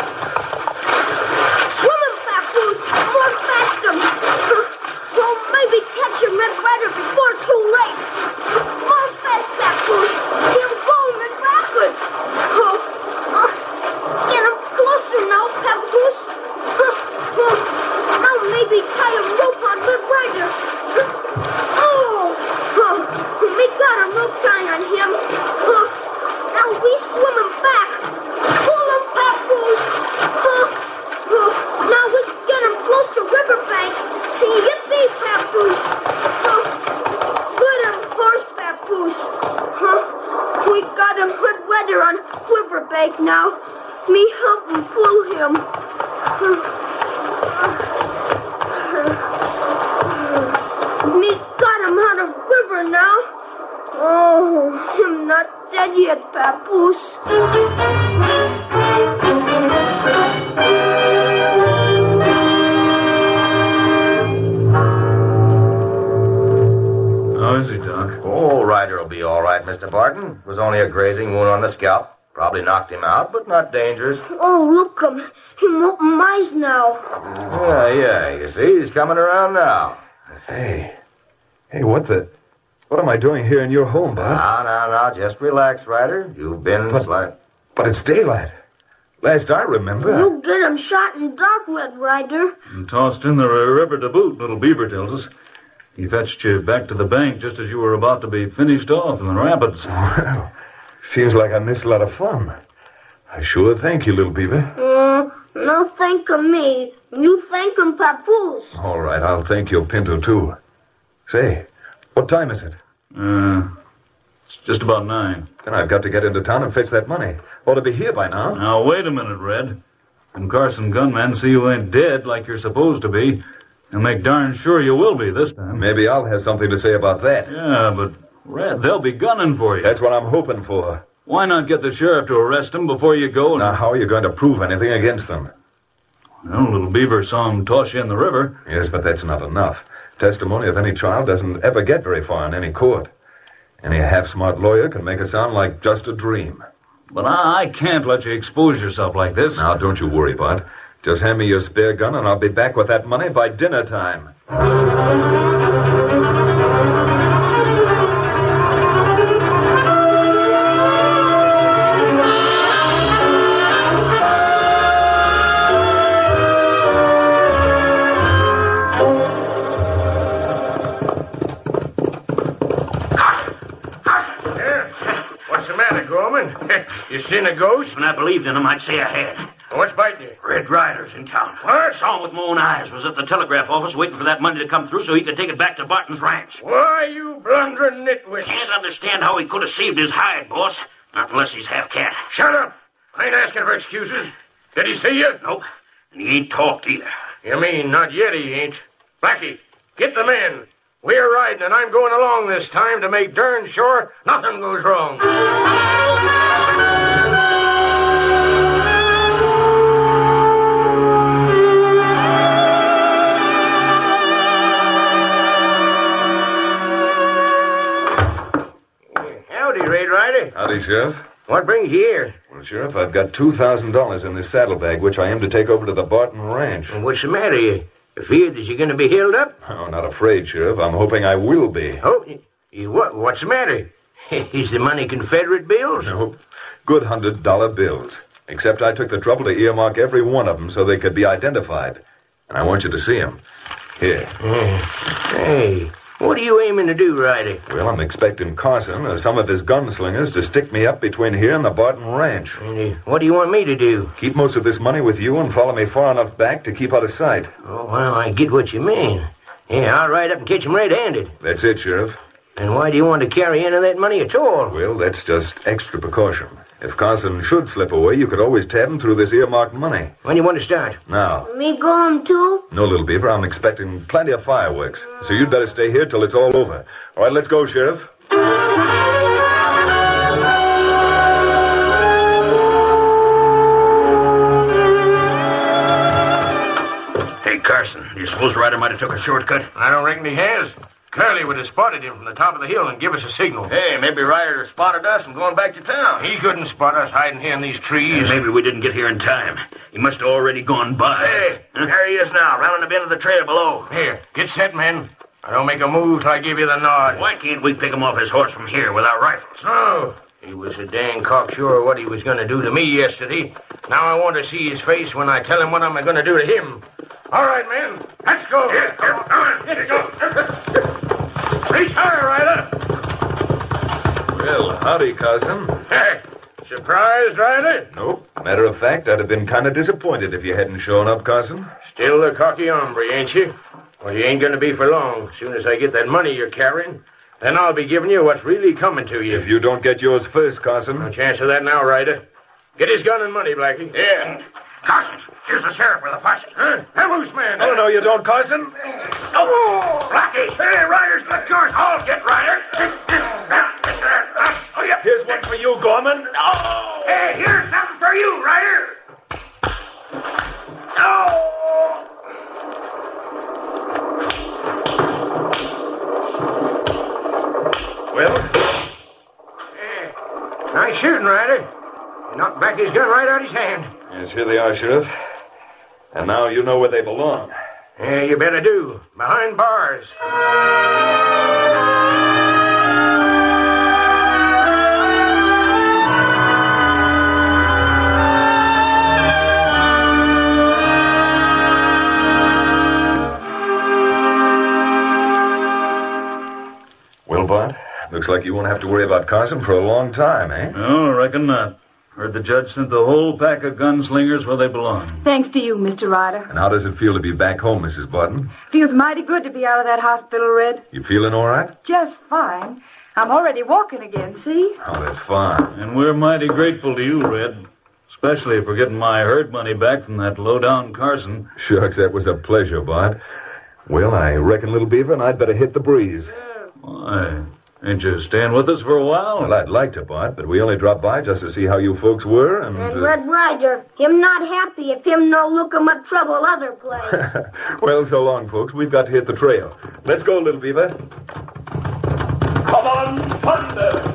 Swim him, Papoose! More fast him! We'll maybe catch him, Red Rider, before too late. More fast, Papoose! He'll go in rapids! Oh, uh, get him closer now, Papoose! Oh, now maybe tie a rope on Red Rider. Oh, oh, we got a rope tie on him. Oh, now we swim him back. Pull him, Papoose. Uh, uh, now we get him close to riverbank. Yippee, Papoose. Uh, good him, horse, Papoose. Uh, we got him Red Rider on quiver bag now. Me help him pull him. Me got him out of quiver now. Oh, him not dead yet, Papoose. How is he, Doc? Oh, Ryder will be all right, Mister Barton. It was only a grazing wound on the scalp. Probably knocked him out, but not dangerous. Oh, look him. Him open eyes now. Yeah, yeah, you see, he's coming around now. Hey. Hey, what the... What am I doing here in your home, Bob? Now, now, now, just relax, Ryder. You've been... But, sli- but it's daylight. Last I remember... You get him shot in dark, Red Ryder. And tossed in the river to boot, Little Beaver tells us. He fetched you back to the bank just as you were about to be finished off in the rapids. Well, seems like I missed a lot of fun. I sure thank you, Little Beaver. Uh, no thank of me. You thank him, Papoose. All right, I'll thank your Pinto, too. Say, what time is it? Uh, it's just about nine. Then I've got to get into town and fetch that money. Ought to be here by now. Now, wait a minute, Red. When Carson gunmen see you ain't dead like you're supposed to be, they'll make darn sure you will be this time. Maybe I'll have something to say about that. Yeah, but, Red, they'll be gunning for you. That's what I'm hoping for. Why not get the sheriff to arrest him before you go? And... Now, how are you going to prove anything against them? Well, Little Beaver saw him toss you in the river. Yes, but that's not enough. Testimony of any child doesn't ever get very far in any court. Any half-smart lawyer can make it sound like just a dream. But I, I can't let you expose yourself like this. Now, don't you worry, Bud. Just hand me your spare gun, and I'll be back with that money by dinner time. You seen a ghost? When I believed in him, I'd say I had. What's biting you? Red Ryder's in town. What? Saw him with my own eyes. Was at the telegraph office waiting for that money to come through so he could take it back to Barton's ranch. Why, you blundering nitwit? Can't understand how he could have saved his hide, boss. Not unless he's half-cat. Shut up. I ain't asking for excuses. Did he see you? Nope. And he ain't talked either. You mean not yet he ain't? Blackie, get the men. We're riding, and I'm going along this time to make darn sure nothing goes wrong. Howdy, Red Ryder. Howdy, Sheriff. What brings you here? Well, Sheriff, I've got two thousand dollars in this saddlebag, which I am to take over to the Barton Ranch. Well, what's the matter? You afraid that you're going to be held up? Oh, not afraid, Sheriff. I'm hoping I will be. Oh, you, what? What's the matter? Is the money Confederate bills? Nope. Good hundred dollar bills. Except I took the trouble to earmark every one of them so they could be identified. And I want you to see them. Here. Yeah. Hey, what are you aiming to do, Ryder? Well, I'm expecting Carson or some of his gunslingers to stick me up between here and the Barton Ranch. And, uh, what do you want me to do? Keep most of this money with you and follow me far enough back to keep out of sight. Oh, well, I get what you mean. Yeah, I'll ride up and catch him red-handed. That's it, Sheriff. And why do you want to carry any of that money at all? Well, that's just extra precaution. If Carson should slip away, you could always tab him through this earmarked money. When do you want to start? Now. Me going too? No, Little Beaver, I'm expecting plenty of fireworks. So you'd better stay here till it's all over. All right, let's go, Sheriff. Hey, Carson, do you suppose Ryder might have took a shortcut? I don't reckon he has. Curly would have spotted him from the top of the hill and give us a signal. Hey, maybe Ryder spotted us and going back to town. He couldn't spot us hiding here in these trees. Maybe we didn't get here in time. He must have already gone by. Hey, huh? There he is now, rounding the bend of the trail below. Here, get set, men. I don't make a move till I give you the nod. Why can't we pick him off his horse from here with our rifles? No. He was a dang cocksure of what he was going to do to me yesterday. Now I want to see his face when I tell him what I'm going to do to him. All right, men. Let's go. Here, here, come on. Here you go. Reach higher, Ryder. Well, howdy, Carson. Hey, surprised, Ryder? Nope. Matter of fact, I'd have been kind of disappointed if you hadn't shown up, Carson. Still a cocky hombre, ain't you? Well, you ain't going to be for long. As soon as I get that money you're carrying, then I'll be giving you what's really coming to you. If you don't get yours first, Carson. No chance of that now, Ryder. Get his gun and money, Blackie. Yeah. Carson, here's the sheriff with a posse. Huh? Have loose, man. Oh, no, you don't, Carson. Oh, Blackie. Hey, Ryder's got Carson. I'll get Ryder. Oh, yeah. Here's one for you, Gorman. Oh. Hey, here's something for you, Ryder. Oh. Well? Hey, nice shooting, Ryder. You knocked Blackie's gun right out of his hand. Yes, here they are, Sheriff. And now you know where they belong. Yeah, you better do. Behind bars. Well, Bud, looks like you won't have to worry about Carson for a long time, eh? No, I reckon not. Heard the judge sent the whole pack of gunslingers where they belong. Thanks to you, Mister Ryder. And how does it feel to be back home, Missus Button? Feels mighty good to be out of that hospital, Red. You feeling all right? Just fine. I'm already walking again, see? Oh, that's fine. And we're mighty grateful to you, Red. Especially for getting my herd money back from that low-down Carson. Shucks, that was a pleasure, Bud. Well, I reckon, Little Beaver, and I'd better hit the breeze. Why? Ain't you staying with us for a while? Well, I'd like to, Bud, but we only dropped by just to see how you folks were, and... And uh, Red Ryder, him not happy if him no look him up trouble other place. Well, so long, folks. We've got to hit the trail. Let's go, Little Beaver. Come on, thunder!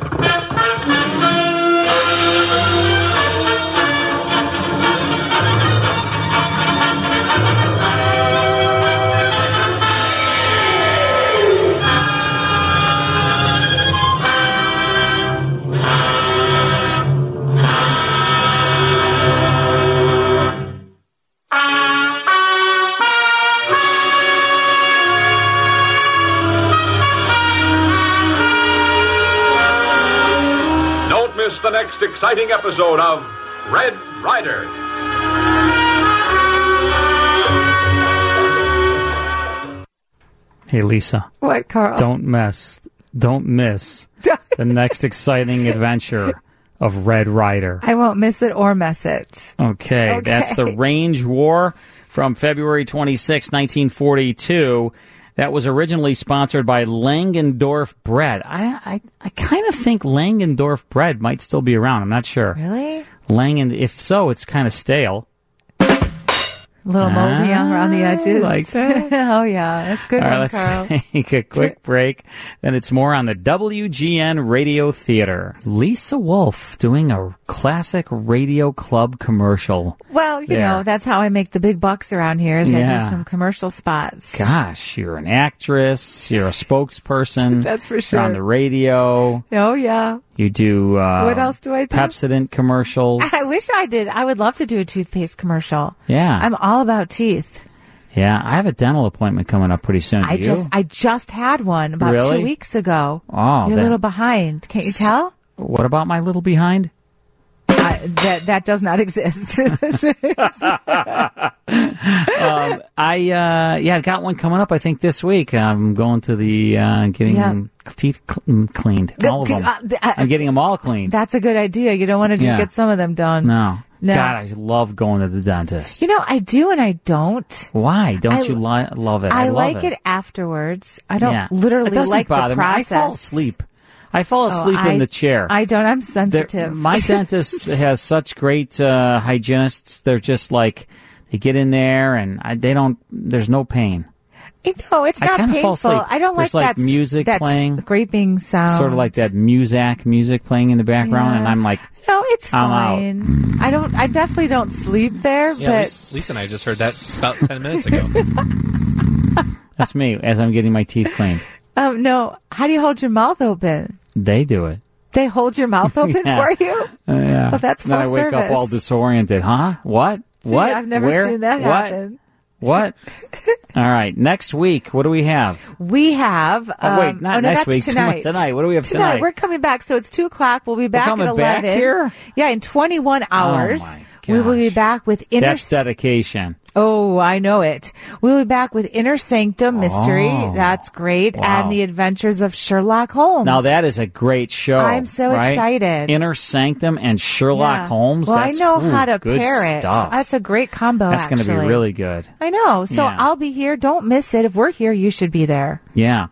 The next exciting episode of Red Ryder. Hey, Lisa. What, Carl? Don't mess. Don't miss the next exciting adventure of Red Ryder. I won't miss it or mess it. Okay, Okay. That's the Range War from February twenty-sixth, nineteen forty-two. That was originally sponsored by Langendorf Bread. I I, I kind of think Langendorf Bread might still be around. I'm not sure. Really? Langen, if so, it's kind of stale. A little moldy Ah, around the edges. like that. Oh, yeah. That's a good All right, one, let's Carl. take a quick break. Then it's more on the W G N Radio Theater. Lisa Wolf doing a classic radio club commercial. Well, you there. know, that's how I make the big bucks around here is I Yeah. do some commercial spots. Gosh, you're an actress. You're a spokesperson. That's for You're sure. on the radio. Oh, yeah. You do. Uh, What else do I do? Pepsodent commercials. I wish I did. I would love to do a toothpaste commercial. Yeah. I'm all about teeth. Yeah, I have a dental appointment coming up pretty soon. Do I you? just I just had one about Really? two weeks ago. Oh, You're that- a little behind. Can't you tell? What about my little behind? I, that that does not exist. um, I uh, yeah, I've got one coming up. I think this week. I'm going to the uh, getting Yeah. teeth cl- cleaned. All of them. Uh, th- uh, I'm getting them all cleaned. That's a good idea. You don't want to just Yeah. get some of them done. No. No. God, I love going to the dentist. You know, I do and I don't. Why don't I- you li- love it? I, love like it. afterwards. I don't Yeah. literally It doesn't like bother the me. I process. fall asleep. I fall Oh, asleep I- in the chair. I don't. I'm They're- sensitive. My dentist has such great uh, hygienists. They're just like they get in there and I, they don't. There's no pain. No, it's I not kinda fall painful. asleep. I don't There's, like like, that s- music that playing. scraping sound. Sort of like that Muzak music playing in the background, Yeah. and I'm like, No, it's I'm out. fine. I don't. I definitely don't sleep there. Yeah, but Lisa, Lisa and I just heard that about ten minutes ago. that's me as I'm getting my teeth cleaned. um, no. How do you hold your mouth open? They do it. They hold your mouth open Yeah. for you. Uh, yeah. Well, that's then I full wake up service. all disoriented. Huh? What? Gee, what? I've never Where? seen that what? happen. What? All right. Next week, what do we have? We have. Oh, wait, um, not oh, no, next that's week. Tonight. Tonight. What do we have Tonight. tonight? We're coming back. So it's two o'clock. We'll be back coming at eleven. back here? Yeah, in twenty-one hours. Oh, my we will be back with inner. That's dedication. Oh, I know it. We'll be back with Inner Sanctum Mystery. Oh. That's great. Wow. And the Adventures of Sherlock Holmes. Now that is a great show. I'm so right? excited. Inner Sanctum and Sherlock Yeah. Holmes. Well, That's, I know ooh, how to good pair it. stuff. That's a great combo, That's going to actually. be really good. I know. So Yeah. I'll be here. Don't miss it. If we're here, you should be there. Yeah.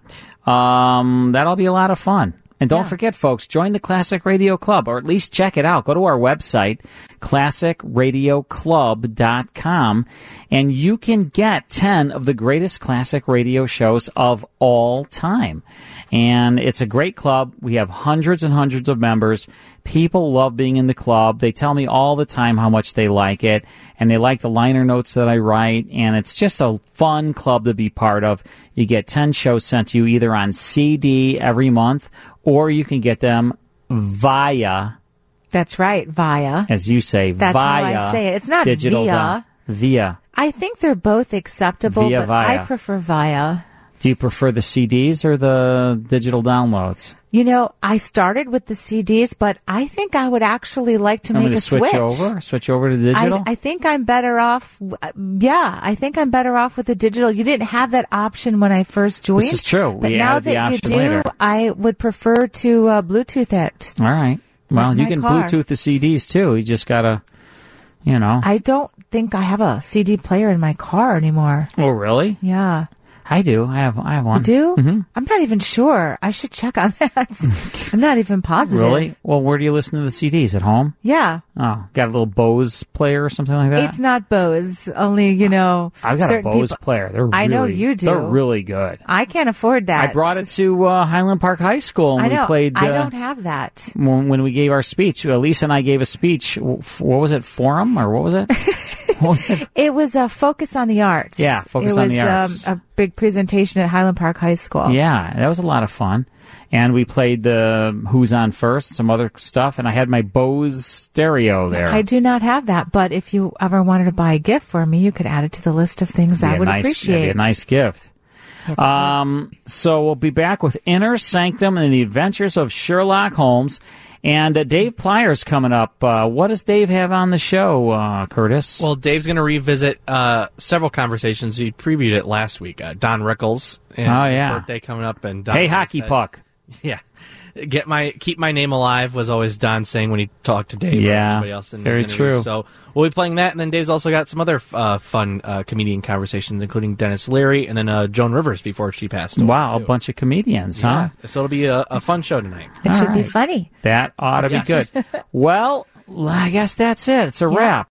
Um, that'll be a lot of fun. And don't forget, folks, join the Classic Radio Club, or at least check it out. Go to our website, classic radio club dot com, and you can get ten of the greatest classic radio shows of all time. And it's a great club. We have hundreds and hundreds of members. People love being in the club. They tell me all the time how much they like it, and they like the liner notes that I write, and it's just a fun club to be part of. You get ten shows sent to you either on C D every month, or you can get them via, That's right, via. as you say, That's via how I say it. It's not digital via. down- via. I think they're both acceptable, Via but via. I prefer via. Do you prefer the C Ds or the digital downloads? You know, I started with the C Ds, but I think I would actually like to Want make me a to switch, switch. over? Switch over to digital? I, I think I'm better off. uh, Yeah, I think I'm better off with the digital. You didn't have that option when I first joined. This is true. But We now added the that you option do, later. I would prefer to uh, Bluetooth it. All right. Well, With you my can car. Bluetooth the C Ds too. You just gotta, you know. I don't think I have a C D player in my car anymore. Oh, really? Yeah. I do. I have. I have one. You do? Mm-hmm. I'm not even sure. I should check on that. I'm not even positive. Really? Well, where do you listen to the C Ds? At home? Yeah. Oh, got a little Bose player or something like that? It's not Bose. Only, you know. I've got a certain Bose people- player. They're I know really- you do. They're really good. I can't afford that. I brought it to uh, Highland Park High School and I know. we played. I uh, don't have that. when, when we gave our speech. Uh, Lisa and I gave a speech. W- f- What was it? Forum or what was it? What was it? It was a focus on the arts. Yeah, focus it on the was, arts. Um, a big presentation at Highland Park High School. Yeah, that was a lot of fun. And we played the Who's On First, some other stuff, and I had my Bose stereo there. I do not have that, but if you ever wanted to buy a gift for me, you could add it to the list of things Be I a would nice, appreciate. that'd be a nice gift. Um, so we'll be back with Inner Sanctum and the Adventures of Sherlock Holmes. And uh, Dave Plyer's coming up. Uh, what does Dave have on the show, uh, Curtis? Well, Dave's going to revisit uh, several conversations. He previewed it last week. Uh, Don Rickles. And Oh, his yeah. birthday coming up. And Don Hey, hockey said- puck. Yeah. Get my keep my name alive was always Don saying when he talked to Dave or Yeah, anybody else in very his interviews. true. So we'll be playing that, and then Dave's also got some other uh, fun uh, comedian conversations, including Dennis Leary and then uh, Joan Rivers before she passed away. Wow, too. a bunch of comedians, huh? Yeah. So it'll be a, a fun show tonight. It All should be right. funny. That ought to Yes. be good. Well, I guess that's it. It's a wrap.